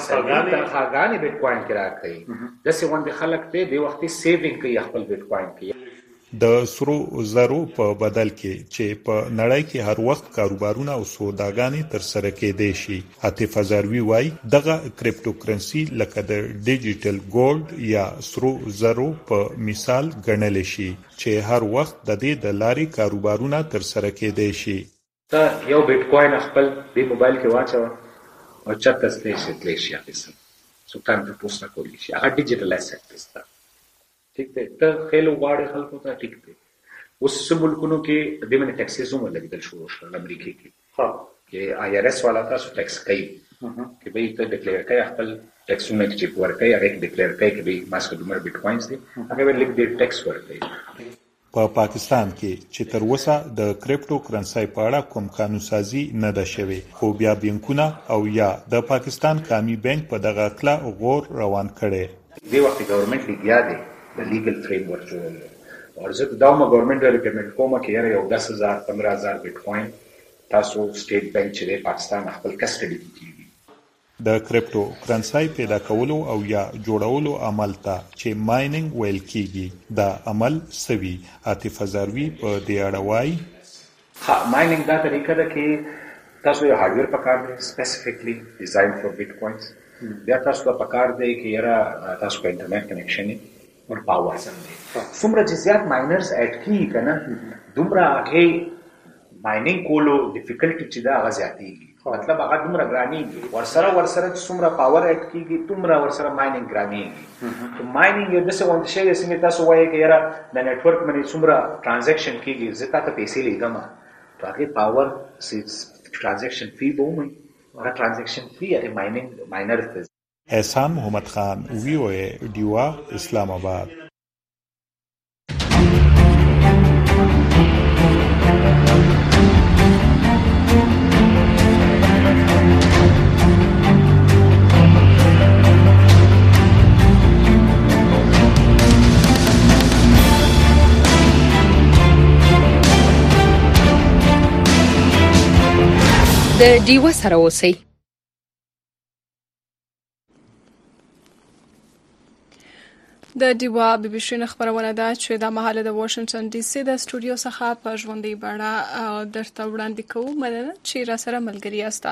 تنخواهګانې بیت کوین کې راکړي د څه وانه خلک ته د وختي سیوینګ کوي خپل بیت کوین کې د سرو زرو په بدل کې چې په نړۍ کې هر وخت کاروبارونه او سوداګانې تر سره کېدې شي. عاطف ازاروي وایي دغه کریپټو کرنسي لکه د ډیجیټل ګولډ یا سرو زرو په مثال ګڼل شي چې هر وخت د دې د لارې کاروبارونه تر سره کېدې شي. دا یو بیت کوین خپل د موبایل کې واچو او چاته ستاسو تلې شي اخیستل څو تان په پوسټ کولی شي. هغه ډیجیټل اسټ دی. ٹھیک ہے ته خېل وغواړي خلکو ته ټیک دی. اوس سمبلکونو کې د منې ټیکسز هم لګیدل شروع شول امریکا کې. ها کې آی آر ایس والا تاسو ټیکس کوي کې به ته ډیکلیئر کوي خپل ټیکسونه چې ورکوي هغه ډیکلیئر کوي کې به ماسک د مر بیت کوینز دي هغه به لیک د ټیکس ورکوي. په پاکستان کې چې تر اوسه د کریپټو کرنسي په اړه کوم قانونسازي نه ده شوې خو بیا بانکونه او یا د پاکستان قومي بانک په دغه کلا غور روان کړي. دی وخت ګورنمنت لګیا دی د لیګل فریم ورک جوړول او زه دا مو ګورنمنت ریکمند کوم چې یاره یو دس هزار پندرہ هزار بیت کوین تاسو سټیټ بانک چې د پاکستان خپل کسټډي کې کیږي. د کریپټو کرنسي پیدا کولو او یا جوړولو عمل ته چې مایننګ ویل کیږي دا عمل سوي. عاطف ازاروي په دې اړه وایي ها مایننګ دا طریقه ده چې تاسو یو هارډویر پکار دی سپیسیفیکلی ډیزاین فور بیت کوینز. بیا تاسو ته پکار دی چې یاره تاسو په انټرنیټ کنیکشن اور پاور سم دی. څومره چې زیات ماینرز اډ کیږي کنه دومره هغه مایننګ کولو ډیفیکلټی چې دا هغه زیاتېږي. مطلب هغه دومره ګرانېږي ورسره ورسره چې څومره پاور اډ کیږي دومره ورسره مایننګ ګرانېږي. نو مایننګ یو داسې غونډه شی دی چې تاسو وایي چې یاره د نیټورک باندې څومره ټرانزیکشن کیږي زه تاسو پیسې لیدم نو هغه پاور ټرانزیکشن فی به ومومي هغه ټرانزیکشن فی هغه مایننګ ماینر ته. احسان محمد خان وی او ای ډیوا اسلام آباد. د ډیوا سره اوسئ. د ډیوا بي بي سي خبرونه ده چې د مهاله د واشنگټن ډي سي د سټوډیو څخه په ژوندۍ بڼه درته وړاندې کوم. مننه چې را سره ملګری یاست.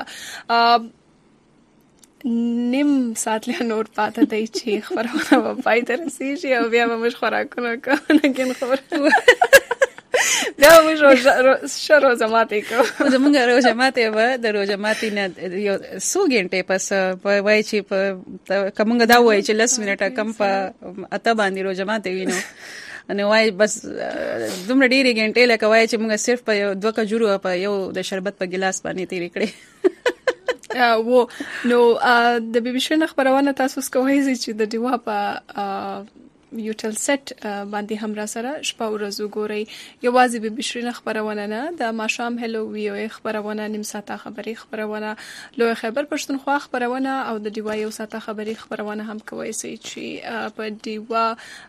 نیم ساعت له نور پاتې دی چې خبرونه په پای ته رسیږي او بیا به موږ خوراکونه کوو لکه خبره بیا موږ شروع زماتې کوو. زمونږ روزه ماتې به د روزه ماتې نه یو څو غنټې پس وای چې په کومه دا وای چې لس منټه کم په اته باندې روزه ماتې وینو نو وای بس دومره ډېرې غنټې لکه وای چې موږ صرف په دوه کجورو په یو د شربت په ګلاس باندې تیرې کړې. و نو د بي بي سي خبرونه تاسو کوی چې د ډیوا په یوټل سیټ باندې هم را سره شپه ورځ وګورئ. یوازې بي بي سي خبرونه نه د ماشام هلو وی او خبرونه نیم ساعته خبري خبرونه لوی خبر پښتونخوا خبرونه او د ډیوا یو ساعته خبري خبرونه هم کوي چې په ډیوا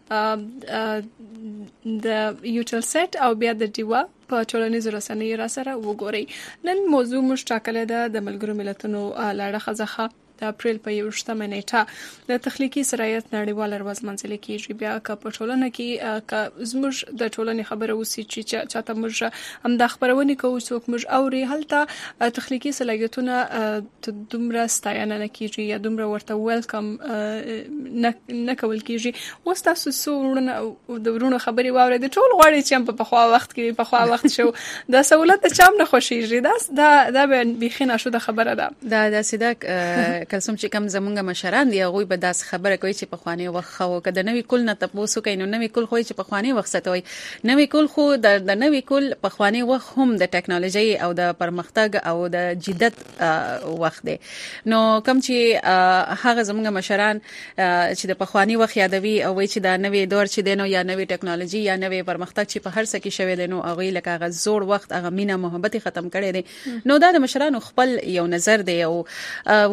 د یوټل سیټ او بیا د ډیوا په ټولنیزو رسنیو را سره وګورئ. نن موضوع مشتاقله ده د ملګرو ملتونو لاړه خزخه د اپریل په یوشتمه نیټه د تخلیقي صلاحیت نړیواله ورځ منځلې کیږي. بیا که په ټولنه کې که زموږ د ټولنې خبره وسی چې چاته موږ هم د خبرونه کوو څوک موږ اوري هلته تخلیقي صلاحیتونه دومره ستاینه نه کیږي یا دومره ورته ویلکم نه کول کیږي. اوس تاسو څورونه د ورونو خبري واورئ د ټول غواړي چې په خوا وخت کې په خوا وخت شو د سہولت چام نه خوشیږي. دا دا به بيخینه شو د خبره ده دا د صدق کلسم چې کم زمونږ مشران دی هغه به داس خبره کوي چې په خواني وخت خو کده نوې کول نه تاسو کینو نوې کول خو چې په خواني وخت ستوي نوې کول خو د نوې کول په خواني وخت هم د ټکنالوژي او د پرمختګ او د جدت وخت دی. نو کم چې هغه زمونږ مشران چې د په خواني وخت یادوي او وایي چې دا نوې دور چې دینو یا نوې ټکنالوژي یا نوې پرمختګ چې په هر څه کې شوی دی نو هغه لکه هغه زوړ وخت هغه مینا محبت ختم کړي دي. نو دا د مشرانو خپل یو نظر دی او وې دا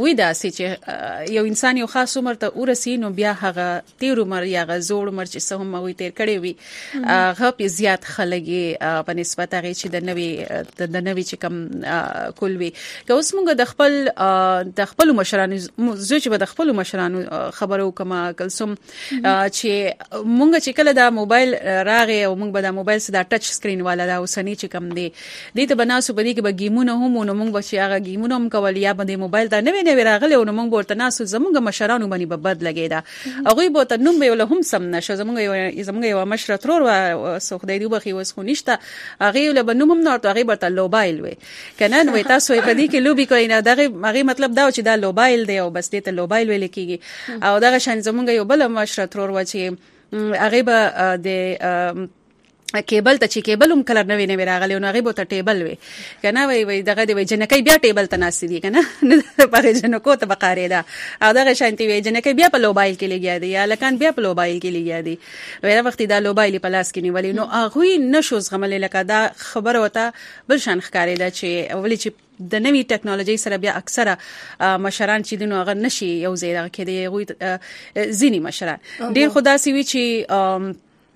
داسې چې یو انسان یو خاص عمر ته ورسی نو بیا هغه تیر عمر یا هغه زوړ عمر چې څه هم هغه تیر کړی وي هغه په زیات خلګي په نسبت هغه چې د نوې د نوې چې کم کول وي که اوس موږ د خپل د خپل مشرانو زوی چې د خپل مشرانو خبرو کما کلسم چې موږ چې کله د موبایل راغی او موږ به د موبایل سره د ټچ سکرین والا دا اوسنی چې کم دی دې ته بناسو په دې کې به گیمونه هم نو موږ به چې هغه گیمونه هم کول یا باندې موبایل ته نوې نوې راغلي او موږ ورته ناسو زموږ مشرانو باندې به بد لګیدا هغه به ته نوم به هم سم نشه زموږ یو زموږ یو مشر ترور و سو خدای دې بخي وس خو نشته هغه له بنوم هم نورته هغه به ته موبایل وي کنه نو تاسو په دې کې لوبي کوي نه دغه هغه مطلب دا چې دا موبایل دی او بس دې ته موبایل ویل کیږي او دغه شان زموږ یو بل مشر ترور و چې هغه به د کیبل ته چې کیبل هم کلر نوې نوې راغلی او هغه به ته ټیبل وي کنه وای وای دغه دی جنکې بیا ټیبل ته ناست دي کنه په جنکو ته بقاره ده او دغه شانتي وي جنکې بیا په موبایل کې لګیا دي یا لکان بیا په موبایل کې لګیا دي وای وخت دا موبایل په لاس کې نیولې نو هغه نشو زغمل لکه دا خبره وته بل شان ښکاري دا چې اولی چې د نوې ټکنالوژي سره بیا اکثره مشران چې دنو هغه نشي یو ځای راغ کې دی ځینی مشران ډیر خدا سي وی چې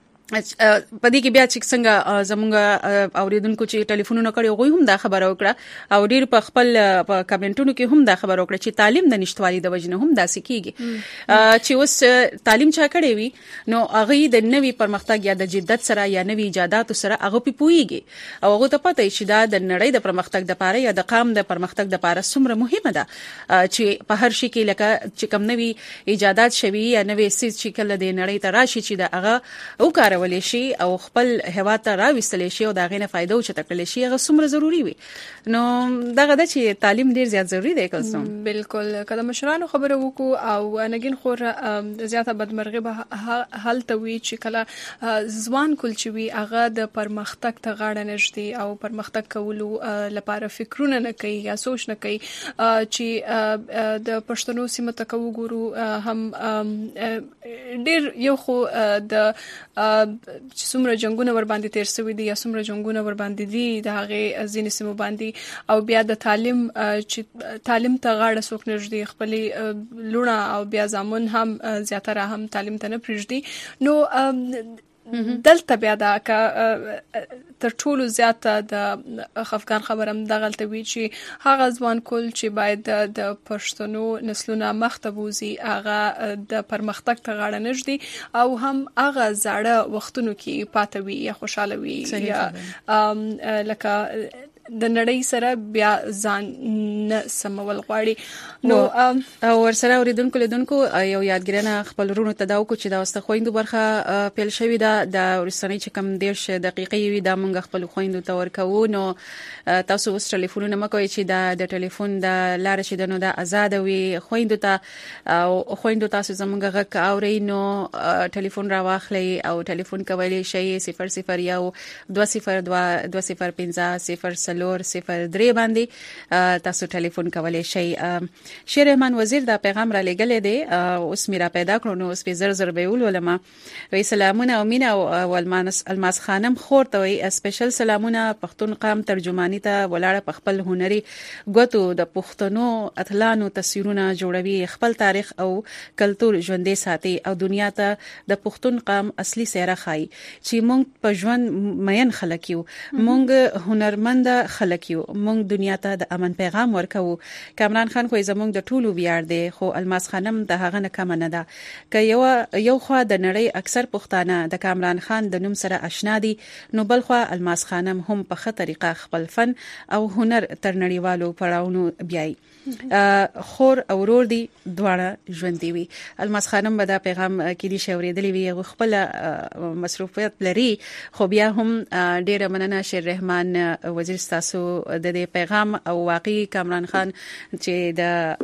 پدې کې بیا چې څنګه زمونږ اوریدونکو چې ټلیفونونه کړي غوي هم دا خبره وکړه او ډیر په خپل په کمنټونو کې هم دا خبره وکړه چې تعلیم د نشټوالي د وجنه هم داسې کیږي چې اوس تعلیم چا کړي وي نو هغه د نوې پرمختګ یا د جدت سره یا نوې ایجادات سره هغه په پويږي او هغه ته پته چې دا د نړۍ د پرمختګ لپاره یا د قام د پرمختګ لپاره څومره مهمه ده چې په هر شي کې لکه چې کوم نوې ایجادات شوي یا نوې سیس چې کله د نړۍ ته راشي چې دا هغه وکړي ولې شي او خپل هوا ته راوستل شي او دا غینه فائدہ او چتکل شي هغه څومره ضروری وي نو دغه د چې تعلیم ډیر زیات ضروری دی کوم بالکل کله مشرانو خبره وکړو او نګین خور زیاته بدمرغي به حل ته وی چې کله ځوان کول چې وی هغه د پرمختګ ته غاړه نشدي او پرمختګ کولو لپاره فکرونه نه کوي یا سوچ نه کوي چې د پښتنو سیمه ته وګورو هم ډیر یو خو د چې څومره جنگونه ور باندې تیر شوی دي یا څومره جنگونه ور باندې دي د هغه ځینې سیمو باندې او بیا د تعلیم چې تعلیم ته غاړه سوک نږدې خپلې لونه او بیا زامن هم زیاتره هم تعلیم ته نه پریږدي نو دلته بیا دا که تر ټولو زیاته د خفقان خبرم دغلته وی چې هغه ځوان کول چې باید د پښتنو نسلونه مخته بوزي هغه د پرمختګ ته غاړه نږدي او هم هغه زړه وختونو کې پاتوي یا خوشاله وي یا لکه د نړۍ سره بیا ځان نه سمول غواړي نو او ورسره اوریدونکو لیدونکو یو یادګرنه خپل رونو تداو کو چې دا واست خويندو برخه پیل شوی دا د ورسنۍ چې کم دیش دقیقې وي دا مونږ خپل خويندو ته ورکو نو تاسو اوس ټلیفونونه مکوئ چې دا د ټلیفون د لار شي دنو د آزاد وي خويندو ته او خويندو تاسو زمونږ غږ اوري نو ټلیفون را واخلئ او ټلیفون کولی شئ صفر صفر یو دوه صفر دوه دوه صفر پنځه صفر لور صفر درې باندې تاسو ټلیفون کولای شئ. شیر رحمان وزیر دا پیغام را لګلې دی اوس میرا پیدا کړو نو اوس په زر زر به ولولم. وی سلامونه او مینا او الماس الماس خانم خور ته وی سپیشل سلامونه پښتون قام ترجمانی ته ولاړه په خپل هنري غوتو د پښتنو اتلانو تصویرونه جوړوي خپل تاریخ او کلچر ژوندې ساتي او دنیا ته د پښتون قام اصلي سیره خای چې مونږ په ژوند مین خلک یو مونږ هنرمند خلک یو مونږ دنیا ته د امن پیغام ورکو. کامران خان خو زمونږ د ټولو ویاړ دی خو الماس خانم د هغه نه کم نه ده ک یو یو خو د نړۍ اکثر پښتانه د کامران خان د نوم سره آشنا دي نو بل خو الماس خانم هم په ښه طریقه خپل فن او هنر تر نړیوالو پړاوونو بیاي خور او ورور دي دواړه ژوند دی وي. الماس خانم به دا پیغام کې دي شوریدلی وي خپل مصروفیت لري خو بیا هم ډیره مننه شیر رحمان وزیر تاسو د دې پیغام او واقعي کامران خان چې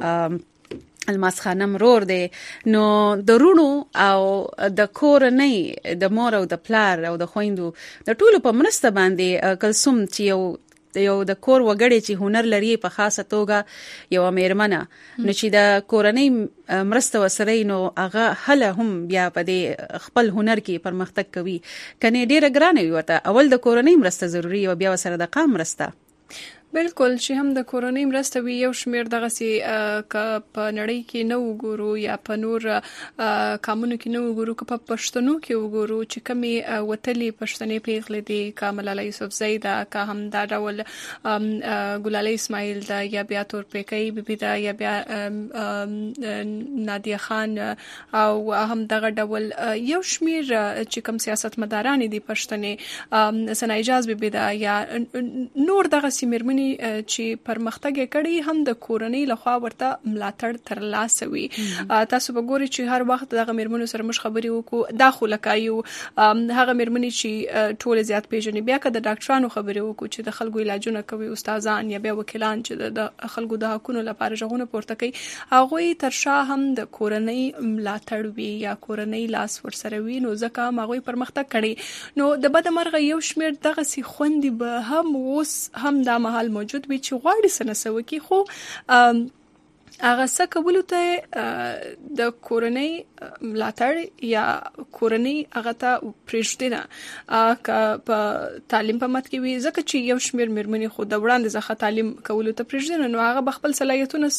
د الماس خانم رور دی نو د رونو او د کورنۍ د مور او د پلار او د خويندو د ټولو په مرسته باندې کلسوم چې یو یو د کور وګړي چې هنر لري په خاصه توګه یو میرمنه نو چې د کورنۍ مرسته وسره نو هغه هله هم بیا په دې خپل هنر کې پرمختګ کوي کني ډیره ګرانه وي ورته اول د کورنۍ مرسته ضروری او بیا وسره د قام مرسته بالکل چې هم د کورونی مرسته وی یو شمیر دغه سي ک په نړۍ کې نو وګورو یا په نور کامونو کې نو وګورو ک په پښتنو کې وګورو چې کمی وتلي پښتنې پیغلې دي کامل علی یوسف زیدا کا هم دا ډول ګلالي اسماعیل دا یا بیا تور پکې بيبي دا یا بیا نادیه خان او هم دغه ډول یو شمیر چې کوم سیاستمداران دي پښتنې سنا اجازه بيبي دا یا نور دغه سیمرمن چې پرمختګ کړي هم د کورنۍ لخوا ورته ملاتړ ترلاسه وي. تاسو وګورئ چې هر وخت دغه مرمنو سره مش خبري وکړو داخله کایو هغه مرمنې چې ټول زیات پیژنې بیا که د ډاکټرانو خبري وکړو چې د خلکو علاجونه کوي استادان یا بیا وکیلان چې د خلکو د حقوقو لپاره ژغورنه پورته کوي هغه ترشا هم د کورنۍ ملاتړ وي یا کورنۍ لاس ورسره وي نو ځکه هغه پرمختګ کړي نو د بد مرغه یو شمیر دغه سي خوندي به هم اوس هم د محل موجود وي چې غواړي سنسو کې خو هغه څه کولو ته د کورنۍ ملاتړ یا کورنۍ هغه ته پرېښودنه ک په تعلیم په مت کې وي ځکه چې یو شمیر مرمنې خو د وړاندې ځخه تعلیم کولو ته پرېښودنه نو هغه خپل صلاحیتونه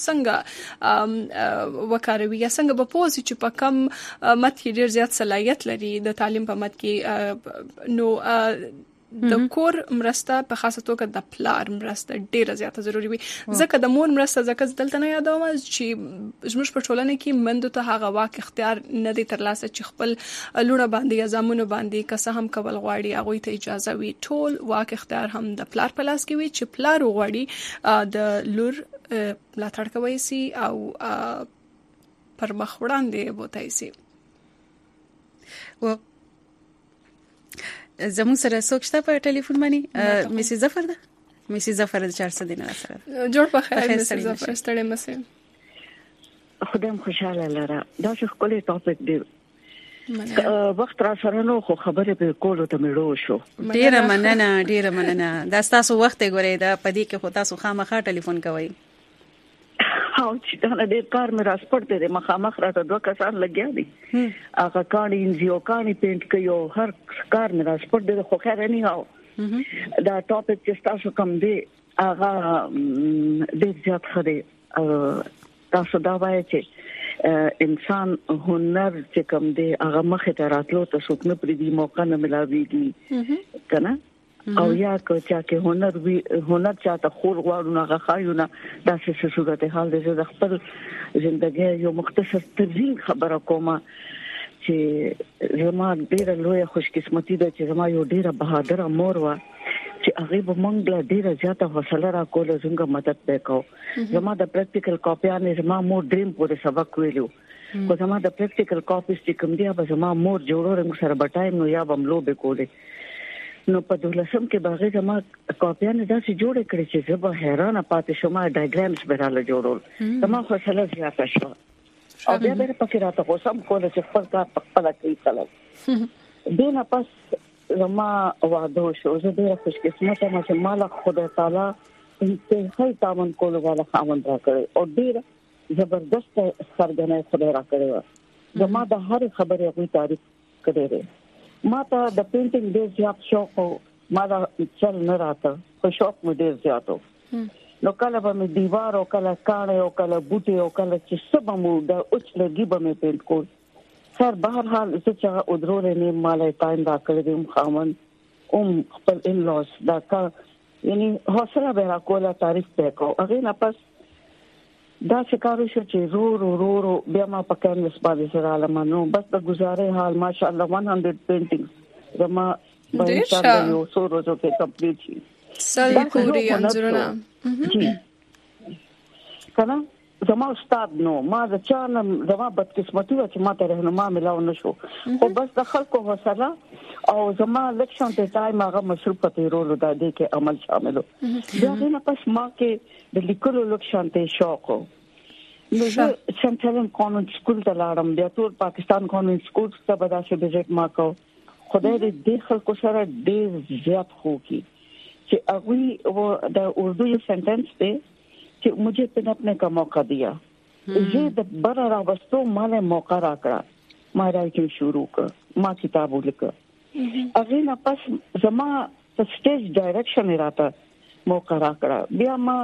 څنګه وکاروي یا څنګه به پوه شي چې په کم مت کې ډیر زیات صلاحیت لري د تعلیم په مت کې نو د کور مرسته په خاصه توګه د پلار مرسته ډیره زیاته ضروری وي ځکه د مور مرسته ځکه دلته نه یادوم چې زموږ په ټولنه کې مندو ته هغه واک اختیار نه دی ترلاسه چې خپل لونه باندې یا زامنو باندې کسه هم کول غواړي هغه ته اجازه وي ټول واک اختیار هم د پلار په لاس کې وي چې پلار غواړي د لور ملاتړ کوي سي او پر مخ وړاندې بوتای سي و زموږ سره څوک شته په ټلیفون باندې میسي ظفر ده میسي ظفر د چار سدي نه سره جوړ په خیر میسي ظفر ستړي مسه خدایم خوشاله لره دا څه خپل ټاپک دی وخت را سره نو خو خبره په کولو ته مړو شو ډیره مننه ډیره مننه دا تاسو وخت غوړې دا پدې کې خو تاسو خامخا ټلیفون کوئ او چې دا د کار مې راسپورت دې مخامخ راته دوه کسان لګیا دي هغه کاني انجیو کاني پینټ کوي هر کار مې راسپورت دې خو خیر نه هاو دا ټاپک چې تاسو کوم دی هغه دې زیات خري تاسو دا وایي چې انسان هنر چې کوم دی هغه مخه ته راتلو ته څوک نه پریدي موقع نه ملاويږي کنه او یا که چا کې هنر وی هنر چاته خور غواړو نه غاښایو نه دا څه صورت حال دې د خپل ژوندۍ یو مختصر ترجیح خبره کومه چې زما ډیره لوی خوش قسمتي ده چې زما یو ډیره بهادر مور و چې هغه به مونږ له ډیره زیاته حوصله را کوله څنګه مدد وکاو زما د پریکټیکل کاپیانې زما مور ډریم پورې سبق ویلو کو زما د پریکټیکل کاپیز چې کوم دی به زما مور جوړو سره بټایم نو یا بملو به کوله نو په دولسم کې باغې زما کاپیانې داسې جوړې کړې چې زه به حیرانه پاتې شوم ډایګرامز به راله جوړول زما حوصله زیاته شوه او بیا به په راته اوسم کوله چې خپل کار په خپل کوي کله دونه پس زما واده شو زه ډېره خوش قسمته یم چې مال خدای تعالی انتهایی تامن کولو والا خاوند را کړی او ډېر زبردست سرګنه خدای را کړی زما د هر خبرې غوي تعریف کړی دی ما ته د پینټینګ ډېر زیات شوق او ما دا چل نه راته خو شوق مې ډېر زیات و نو کله به مې دیوار او کله کاڼې او کله بوټي او کله چې څه به مو د اوچ لرګي به مې پینټ کول سر بهر حال زه چې ودرولې نه مالای ټایم را کړی دی خامن اوم خپل ان لاس دا کا یعنی حوصله به را کوله تعریف وکاو هغه نه پس دا شکارو شو چې رو رو رو رو بیا ما په کانوس باندې سره علمانو بس د گزارې حال ماشاءالله one hundred paintings زما به ان شاء الله یو څو ورځې کې کمپلیټ شي سل پوری انځورونه کنه زما استاد نو ما د چانم زما بدقسمتي و چې ما ته رهنما ملاو نشو خو بس د خلکو حوصله او زما لکشن ته ټایم هغه مصروف پته رولو د دې کې عمل شاملو دا نه پس ما کې د لیکلو لکشن ته شوق نو زه سنټرل کانوینټ سکول ته لاړم بیا ټول پاکستان کانوینټ سکول ته به دا څه وزټ ما کو خدای دې د خلکو سره ډېر زیات خو کی چې هغه د اردو یو سنټنس دی چې مجھے پن اپنے کا موقع دیا یہ د بر راوستو مال موقع را کړه ما رائټینګ شروع کړ ما کتاب ولیکه اغه نه پس زما په سټیج ډایرکشن راته موقع راکړه. بیا ما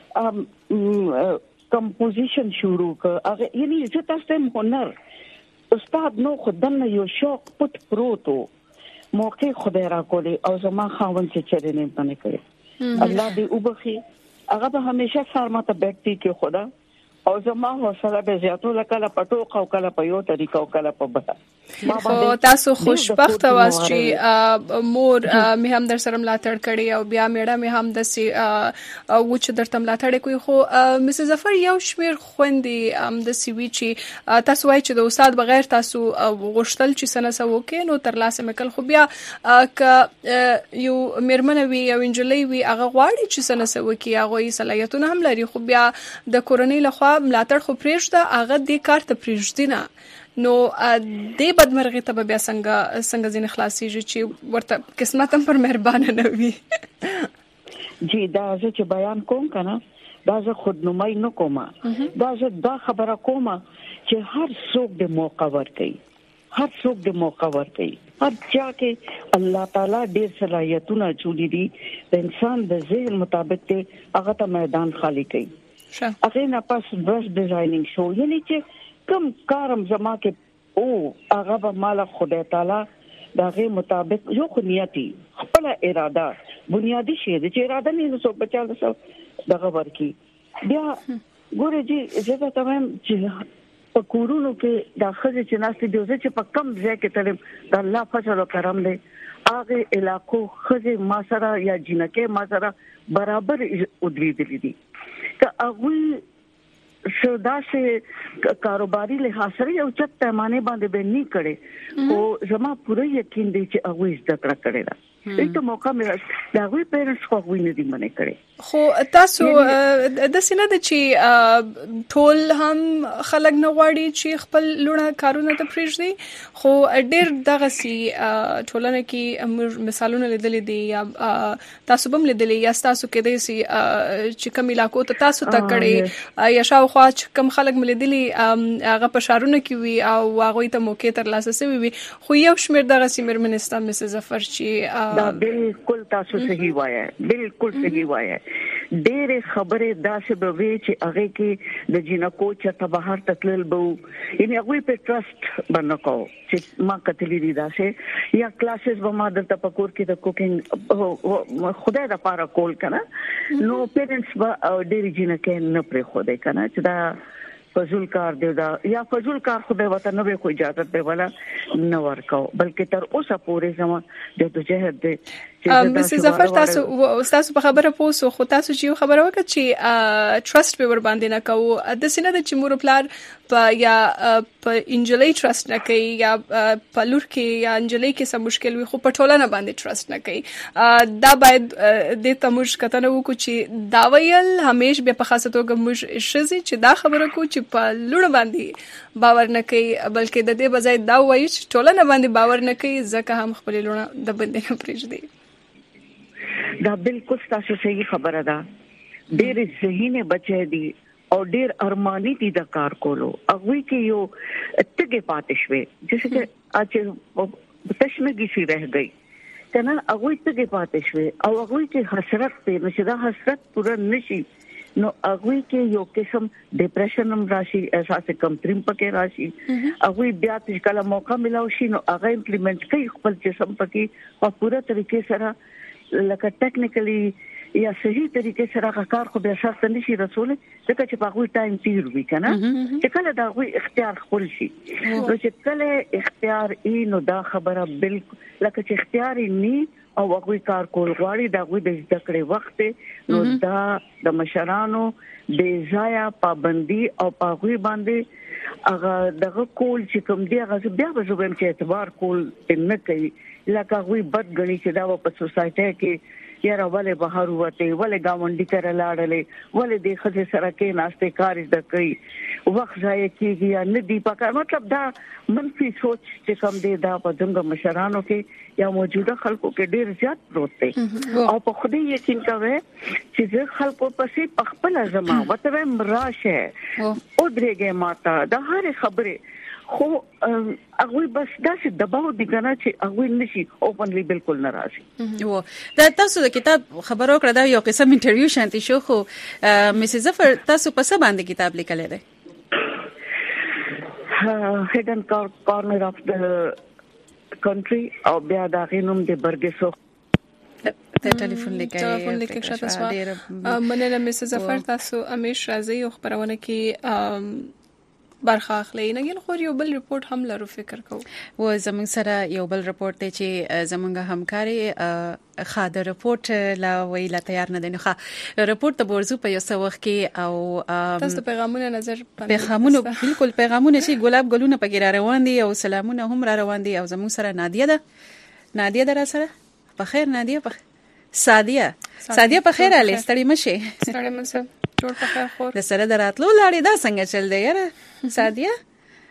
کمپوزیشن شروع کړ. هغه یعنی زه تاسو ته هنر استاد نو خدانه یو شوق پټ پروتو موقع خدای را کولی او زما خاون چې چرې نه پنه کړي. الله دې وبخي. هغه به همیشه سارمته بیٹتی کې خدا او زما حوصله به زیاتو لکه پټو او کله په یو طریقو کله په بل. خو تاسو خوشبخت واست چې مور مې هم در سره ملاتړ کړي او بیا میړه مې هم د سي او چې درته ملاتړ کوي. خو مسز ظفر یو شمیر خويندې هم د سی وی چې تاسو وایي چې د استاد بغیر تاسو غوښتل چې سنه سو کې نو تر لاسه مکل. خو بیا ک یو میرمن وی او انجلۍ وی هغه غواړي چې سنه سو کې هغه صلاحیتونه هم لري. خو بیا د کورنۍ لخوا ملاتړ خو پریږده هغه دې کار ته پریږدي نه. نو دې بدمرغي ته بیا څنګه څنګه ځین خلاصيږي چې ورته قسمت هم پر مهربانه نه وي. جی دا زه چې بیان کوم کنه دا زه خودنمای نه کوم. دا زه دا خبره کوم چې هر څوک د موقع ورکړي. هر څوک د موقع ورکړي. هر چا کې الله تعالی ډېر صلاحیتونه چولې دي. د انسان د ذهن مطابق ته هغه ته میدان خالی کوي. هغه نه پس بس ډیزاینینګ شو یعنی چې کم کارم زما کې او هغه به مال خدای تعالی دغه مطابق یو خنیتی خپل اراده بنیادی شی د اراده نه نو بچاله سو دغه ورکی. بیا ګوره جی زه ته وایم چې په کورونو کې د خځې چې ناس دي چې په کم ځای کې تل د الله فضل او کرم له هغه علاقو خځې ما سره یا جنکه ما سره برابر ودرېدلې دي. که هغه شودا سے کاروباری لحاظ سره یو چت پیمانه باندې به نه کړي او زما پوره یقین دی چې هغه زده کړه کړي دا ایته موقع مې دا وی پیرنټس خو ویني دي منه کړي. خو تاسو د سینه د چې ټول هم خلک نه غواړي چې خپل لونه کارونه ته پریږدي. خو ډېر دغه سي ټولنه کې مثالونه لیدل دي یا تاسو هم لیدل یا تاسو کې دي سي چې کوم علاقو ته تاسو ته کړي یا شاوخوا کوم خلک ملیدلي هغه په شارونه کې وي او هغه ته موقع تر لاسه سوي وي. خو یو شمیر دغه سي مرمنستان مسز ظفر چې دا بالکل تاسو صحیح وایي. بالکل صحیح وایي. ډېر خبره داسې به وي چې هغه کې د جنکو چې تبهر تکلل بو یعنی هغه په ټرست باندې کو چې ما کتلې دي داسې یا کلاسز به ما د تفکر کې د کوکینګ خدای د پاره کول کنه نو پیرنټس به ډېر جنکه نه پرې خو دې کنه چې دا فضول کار دی دا یا فضول کار خو به وته نه به کوئی اجازه به ولا نه ورکاو بلکې تر اوسه پورې زمو د جهاد دی. مسز ظفر تاسو تاسو په خبره پوسو خو تاسو چې خبره وکړه چې ټرست به ور باندې نه کوو د سینه د چې مور پلار په یا په انجلۍ ټرست نه کوي یا په لور کې یا انجلۍ کې څه مشکل وي خو په ټولنه باندې ټرست نه کوي. دا باید د تموش کتنه وکړو چې دا ویل همیش به په خاصه توګه موږ شزي چې دا خبره کو چې په لور باندې باور نه کوي بلکې د دې بځای دا وایي چې ټولنه باندې باور نه کوي ځکه هم خپل لور د باندې نه پریږدي. دا بالکل تاسو صحیح خبره ده. ډېر ذهینه بچی دي او ډېر ارمانی دي د کار کولو هغه کې یو اتګه پاتې شوي جیسے چې اچ تشنګي شي رہ گئی کنه هغه اتګه پاتې شوي او هغه کې حسرت په نشدا حسرت پورا نشي نو هغه کې یو قسم ډیپریشن هم راشي احساس کم تریم پکې راشي هغه بیا چې کله موقع ملو شي نو هغه امپلیمنٹ کوي خپل جسم پکې او پوره طریقې سره لکه ټیکنیکلی یا صحیح طریقې سره کار خو به اساس نشي رسول ځکه چې په هغه ټایم تیر وي کنه چې کله دا غوي اختیار خپل شي نو چې کله اختیار ای نو دا خبره بالکل لکه چې اختیار ني او هغه کار کول غواړي دا غوي د ذکر وخت نو دا د مشرانو د ځای پابندي او پاغوي باندې هغه دغه کول چې کوم دی هغه بیا به زوبم چې اعتبار کول نه کوي لکه غوي بد غني چې دا په سوسايټي کې یاره ولې بهر وته ولې گاونډي کړه لاړلې ولې د خځې سره کې ناشته کار د کوي وخت ځای کېږي یا نه دی پکار مطلب دا منفي سوچ چې کوم دی دا په څنګه مشرانو کې یا موجوده خلکو کې ډیر زیات پروت دی او په خدای یقین کوي چې زه خلکو پسې خپل زما وته مراشه او درېګه ماته د هر خبره خو هغه بس داسې دباو دي کنه چې هغه نشي اوپنلی بالکل ناراضي و دا تاسو د کتاب خبرو کړه دا یو قسم انټرویو شانتي شو خو مسز ظفر تاسو په څه باندې کتاب لیکلی دی هیډن کارنر اف د کنټری او بیا دا غینوم د برګسو ته ټلیفون لیکي ټلیفون لیکي شاته سوا مننه مسز ظفر تاسو همیش راځي او خبرونه کې برخه اخلي نه خو یو بل ریپورت هم لرو فکر کو و زمونږ سره یو بل ریپورت دی چې زمونږ همکاري خاطر ریپورت لا ویلا تیار نه دی نو ریپورت ته ورزو په یو څه وخت کې او تاسو پیغامونه نظر پیغامونه بالکل پیغامونه چې ګلاب ګلونه پکې را روان دي او سلامونه هم را روان دي او زمونږ سره نادیه ده نادیه در سره په خیر نادیه په سادیه سادیه په خیر علي ستړي مشه ستړي مشه جوړ په خیر خور د سره دراتلو لاړې دا څنګه چل دی یاره سادیه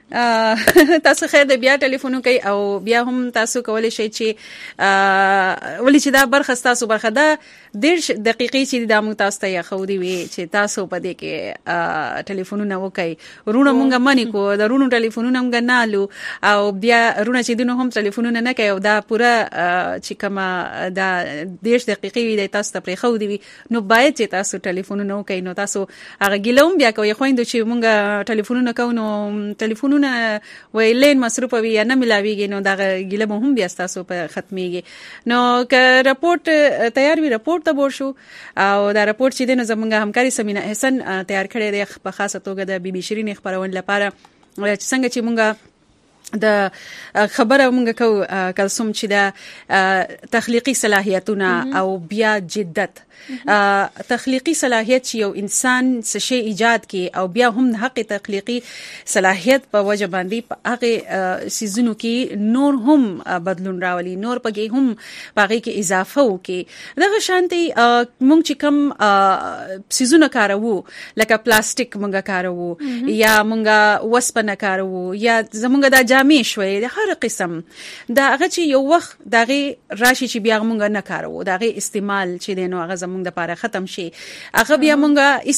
تاسو خیر د بیا ټلیفون کوي او بیا هم تاسو کولای شئ چې ولې چې دا برخه تاسو برخه ده ډېر دقیقې چې د موږ تاسو ته خو دی وي چې تاسو په دې کې ټلیفونونه وکړي رونه مونږه منی کو د رونو ټلیفونونه مونږ نه لو او بیا رونه چې دینو هم ټلیفونونه نه کوي او دا پوره چې کما دا ډېر دقیقې وي د تاسو ته پرې خو دی وي نو باید چې تاسو ټلیفونونه وکړي نو تاسو هغه ګیلوم بیا کوي خويند چې مونږ ټلیفونونه کوو نو ټلیفونونه ویلین مصروف وي یا نه ملاويږي نو دا ګیله هم بیا تاسو په ختميږي نو که رپورت تیار وي رپورت ته ورشو او دا رپورت چې د زمونږ همکاري سمینا احسان تیار کړی دی په خاصه توګه د بي بي شيرين خبرون لپاره چې څنګه چې مونږه د خبره مونږ کو کلسوم چې د تخلیقي صلاحیتونه او بیا جدت تخلیقي صلاحیت چې یو انسان څه شی ایجاد کړي او بیا هم حق تخلیقي صلاحیت په وجه باندې په هغه سيزونو کې نور هم بدلون راولي نور پکې هم پاره کې اضافه وکړي دغه شانتي مونږ چې کوم سيزونه کارو لکه پلاستیک مونږه کارو یا مونږه وسپنه کارو یا زمونږه د جامې شوي د هر قسم دا هغه چې یو وخت دغه راشي چې بیا مونږه نه کارو دغه استعمال چې دینو هغه زمونږ د لپاره ختم شي هغه بیا مونږه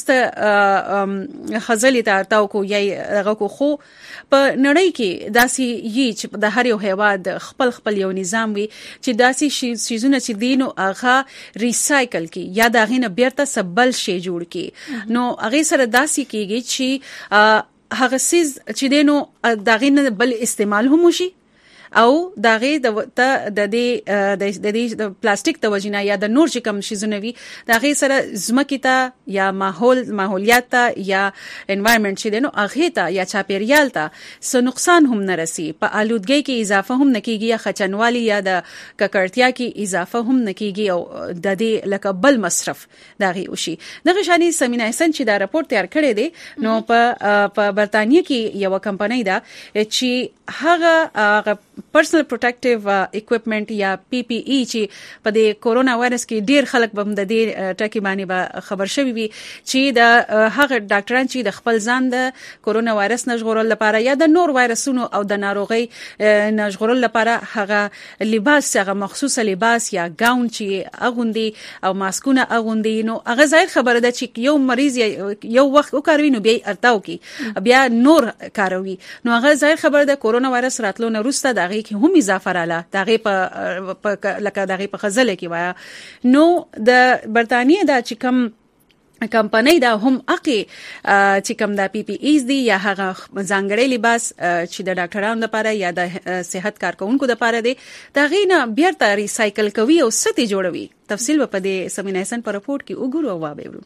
است خزلې ته تاو کو یا هغه کو خو په نړۍ کې داسي یی چې د هر یو هیواد خپل خپل یو نظام وي چې داسي شیزونه چې دینو هغه ریسایکل کی یا دغه نه بیرته سبل شي جوړ کی نو هغه سره داسي کیږي چې هغه سیز چې دینو دغه نه بل استعمال هم شي او دغه د د د د پلاستیک د وجینا یا د نور چې کوم شیزونه وي دغه سره زمکه ته یا ماحول ماحولیات ته یا انوایرنمنت چې دنو هغه ته یا چاپیریال ته څه نقصان هم نه رسي په آلودګۍ کې اضافه هم نکېږي یا خچنوالي یا د ککړتیا کې اضافه هم نکېږي او د دې لکه بل مصرف دغه وشي دغه شانی سمینا احسان چې دا راپور تیار کړی دی نو په په برتانیې کې یو کمپنۍ ده چې هغه پرسنل پروټیکټیو اکوپمنٹ یا پی پی ای چې په د کورونا وایرس کې ډیر خلک به د دې ټکی باندې به خبر شوي وي چې د هغه ډاکټران چې د خپل ځان د کورونا وایرس نشغورل لپاره یا د نور وایرسونو او د ناروغي نشغورل لپاره هغه لباس هغه مخصوص لباس یا گاون چې اغوندي او ماسکونه اغوندي نو هغه ظاهر خبره ده چې یو مریض یو وخت وکاروي نو بیا ارتاو کی بیا نور کاروي نو هغه ظاهر خبره ده کورونا وایرس راتلو نه وروسته دغه کې هم اضافه رااله دغه په لکه دغه په خزله کې وای نو د برتانیې دا چې کوم کمپنۍ دا هم اقي چې کوم د پی پی ایز دی یا هغه ځانګړی لباس چې د ډاکټرانو لپاره یا د صحت کارکونکو لپاره دی دا غینه بیرته ریسایکل کوي او ستې جوړوي تفصیل په دې سمینا احسان په رپورت کې وګورو او واورو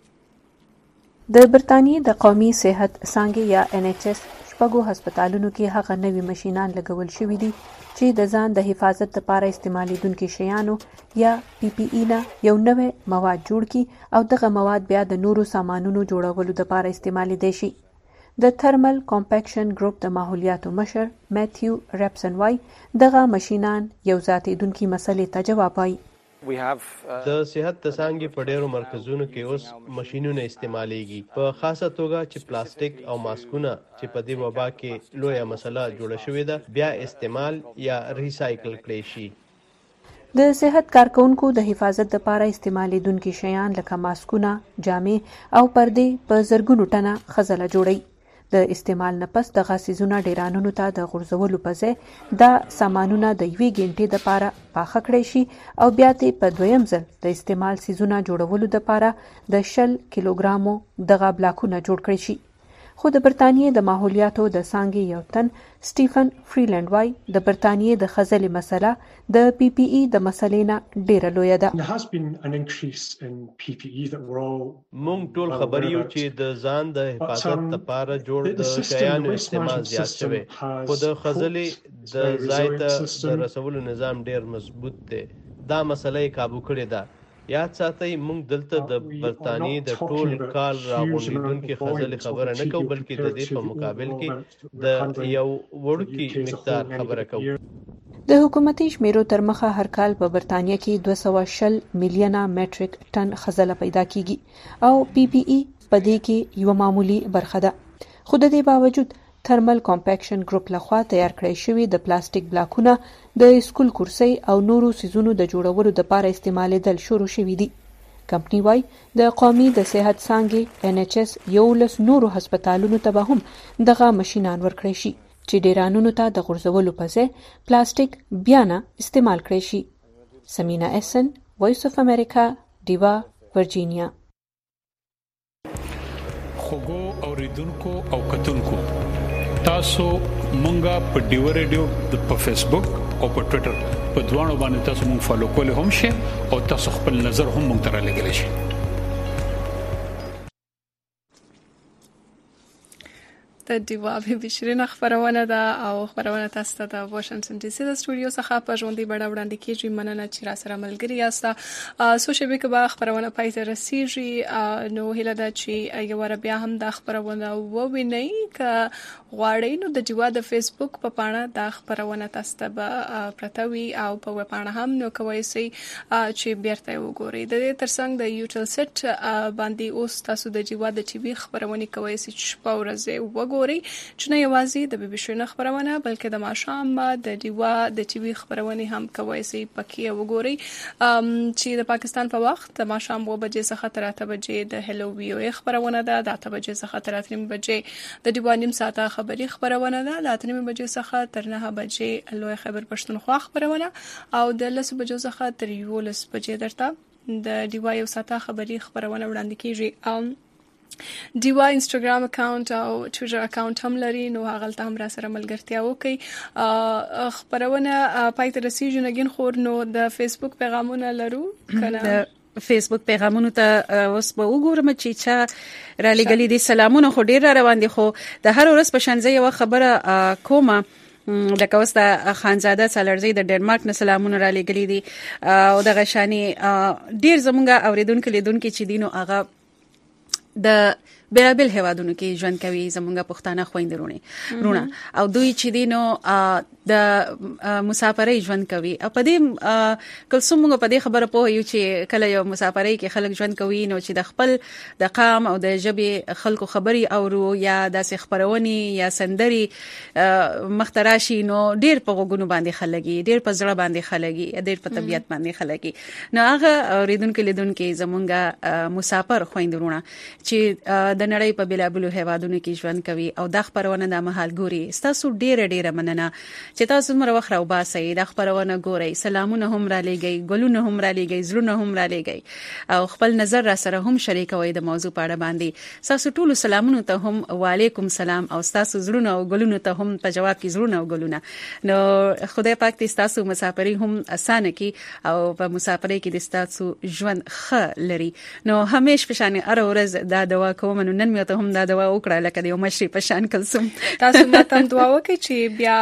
د برتانیې د قومي صحت څانګې یا ان ایچ اس شپږو هسپتالونو کې هغه نوي ماشينان لګول شوي دي چې د ځان د حفاظت لپاره استعمالیدونکو شیانو یا پی پی ای نه یو نوې مواد جوړ کی او دغه مواد بیا د نورو سامانونو جوړولو لپاره استعمالیدای شي د تھرمل کمپیکشن ګروپ د ماحولیاتو مشر میتھیو ریپسن وای دغه ماشينان یو ذاتیدونکو مسلې ته جواب وایي د صحت د څانګې په ډیرو مرکزونو کې اوس ماشينونه استعمالېږي په خاصه توګه چې پلاستیک او ماسکونه چې په دې وبا کې لویه مسله جوړه شوې ده بیا استعمال یا ریسایکل کړي شي د صحت کارکونکو د حفاظت لپاره استعمالیدونکو شیان لکه ماسکونه جامې او پردې په زرګونو ټنه خزله جوړي د استعمال نه پس دغه سیزونه ډیرانونو ته د غورځولو په ځای دا سامانونه د یوې ګنټې دپاره پاخه کړی شي او بیا ترې په دویم ځل د استعمال سیزونه جوړولو دپاره د شل کیلوګرامو دغه بلاکونه جوړ کړی شي. خو د برتانیې د ماحولیاتو د څانګې یو تن سټیفن فریلند وایي د برتانیې د خځلې مسله د پی پی ای د مسلې نه ډیره لویه ده. موږ ټول خبر یو چې د ځان د حفاظت لپاره جوړ د شیانو استعمال زیات شوی، خو د خځلې د ځای ته د رسولو نظام ډیر مضبوط دی. دا مسله یې کابو کړې ده. یاد ساتئ موږ دلته د برتانیې د ټول کال راغونډېدونکې خځلې خبره نه کوو، بلکې د دې په مقابل کې د یو وړوکي مقدار خبره کوو. د حکومتي شمیرو تر مخه هر کال په برتانیه کې دوه سوه شل میلیونه میټریک ټن خځله پیدا کیږي او پی پی ای په دې کې یو معمولی برخه ده. خو د دې باوجود ترمل کمپیکشن ګروپ لخوا تیار کړی شوي د پلاستیک بلاکونه د سکول کرسۍ او نورو سیزونو د جوړولو دپاره استعمالیدل شروع شوي دي. کمپنی وایي د قومي د صحت څانګې ان ایچ اس یولس نورو هسپتالونو ته به هم دغه ماشینان ورکړی شي چې ډیرانونو ته د غورځولو په ځای پلاستیک بیا نه استعمال کړی شي. سمینا احسن، وایس اف امریکا، ډیوا، ورجینیا. خوګو اوریدونکو او کتونکو تاسو مونږه په ډیو ریډیو په فیسبوک او په ټوئیټر په دوانو باندې تاسو مونږ فالو کولای هم شئ او تاسو خپل نظر هم مونږ ته رالیږلی شئ. د ډیوا بي شیرین خبرونه ده او خبرونه تاسو ته د واشنگټن ډي سي د سټوډیو څخه په ژوندۍ بڼه وړاندې کیږي. مننه چې را سره ملګری یاست. سو شبکه به خبرونه پای ته رسیږي. نو هیله ده چې یو ور بیا هم د خبرونه ووینئ. ک غواړئ نو د ډیوا د فیسبوک په پاڼه د خبرونه تاسو ته به پرتوي او په ویب پاڼه هم نو کوی سي چې بیرته وګورئ. د دې ترڅنګ د یوټل سټ باندې اوس تاسو د ډیوا د ټي وي خبرونه کوی سي چې په ورځ وګورئ چې نه یوازې د بي بي شي خبرونه بلکې د ماشام د ډیوا د ټي وي خبرونه هم کوی سي پکې وګورئ چې د پاکستان په وخت د ماشام و بجې څخه تر اته بجې د هلو وی او خبرونه ده، د اته بجې څخه تر اته بجې د ډیوا نیم ساعته خبري خبرونه ده، د اته بجې څخه تر نه بجې لوی خبر پښتونخوا خبرونه او د لس بجو څخه تر یولس بجې درته د ډیوا یو ساعته خبري خبرونه وړاندې کیږي. ډیوا انستګرام اکاونټ او ټویټر اکاونټ هم لري، نو هغه ته هم را سره ملګرتیا وکړئ. خبرونه پای ته رسیږي نګین خور نو د فیسبوک پیغامونه لرو کنه. فیسبوک پیغامونو ته اوس به وګورم چې چا را لګلې دي. سلامونه خو ډیر را روان دي، خو د هر ورځ په شان یو خبره کومه لکه اوس د خانزاده سالرزی د ډنمارک نه سلامونه را لګلې دي او د غشانی ډیر زمونږه اوریدونکو لیدونکو چې دینو هغه د بیرابل هوادونو کې ژوند کوي، زمونږه پښتانه خويندرونه رونه او دوی چې دینو د مسافرۍ ژوند کوي. په دې کلسوم موږ په دې خبره پوه یو چې کله یو مسافرۍ کې خلک ژوند کوي نو چې د خپل د قام او د ژبې خلکو خبري اورو یا د خبرونی یا سندري مختراشي نو ډیر په غوګونو باندې خلګي، ډیر په زړه باندې خلګي، ډیر په طبيعت باندې خلګي. نو هغه اوریدونکو لیدونکو زمونږه مسافر خويندرونه چې د نړۍ په بلابلو هوادونو کې ژوند کوي او د خبرونه د محل ګوري. تاسو ډیره ډیره مننه چې تاسو مر وخت راو باسي د خبرونه ګوري. سلامونه هم را لګي، ګلونه هم را لګي، زړونه هم را لګي او خپل نظر را سره هم شریکوي د موضوع په اړه باندې. تاسو ټول سلامونه ته هم وعلیکم سلام او تاسو زړونه او ګلونه ته هم په جواب کې زړونه او ګلونه. نو خدای پاک دې تاسو مسافرۍ هم اسانه کی او په مسافرۍ کې دې تاسو ژوند ښه لري. نو همیش په شان ار ورځ دا دعا کوم نو نن مې ته هم دا دعا وکړه لکه د یو مشري په شان کلسم. تاسو ماته هم دعا وکړئ چې بیا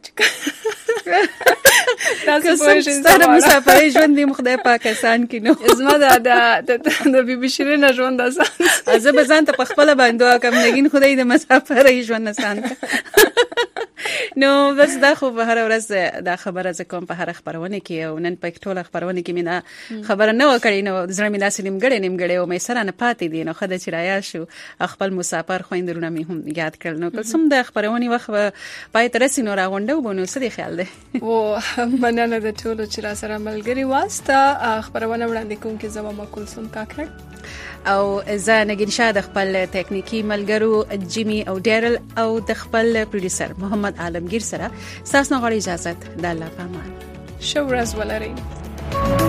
تاسو په ژوند مسافرۍ ژوند دې خدای پاک آسان کړي. زما د د بي بي شیرین ژوند آسان زه به ځان ته په خپل باندې کوم نګین خدای دې مسافرۍ ژوند آسان کړي. نو بس دا خو به هر ورځ دا خبره ز کوم په هر خبرونه کې او نن په ټوله خبرونه کې مینه خبره نه وکړي نو زړه مې داسې نیمګړې نیمګړې او مې سره نه پاتې دي. نو خدای چې رایا شو خپل مسافر خويندرونه مې هم یاد کړل. نو کوم د خبرونه وخت پای تر سي نو راغونډو بونو څه دی خیال دی. او مننه د ټولو چې را سره ملګری واسطه خبرونه وړاندې کوم کې زما مکول سم کاکړ او زه نګین شاه د خپل ټیکنیکی ملګرو جیمی او ډیرل او د خپل پروډوسر محمد عالمگیر سره تاسو نه غواړي اجازه د الله په امان. شو ورځ ولرئ.